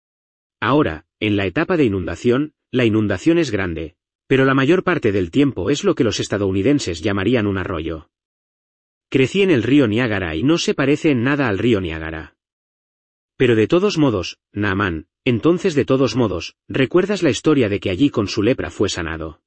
Ahora, en la etapa de inundación, la inundación es grande, pero la mayor parte del tiempo es lo que los estadounidenses llamarían un arroyo. Crecí en el río Niágara y no se parece en nada al río Niágara. Pero de todos modos, Naamán, entonces de todos modos, ¿recuerdas la historia de que allí con su lepra fue sanado?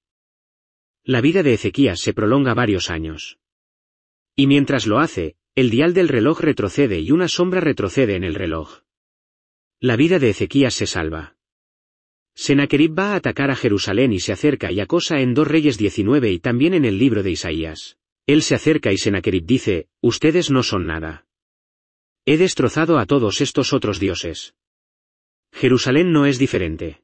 La vida de Ezequías se prolonga varios años. Y mientras lo hace, el dial del reloj retrocede y una sombra retrocede en el reloj. La vida de Ezequías se salva. Sennacherib va a atacar a Jerusalén y se acerca y acosa en dos Reyes diecinueve y también en el libro de Isaías. Él se acerca y Sennacherib dice, ustedes no son nada. He destrozado a todos estos otros dioses. Jerusalén no es diferente.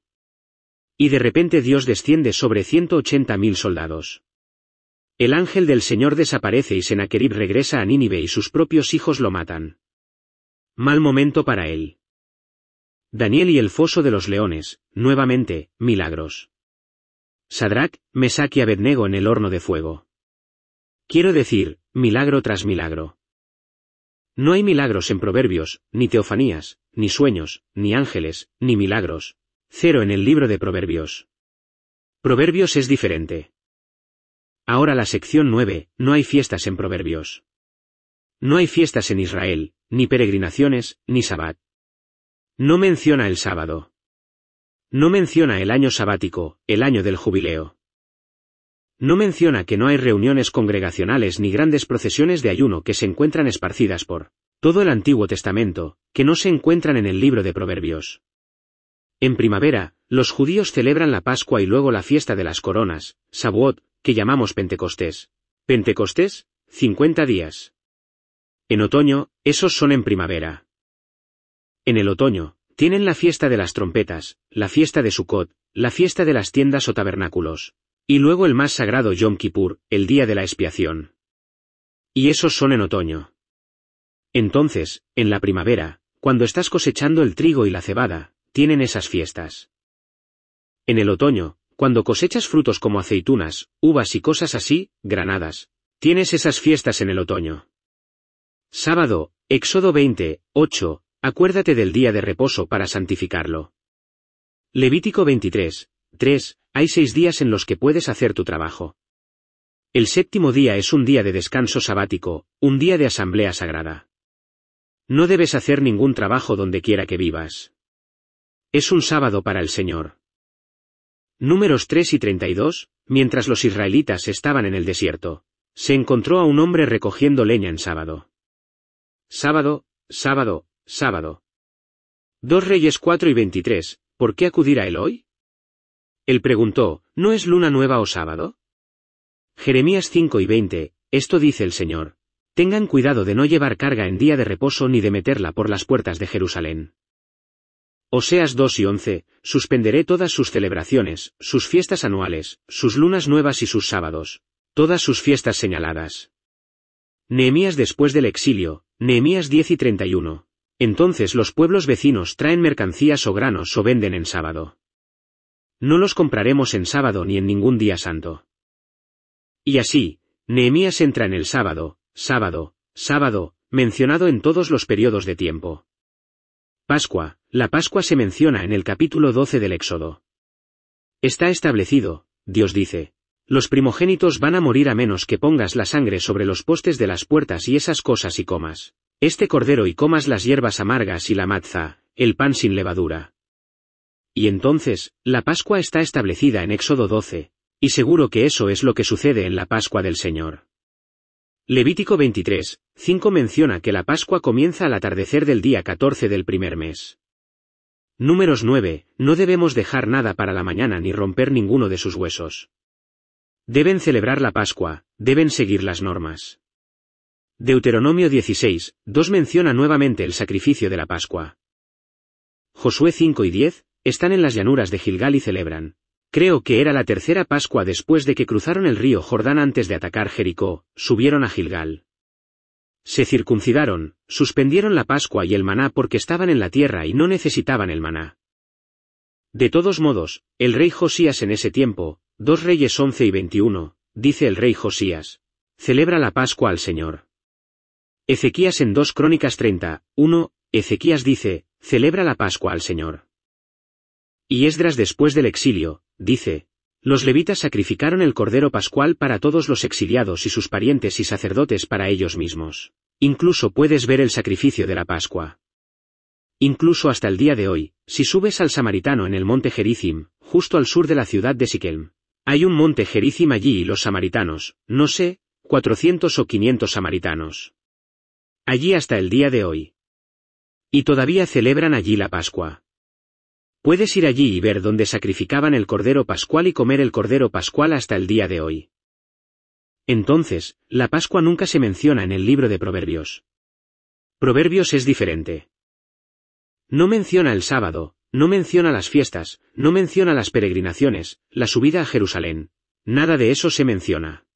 Y de repente Dios desciende sobre ciento ochenta mil soldados. El ángel del Señor desaparece y Sennacherib regresa a Nínive y sus propios hijos lo matan. Mal momento para él. Daniel y el foso de los leones, nuevamente, milagros. Sadrac, Mesac y Abednego en el horno de fuego. Quiero decir, milagro tras milagro. No hay milagros en Proverbios, ni teofanías, ni sueños, ni ángeles, ni milagros. Cero en el libro de Proverbios. Proverbios es diferente. Ahora la sección nueve, no hay fiestas en Proverbios. No hay fiestas en Israel, ni peregrinaciones, ni sabbat. No menciona el sábado. No menciona el año sabático, el año del jubileo. No menciona que no hay reuniones congregacionales ni grandes procesiones de ayuno que se encuentran esparcidas por todo el Antiguo Testamento, que no se encuentran en el libro de Proverbios. En primavera, los judíos celebran la Pascua y luego la fiesta de las coronas, Shavuot, que llamamos Pentecostés. ¿Pentecostés? cincuenta días. En otoño, esos son en primavera. En el otoño, tienen la fiesta de las trompetas, la fiesta de Sukkot, la fiesta de las tiendas o tabernáculos. Y luego el más sagrado Yom Kippur, el día de la expiación. Y esos son en otoño. Entonces, en la primavera, cuando estás cosechando el trigo y la cebada, tienen esas fiestas. En el otoño, cuando cosechas frutos como aceitunas, uvas y cosas así, granadas, tienes esas fiestas en el otoño. Sábado, Éxodo veinte, ocho, acuérdate del día de reposo para santificarlo. Levítico veintitrés, tres, hay seis días en los que puedes hacer tu trabajo. El séptimo día es un día de descanso sabático, un día de asamblea sagrada. No debes hacer ningún trabajo donde quiera que vivas. Es un sábado para el Señor. Números tres y treinta y dos, mientras los israelitas estaban en el desierto, se encontró a un hombre recogiendo leña en sábado. Sábado, sábado, sábado. Dos Reyes cuatro y veintitrés, ¿por qué acudir a él hoy? Él preguntó, ¿no es luna nueva o sábado? Jeremías cinco y veinte, esto dice el Señor. Tengan cuidado de no llevar carga en día de reposo ni de meterla por las puertas de Jerusalén. Oseas dos y once, suspenderé todas sus celebraciones, sus fiestas anuales, sus lunas nuevas y sus sábados, todas sus fiestas señaladas. Nehemías después del exilio, Nehemías diez y treinta y uno. Entonces los pueblos vecinos traen mercancías o granos o venden en sábado. No los compraremos en sábado ni en ningún día santo. Y así, Nehemías entra en el sábado, sábado, sábado, mencionado en todos los periodos de tiempo. Pascua, la Pascua se menciona en el capítulo doce del Éxodo. Está establecido, Dios dice, los primogénitos van a morir a menos que pongas la sangre sobre los postes de las puertas y esas cosas y comas este cordero y comas las hierbas amargas y la matza, el pan sin levadura. Y entonces, la Pascua está establecida en Éxodo doce, y seguro que eso es lo que sucede en la Pascua del Señor. Levítico veintitrés, cinco menciona que la Pascua comienza al atardecer del día catorce del primer mes. Números nueve, no debemos dejar nada para la mañana ni romper ninguno de sus huesos. Deben celebrar la Pascua, deben seguir las normas. Deuteronomio dieciséis, dos menciona nuevamente el sacrificio de la Pascua. Josué cinco y diez, están en las llanuras de Gilgal y celebran. Creo que era la tercera Pascua después de que cruzaron el río Jordán antes de atacar Jericó, subieron a Gilgal. Se circuncidaron, suspendieron la Pascua y el maná porque estaban en la tierra y no necesitaban el maná. De todos modos, el rey Josías en ese tiempo, dos Reyes once y veintiuno, dice el rey Josías, celebra la Pascua al Señor. Ezequías en dos Crónicas treinta, uno, Ezequías dice, celebra la Pascua al Señor. Y Esdras después del exilio, dice, los levitas sacrificaron el cordero pascual para todos los exiliados y sus parientes y sacerdotes para ellos mismos. Incluso puedes ver el sacrificio de la Pascua. Incluso hasta el día de hoy, si subes al Samaritano en el monte Gerizim, justo al sur de la ciudad de Siquem, hay un monte Gerizim allí y los samaritanos, no sé, cuatrocientos o quinientos samaritanos. Allí hasta el día de hoy. Y todavía celebran allí la Pascua. Puedes ir allí y ver dónde sacrificaban el cordero pascual y comer el cordero pascual hasta el día de hoy. Entonces, la Pascua nunca se menciona en el libro de Proverbios. Proverbios es diferente. No menciona el sábado, no menciona las fiestas, no menciona las peregrinaciones, la subida a Jerusalén, nada de eso se menciona.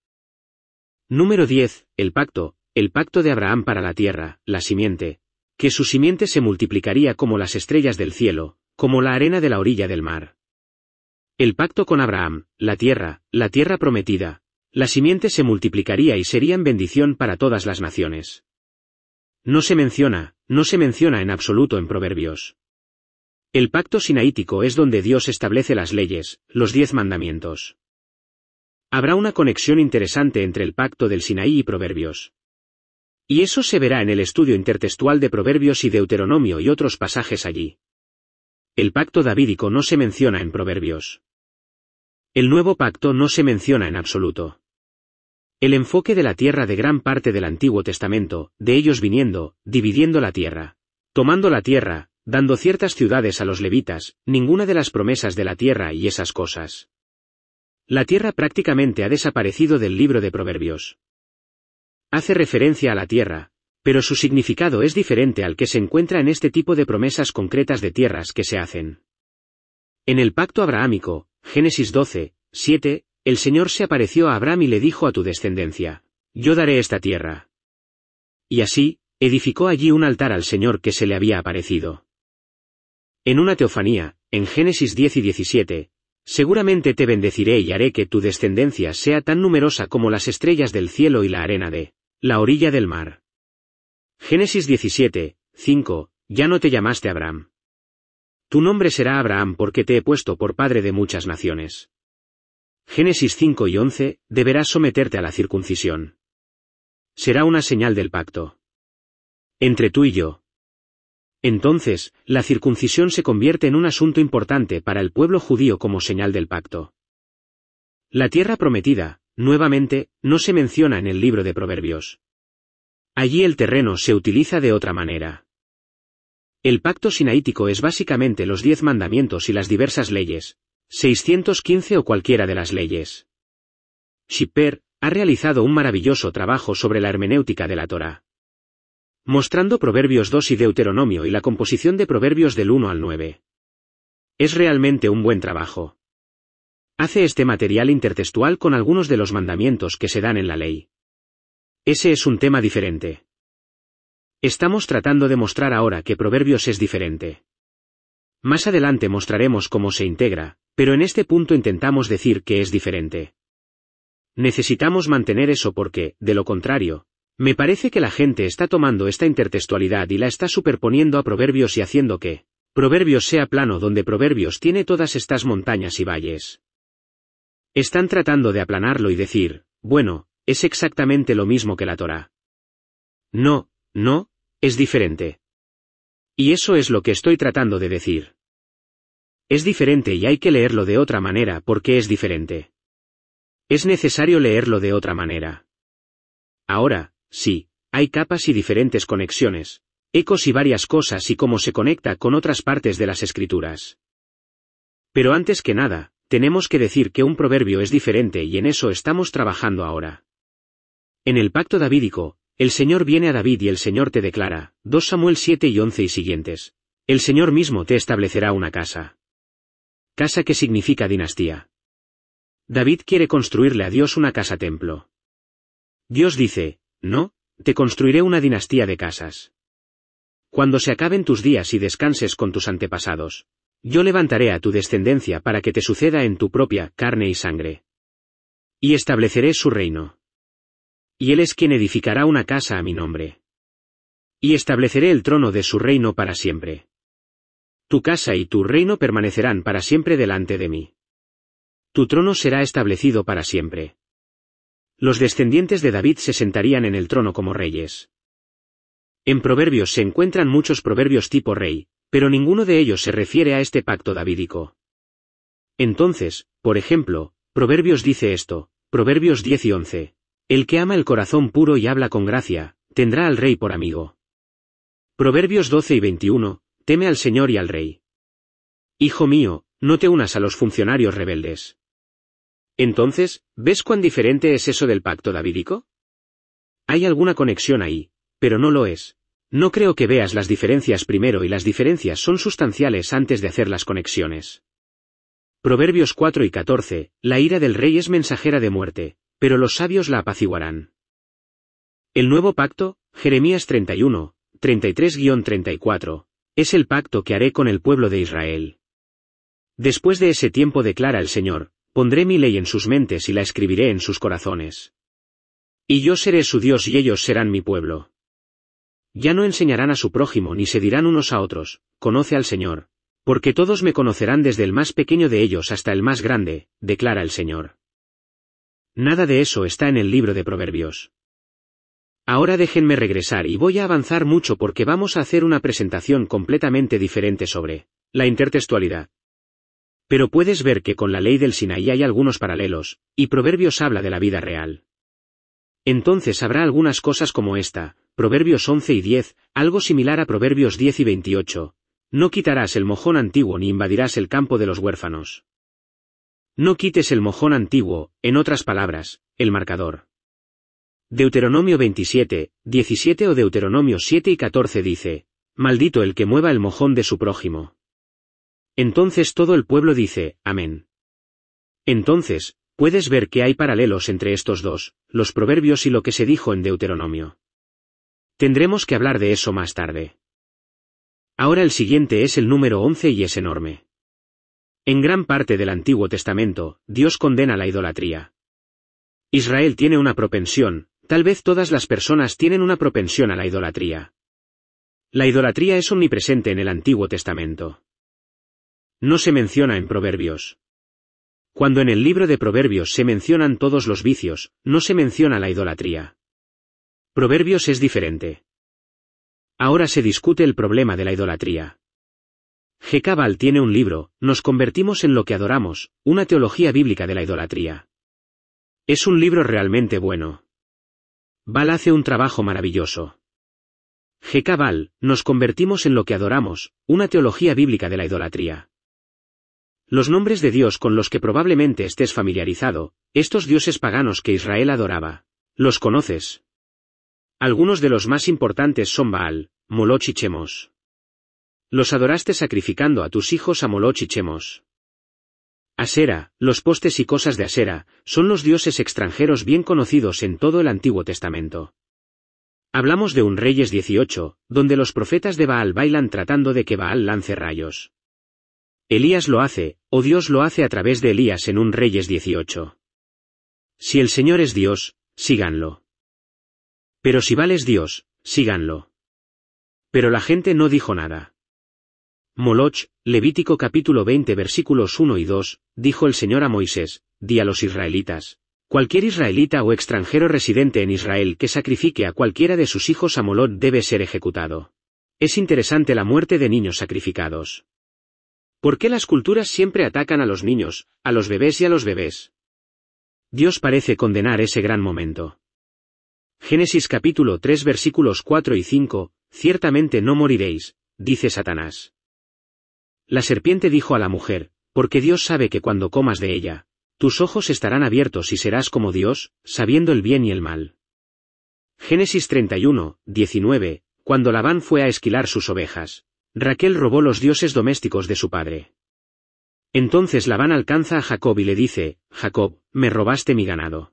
Número diez, el pacto, el pacto de Abraham para la tierra, la simiente, que su simiente se multiplicaría como las estrellas del cielo, como la arena de la orilla del mar. El pacto con Abraham, la tierra, la tierra prometida, la simiente se multiplicaría y serían bendición para todas las naciones. No se menciona, no se menciona en absoluto en Proverbios. El pacto sinaítico es donde Dios establece las leyes, los diez mandamientos. Habrá una conexión interesante entre el pacto del Sinaí y Proverbios. Y eso se verá en el estudio intertextual de Proverbios y Deuteronomio y otros pasajes allí. El pacto davídico no se menciona en Proverbios. El nuevo pacto no se menciona en absoluto. El enfoque de la tierra de gran parte del Antiguo Testamento, de ellos viniendo, dividiendo la tierra, tomando la tierra, dando ciertas ciudades a los levitas, ninguna de las promesas de la tierra y esas cosas. La tierra prácticamente ha desaparecido del libro de Proverbios. Hace referencia a la tierra, pero su significado es diferente al que se encuentra en este tipo de promesas concretas de tierras que se hacen. En el pacto abrahámico, Génesis doce, siete, el Señor se apareció a Abraham y le dijo a tu descendencia, yo daré esta tierra. Y así, edificó allí un altar al Señor que se le había aparecido. En una teofanía, en Génesis diez y diecisiete, Seguramente te bendeciré y haré que tu descendencia sea tan numerosa como las estrellas del cielo y la arena de la orilla del mar. Génesis diecisiete, cinco, ya no te llamaste Abraham. Tu nombre será Abraham porque te he puesto por padre de muchas naciones. Génesis cinco y once, deberás someterte a la circuncisión. Será una señal del pacto entre tú y yo. Entonces, la circuncisión se convierte en un asunto importante para el pueblo judío como señal del pacto. La tierra prometida, nuevamente, no se menciona en el libro de Proverbios. Allí el terreno se utiliza de otra manera. El pacto sinaítico es básicamente los diez mandamientos y las diversas leyes, seiscientos quince o cualquiera de las leyes. Schipper ha realizado un maravilloso trabajo sobre la hermenéutica de la Torá, mostrando Proverbios dos y Deuteronomio y la composición de Proverbios del uno al nueve. Es realmente un buen trabajo. Hace este material intertextual con algunos de los mandamientos que se dan en la ley. Ese es un tema diferente. Estamos tratando de mostrar ahora que Proverbios es diferente. Más adelante mostraremos cómo se integra, pero en este punto intentamos decir que es diferente. Necesitamos mantener eso porque, de lo contrario, me parece que la gente está tomando esta intertextualidad y la está superponiendo a Proverbios y haciendo que Proverbios sea plano donde Proverbios tiene todas estas montañas y valles. Están tratando de aplanarlo y decir, bueno, es exactamente lo mismo que la Torá. No, no, es diferente. Y eso es lo que estoy tratando de decir. Es diferente y hay que leerlo de otra manera porque es diferente. Es necesario leerlo de otra manera. Ahora, sí, hay capas y diferentes conexiones, ecos y varias cosas y cómo se conecta con otras partes de las escrituras. Pero antes que nada, tenemos que decir que un proverbio es diferente y en eso estamos trabajando ahora. En el pacto davídico, el Señor viene a David y el Señor te declara, dos Samuel siete y once y siguientes, el Señor mismo te establecerá una casa. Casa que significa dinastía. David quiere construirle a Dios una casa-templo. Dios dice, no, te construiré una dinastía de casas. Cuando se acaben tus días y descanses con tus antepasados, yo levantaré a tu descendencia para que te suceda en tu propia carne y sangre. Y estableceré su reino. Y él es quien edificará una casa a mi nombre. Y estableceré el trono de su reino para siempre. Tu casa y tu reino permanecerán para siempre delante de mí. Tu trono será establecido para siempre. Los descendientes de David se sentarían en el trono como reyes. En Proverbios se encuentran muchos proverbios tipo rey, pero ninguno de ellos se refiere a este pacto davídico. Entonces, por ejemplo, Proverbios dice esto, Proverbios diez y once, el que ama el corazón puro y habla con gracia, tendrá al rey por amigo. Proverbios doce y veintiuno, teme al Señor y al rey. Hijo mío, no te unas a los funcionarios rebeldes. Entonces, ¿ves cuán diferente es eso del pacto davídico? Hay alguna conexión ahí, pero no lo es. No creo que veas las diferencias primero y las diferencias son sustanciales antes de hacer las conexiones. Proverbios cuatro y catorce, la ira del rey es mensajera de muerte, pero los sabios la apaciguarán. El nuevo pacto, Jeremías treinta y uno, treinta y tres a treinta y cuatro, es el pacto que haré con el pueblo de Israel. Después de ese tiempo declara el Señor, pondré mi ley en sus mentes y la escribiré en sus corazones. Y yo seré su Dios y ellos serán mi pueblo. Ya no enseñarán a su prójimo ni se dirán unos a otros, conoce al Señor, porque todos me conocerán desde el más pequeño de ellos hasta el más grande, declara el Señor. Nada de eso está en el libro de Proverbios. Ahora déjenme regresar y voy a avanzar mucho porque vamos a hacer una presentación completamente diferente sobre la intertextualidad. Pero puedes ver que con la ley del Sinaí hay algunos paralelos, y Proverbios habla de la vida real. Entonces habrá algunas cosas como esta, Proverbios once y diez, algo similar a Proverbios diez y veintiocho, no quitarás el mojón antiguo ni invadirás el campo de los huérfanos. No quites el mojón antiguo, en otras palabras, el marcador. Deuteronomio veintisiete, diecisiete o Deuteronomio siete y catorce dice, maldito el que mueva el mojón de su prójimo. Entonces todo el pueblo dice, amén. Entonces, puedes ver que hay paralelos entre estos dos, los proverbios y lo que se dijo en Deuteronomio. Tendremos que hablar de eso más tarde. Ahora el siguiente es el número once y es enorme. En gran parte del Antiguo Testamento, Dios condena la idolatría. Israel tiene una propensión, tal vez todas las personas tienen una propensión a la idolatría. La idolatría es omnipresente en el Antiguo Testamento. No se menciona en Proverbios. Cuando en el libro de Proverbios se mencionan todos los vicios, no se menciona la idolatría. Proverbios es diferente. Ahora se discute el problema de la idolatría. G K Bal tiene un libro, Nos convertimos en lo que adoramos, una teología bíblica de la idolatría. Es un libro realmente bueno. Bal hace un trabajo maravilloso. G K Bal, Nos convertimos en lo que adoramos, una teología bíblica de la idolatría. Los nombres de Dios con los que probablemente estés familiarizado, estos dioses paganos que Israel adoraba. ¿Los conoces? Algunos de los más importantes son Baal, Moloch y Chemos. Los adoraste sacrificando a tus hijos a Moloch y Chemos. Asera, los postes y cosas de Asera, son los dioses extranjeros bien conocidos en todo el Antiguo Testamento. Hablamos de un Reyes dieciocho, donde los profetas de Baal bailan tratando de que Baal lance rayos. Elías lo hace, o Dios lo hace a través de Elías en un Reyes dieciocho. Si el Señor es Dios, síganlo. Pero si Baal es Dios, síganlo. Pero la gente no dijo nada. Moloch, Levítico capítulo veinte versículos uno y dos, dijo el Señor a Moisés, di a los israelitas, cualquier israelita o extranjero residente en Israel que sacrifique a cualquiera de sus hijos a Moloch debe ser ejecutado. Es interesante la muerte de niños sacrificados. ¿Por qué las culturas siempre atacan a los niños, a los bebés y a los bebés? Dios parece condenar ese gran momento. Génesis capítulo tres versículos cuatro y cinco, ciertamente no moriréis, dice Satanás. La serpiente dijo a la mujer, porque Dios sabe que cuando comas de ella, tus ojos estarán abiertos y serás como Dios, sabiendo el bien y el mal. Génesis treinta y uno, diecinueve, cuando Labán fue a esquilar sus ovejas, Raquel robó los dioses domésticos de su padre. Entonces Labán alcanza a Jacob y le dice, Jacob, me robaste mi ganado.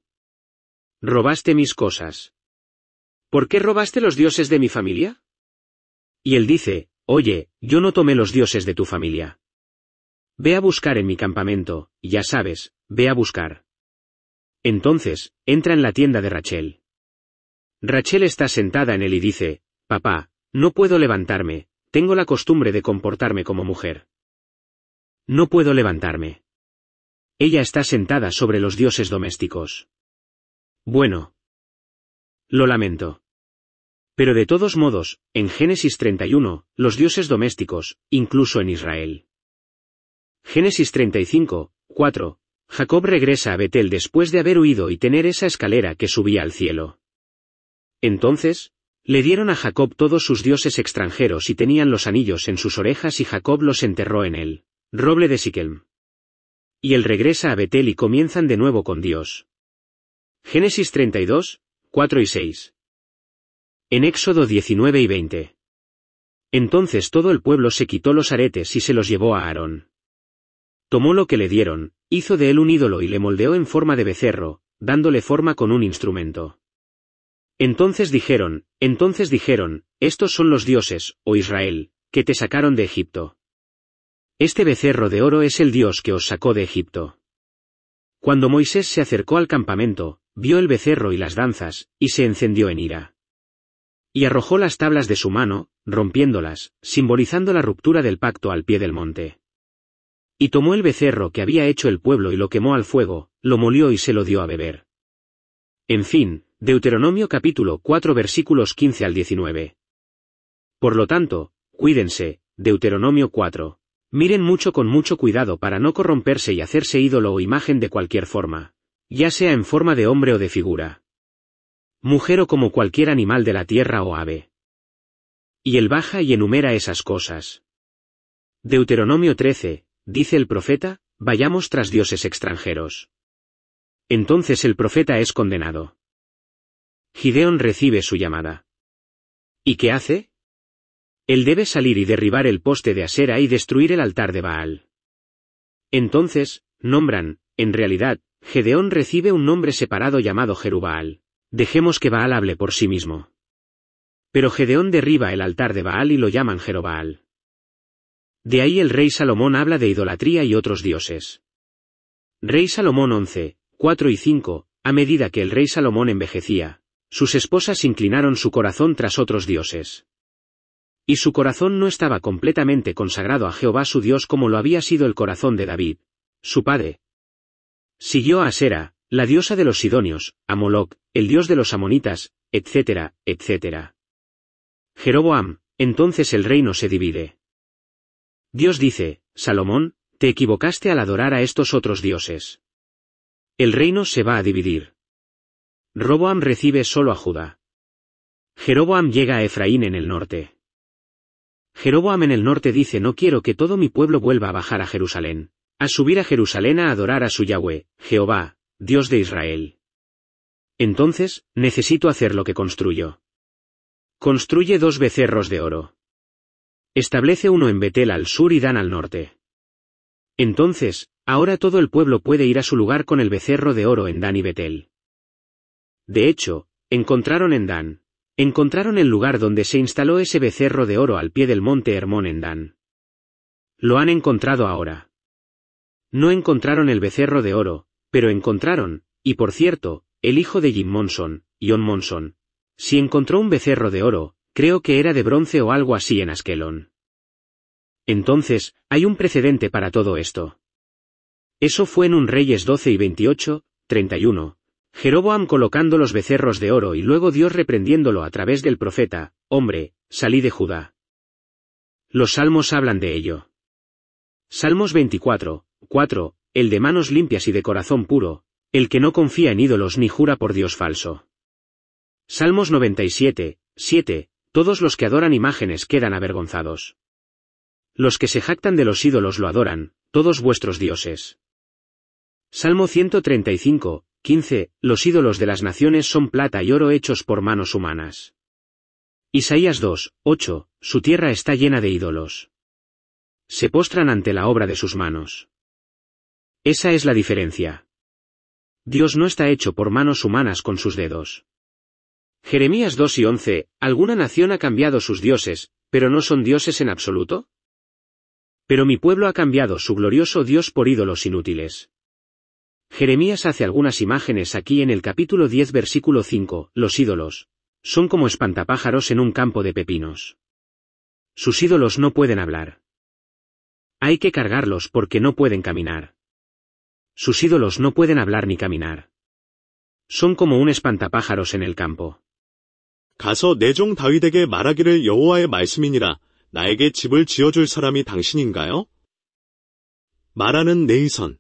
Robaste mis cosas. ¿Por qué robaste los dioses de mi familia? Y él dice, oye, yo no tomé los dioses de tu familia. Ve a buscar en mi campamento, ya sabes, ve a buscar. Entonces, entra en la tienda de Rachel. Rachel está sentada en él y dice, papá, no puedo levantarme, tengo la costumbre de comportarme como mujer. No puedo levantarme. Ella está sentada sobre los dioses domésticos. Bueno. Lo lamento. Pero de todos modos, en Génesis treinta y uno, los dioses domésticos, incluso en Israel. Génesis treinta y cinco, cuatro. Jacob regresa a Betel después de haber huido y tener esa escalera que subía al cielo. Entonces, le dieron a Jacob todos sus dioses extranjeros y tenían los anillos en sus orejas y Jacob los enterró en el roble de Siquem. Y él regresa a Betel y comienzan de nuevo con Dios. Génesis treinta y dos, cuatro y seis. En Éxodo diecinueve y veinte. Entonces todo el pueblo se quitó los aretes y se los llevó a Aarón. Tomó lo que le dieron, hizo de él un ídolo y le moldeó en forma de becerro, dándole forma con un instrumento. Entonces dijeron, entonces dijeron, estos son los dioses, oh Israel, que te sacaron de Egipto. Este becerro de oro es el Dios que os sacó de Egipto. Cuando Moisés se acercó al campamento, vio el becerro y las danzas, y se encendió en ira. Y arrojó las tablas de su mano, rompiéndolas, simbolizando la ruptura del pacto al pie del monte. Y tomó el becerro que había hecho el pueblo y lo quemó al fuego, lo molió y se lo dio a beber. En fin, Deuteronomio capítulo cuatro versículos quince al diecinueve. Por lo tanto, cuídense, Deuteronomio cuatro. Miren mucho con mucho cuidado para no corromperse y hacerse ídolo o imagen de cualquier forma, ya sea en forma de hombre o de figura. Mujer o como cualquier animal de la tierra o ave. Y él baja y enumera esas cosas. Deuteronomio trece, dice el profeta, vayamos tras dioses extranjeros. Entonces el profeta es condenado. Gideón recibe su llamada. ¿Y qué hace? Él debe salir y derribar el poste de Asera y destruir el altar de Baal. Entonces, nombran, en realidad, Gedeón recibe un nombre separado llamado Jerubbaal. Dejemos que Baal hable por sí mismo. Pero Gedeón derriba el altar de Baal y lo llaman Jerobbaal. De ahí el rey Salomón habla de idolatría y otros dioses. Rey Salomón once, cuatro y cinco, a medida que el rey Salomón envejecía, sus esposas inclinaron su corazón tras otros dioses. Y su corazón no estaba completamente consagrado a Jehová su Dios como lo había sido el corazón de David, su padre. Siguió a Asera, la diosa de los sidonios, a Moloc, el dios de los amonitas, etcétera, etcétera. Jeroboam, entonces el reino se divide. Dios dice, Salomón, te equivocaste al adorar a estos otros dioses. El reino se va a dividir. Roboam recibe solo a Judá. Jeroboam llega a Efraín en el norte. Jeroboam en el norte dice no quiero que todo mi pueblo vuelva a bajar a Jerusalén, a subir a Jerusalén a adorar a su Yahweh, Jehová, Dios de Israel. Entonces, necesito hacer lo que construyo. Construye dos becerros de oro. Establece uno en Betel al sur y Dan al norte. Entonces, ahora todo el pueblo puede ir a su lugar con el becerro de oro en Dan y Betel. De hecho, encontraron en Dan, encontraron el lugar donde se instaló ese becerro de oro al pie del monte Hermón en Dan. Lo han encontrado ahora. No encontraron el becerro de oro, pero encontraron, y por cierto, el hijo de Jim Monson, John Monson. Si encontró un becerro de oro, creo que era de bronce o algo así en Askelon. Entonces, hay un precedente para todo esto. Eso fue en un Reyes doce y veintiocho, treinta y uno, Jeroboam colocando los becerros de oro y luego Dios reprendiéndolo a través del profeta, hombre, salí de Judá. Los salmos hablan de ello. Salmos veinticuatro, cuatro, el de manos limpias y de corazón puro, el que no confía en ídolos ni jura por Dios falso. Salmos noventa y siete, siete, todos los que adoran imágenes quedan avergonzados. Los que se jactan de los ídolos lo adoran, todos vuestros dioses. Salmo ciento treinta y cinco, quince, los ídolos de las naciones son plata y oro hechos por manos humanas. Isaías dos, ocho, su tierra está llena de ídolos. Se postran ante la obra de sus manos. Esa es la diferencia. Dios no está hecho por manos humanas con sus dedos. Jeremías dos y once, ¿alguna nación ha cambiado sus dioses, pero no son dioses en absoluto? Pero mi pueblo ha cambiado su glorioso Dios por ídolos inútiles. Jeremías hace algunas imágenes aquí en el capítulo diez versículo cinco, los ídolos son como espantapájaros en un campo de pepinos. Sus ídolos no pueden hablar. Hay que cargarlos porque no pueden caminar. Sus ídolos no pueden hablar ni caminar. Son como un espantapájaros en el campo. 가서 내 종 다윗에게 말하기를 여호와의 말씀이니라 나에게 집을 지어줄 사람이 당신인가요? 말하는 네이선.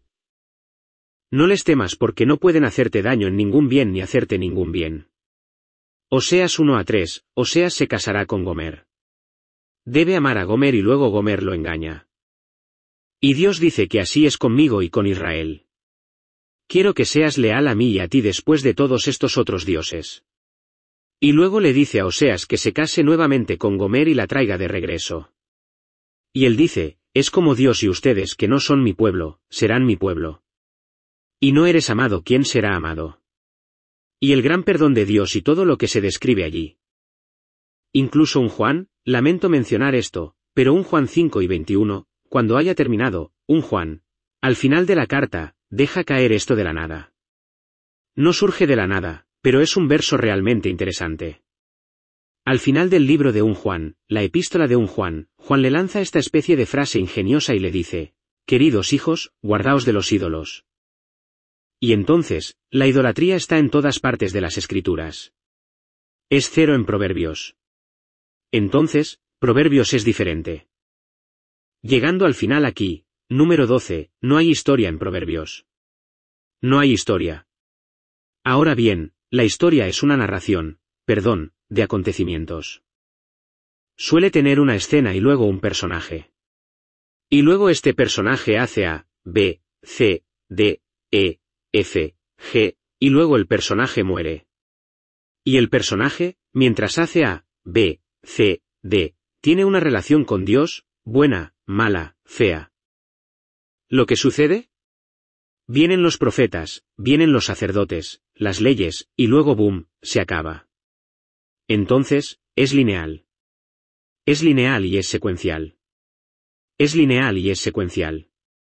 No les temas porque no pueden hacerte daño en ningún bien ni hacerte ningún bien. Oseas uno a tres, Oseas se casará con Gomer. Debe amar a Gomer y luego Gomer lo engaña. Y Dios dice que así es conmigo y con Israel. Quiero que seas leal a mí y a ti después de todos estos otros dioses. Y luego le dice a Oseas que se case nuevamente con Gomer y la traiga de regreso. Y él dice, es como Dios y ustedes que no son mi pueblo, serán mi pueblo. Y no eres amado, ¿quién será amado? Y el gran perdón de Dios y todo lo que se describe allí. Incluso un Juan, lamento mencionar esto, pero un Juan cinco y veintiuno, cuando haya terminado, un Juan, al final de la carta, deja caer esto de la nada. No surge de la nada, pero es un verso realmente interesante. Al final del libro de un Juan, la epístola de un Juan, Juan le lanza esta especie de frase ingeniosa y le dice, queridos hijos, guardaos de los ídolos. Y entonces, la idolatría está en todas partes de las Escrituras. Es cero en Proverbios. Entonces, Proverbios es diferente. Llegando al final aquí, número doce, no hay historia en Proverbios. No hay historia. Ahora bien, la historia es una narración, perdón, de acontecimientos. Suele tener una escena y luego un personaje. Y luego este personaje hace A, B, C, D, E, F, G, y luego el personaje muere. Y el personaje, mientras hace A, B, C, D, tiene una relación con Dios, buena, mala, fea. ¿Lo que sucede? Vienen los profetas, vienen los sacerdotes, las leyes, y luego boom, se acaba. Entonces, es lineal. Es lineal y es secuencial. Es lineal y es secuencial.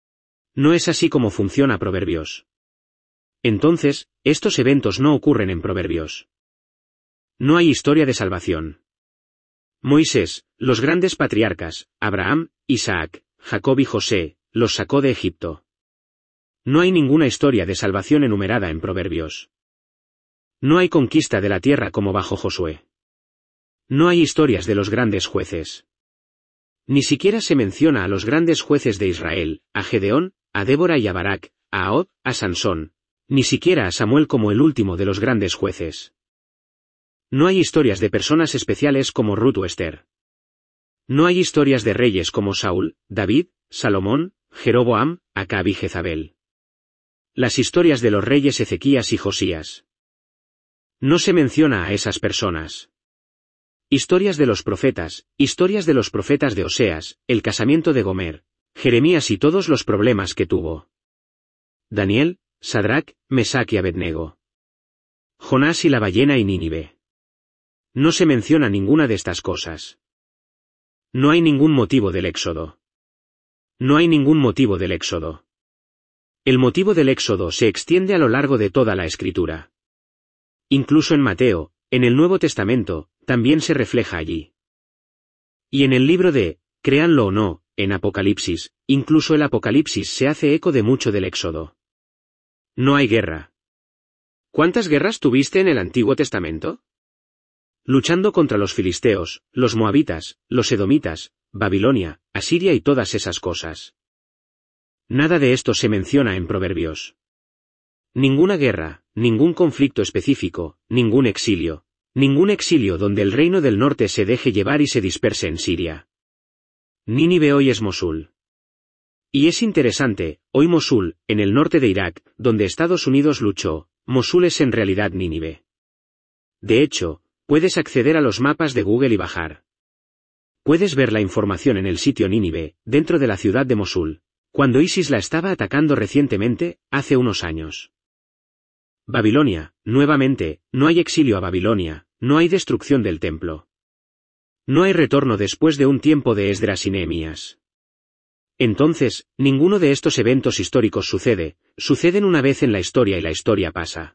No es así como funciona Proverbios. Entonces, estos eventos no ocurren en Proverbios. No hay historia de salvación. Moisés, los grandes patriarcas, Abraham, Isaac, Jacob y José, los sacó de Egipto. No hay ninguna historia de salvación enumerada en Proverbios. No hay conquista de la tierra como bajo Josué. No hay historias de los grandes jueces. Ni siquiera se menciona a los grandes jueces de Israel, a Gedeón, a Débora y a Barak, a Ahod, a Sansón, ni siquiera a Samuel como el último de los grandes jueces. No hay historias de personas especiales como Ruth o Esther. No hay historias de reyes como Saúl, David, Salomón, Jeroboam, Acab y Jezabel. Las historias de los reyes Ezequías y Josías. No se menciona a esas personas. Historias de los profetas, historias de los profetas de Oseas, el casamiento de Gomer, Jeremías y todos los problemas que tuvo. Daniel, Sadrac, Mesac y Abednego. Jonás y la ballena y Nínive. No se menciona ninguna de estas cosas. No hay ningún motivo del éxodo. No hay ningún motivo del éxodo. El motivo del éxodo se extiende a lo largo de toda la Escritura. Incluso en Mateo, en el Nuevo Testamento, también se refleja allí. Y en el libro de, créanlo o no, en Apocalipsis, incluso el Apocalipsis se hace eco de mucho del éxodo. No hay guerra. ¿Cuántas guerras tuviste en el Antiguo Testamento? Luchando contra los filisteos, los moabitas, los edomitas, Babilonia, Asiria y todas esas cosas. Nada de esto se menciona en Proverbios. Ninguna guerra, ningún conflicto específico, ningún exilio, ningún exilio donde el reino del norte se deje llevar y se disperse en Siria. Nínive hoy es Mosul. Y es interesante, hoy Mosul, en el norte de Irak, donde Estados Unidos luchó, Mosul es en realidad Nínive. De hecho, puedes acceder a los mapas de Google y bajar. Puedes ver la información en el sitio Nínive, dentro de la ciudad de Mosul, cuando ISIS la estaba atacando recientemente, hace unos años. Babilonia, nuevamente, no hay exilio a Babilonia, no hay destrucción del templo. No hay retorno después de un tiempo de Esdras y Nehemías. Entonces, ninguno de estos eventos históricos sucede, suceden una vez en la historia y la historia pasa.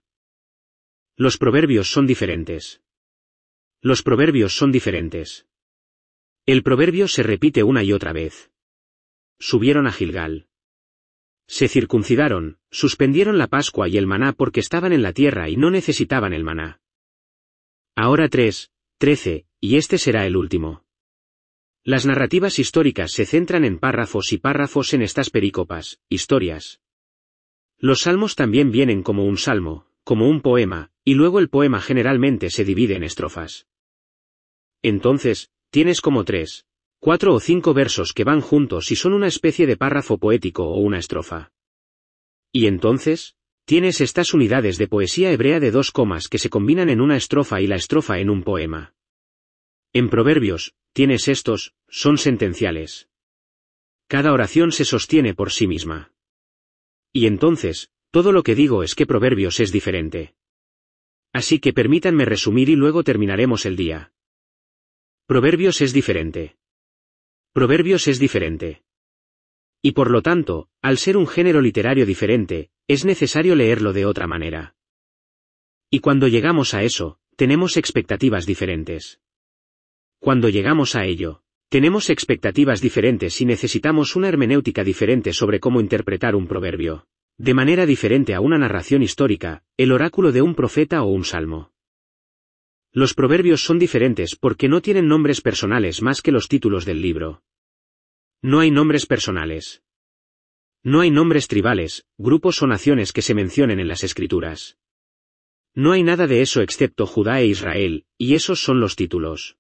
Los proverbios son diferentes. Los proverbios son diferentes. El proverbio se repite una y otra vez. Subieron a Gilgal. Se circuncidaron, suspendieron la Pascua y el maná porque estaban en la tierra y no necesitaban el maná. Ahora tres, trece, y este será el último. Las narrativas históricas se centran en párrafos y párrafos en estas perícopas, historias. Los salmos también vienen como un salmo, como un poema, y luego el poema generalmente se divide en estrofas. Entonces, tienes como tres, cuatro o cinco versos que van juntos y son una especie de párrafo poético o una estrofa. Y entonces, tienes estas unidades de poesía hebrea de dos comas que se combinan en una estrofa y la estrofa en un poema. En Proverbios, tienes estos, son sentenciales. Cada oración se sostiene por sí misma. Y entonces, todo lo que digo es que Proverbios es diferente. Así que permítanme resumir y luego terminaremos el día. Proverbios es diferente. Proverbios es diferente. Y por lo tanto, al ser un género literario diferente, es necesario leerlo de otra manera. Y cuando llegamos a eso, tenemos expectativas diferentes. Cuando llegamos a ello, tenemos expectativas diferentes y necesitamos una hermenéutica diferente sobre cómo interpretar un proverbio, de manera diferente a una narración histórica, el oráculo de un profeta o un salmo. Los proverbios son diferentes porque no tienen nombres personales más que los títulos del libro. No hay nombres personales. No hay nombres tribales, grupos o naciones que se mencionen en las escrituras. No hay nada de eso excepto Judá e Israel, y esos son los títulos.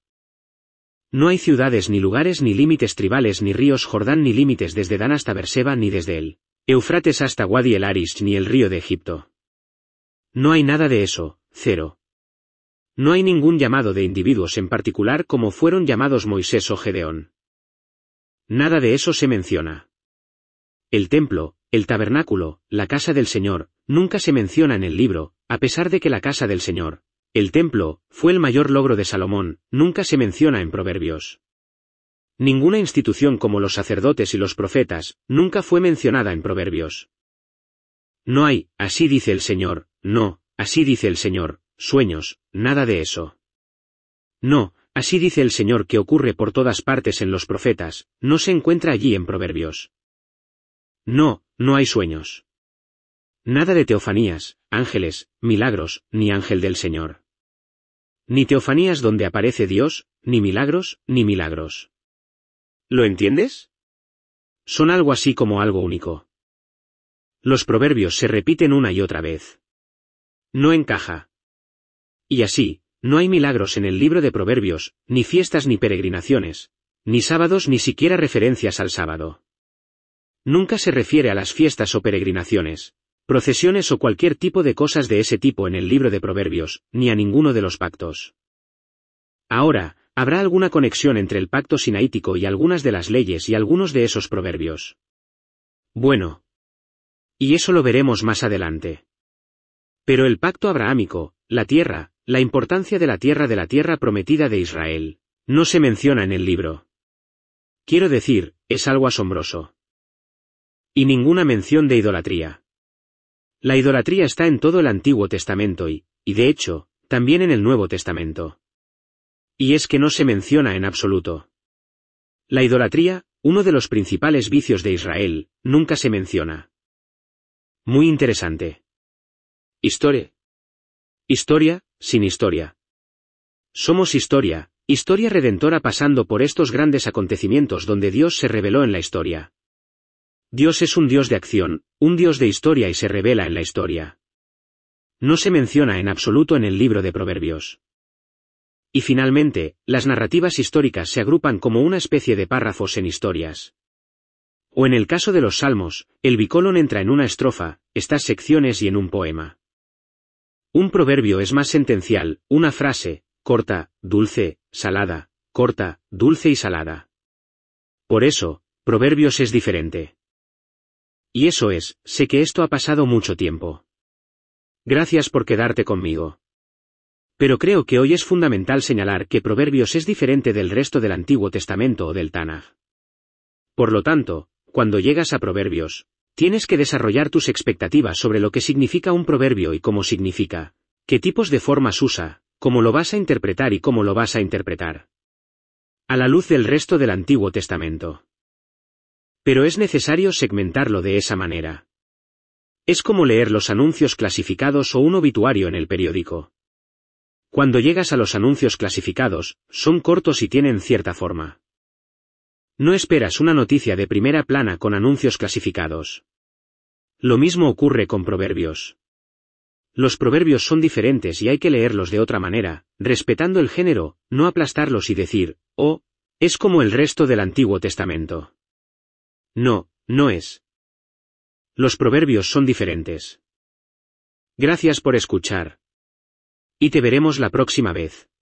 No hay ciudades ni lugares ni límites tribales ni ríos Jordán ni límites desde Dan hasta Berseba ni desde el Eufrates hasta Wadi el Arish ni el río de Egipto. No hay nada de eso, cero. No hay ningún llamado de individuos en particular como fueron llamados Moisés o Gedeón. Nada de eso se menciona. El templo, el tabernáculo, la casa del Señor, nunca se menciona en el libro, a pesar de que la casa del Señor, el templo, fue el mayor logro de Salomón, nunca se menciona en Proverbios. Ninguna institución como los sacerdotes y los profetas, nunca fue mencionada en Proverbios. No hay, así dice el Señor, no, así dice el Señor, sueños, nada de eso. No, así dice el Señor que ocurre por todas partes en los profetas, no se encuentra allí en Proverbios. No, no hay sueños. Nada de teofanías, ángeles, milagros, ni ángel del Señor. Ni teofanías donde aparece Dios, ni milagros, ni milagros. ¿Lo entiendes? Son algo así como algo único. Los proverbios se repiten una y otra vez. No encaja. Y así, no hay milagros en el libro de Proverbios, ni fiestas ni peregrinaciones, ni sábados ni siquiera referencias al sábado. Nunca se refiere a las fiestas o peregrinaciones, procesiones o cualquier tipo de cosas de ese tipo en el libro de Proverbios, ni a ninguno de los pactos. Ahora, ¿habrá alguna conexión entre el pacto sinaítico y algunas de las leyes y algunos de esos proverbios? Bueno. Y eso lo veremos más adelante. Pero el pacto abrahámico, la tierra, la importancia de la tierra de la tierra prometida de Israel, no se menciona en el libro. Quiero decir, es algo asombroso. Y ninguna mención de idolatría. La idolatría está en todo el Antiguo Testamento y, y de hecho, también en el Nuevo Testamento. Y es que no se menciona en absoluto. La idolatría, uno de los principales vicios de Israel, nunca se menciona. Muy interesante. Historia. Historia, sin historia. Somos historia, historia redentora pasando por estos grandes acontecimientos donde Dios se reveló en la historia. Dios es un Dios de acción, un Dios de historia y se revela en la historia. No se menciona en absoluto en el libro de Proverbios. Y finalmente, las narrativas históricas se agrupan como una especie de párrafos en historias. O en el caso de los salmos, el bicolón entra en una estrofa, estas secciones y en un poema. Un proverbio es más sentencial, una frase, corta, dulce, salada, corta, dulce y salada. Por eso, Proverbios es diferente. Y eso es, sé que esto ha pasado mucho tiempo. Gracias por quedarte conmigo. Pero creo que hoy es fundamental señalar que Proverbios es diferente del resto del Antiguo Testamento o del Tanaj. Por lo tanto, cuando llegas a Proverbios, tienes que desarrollar tus expectativas sobre lo que significa un proverbio y cómo significa, qué tipos de formas usa, cómo lo vas a interpretar y cómo lo vas a interpretar. A la luz del resto del Antiguo Testamento. Pero es necesario segmentarlo de esa manera. Es como leer los anuncios clasificados o un obituario en el periódico. Cuando llegas a los anuncios clasificados, son cortos y tienen cierta forma. No esperas una noticia de primera plana con anuncios clasificados. Lo mismo ocurre con proverbios. Los proverbios son diferentes y hay que leerlos de otra manera, respetando el género, no aplastarlos y decir, oh, es como el resto del Antiguo Testamento. No, no es. Los proverbios son diferentes. Gracias por escuchar. Y te veremos la próxima vez.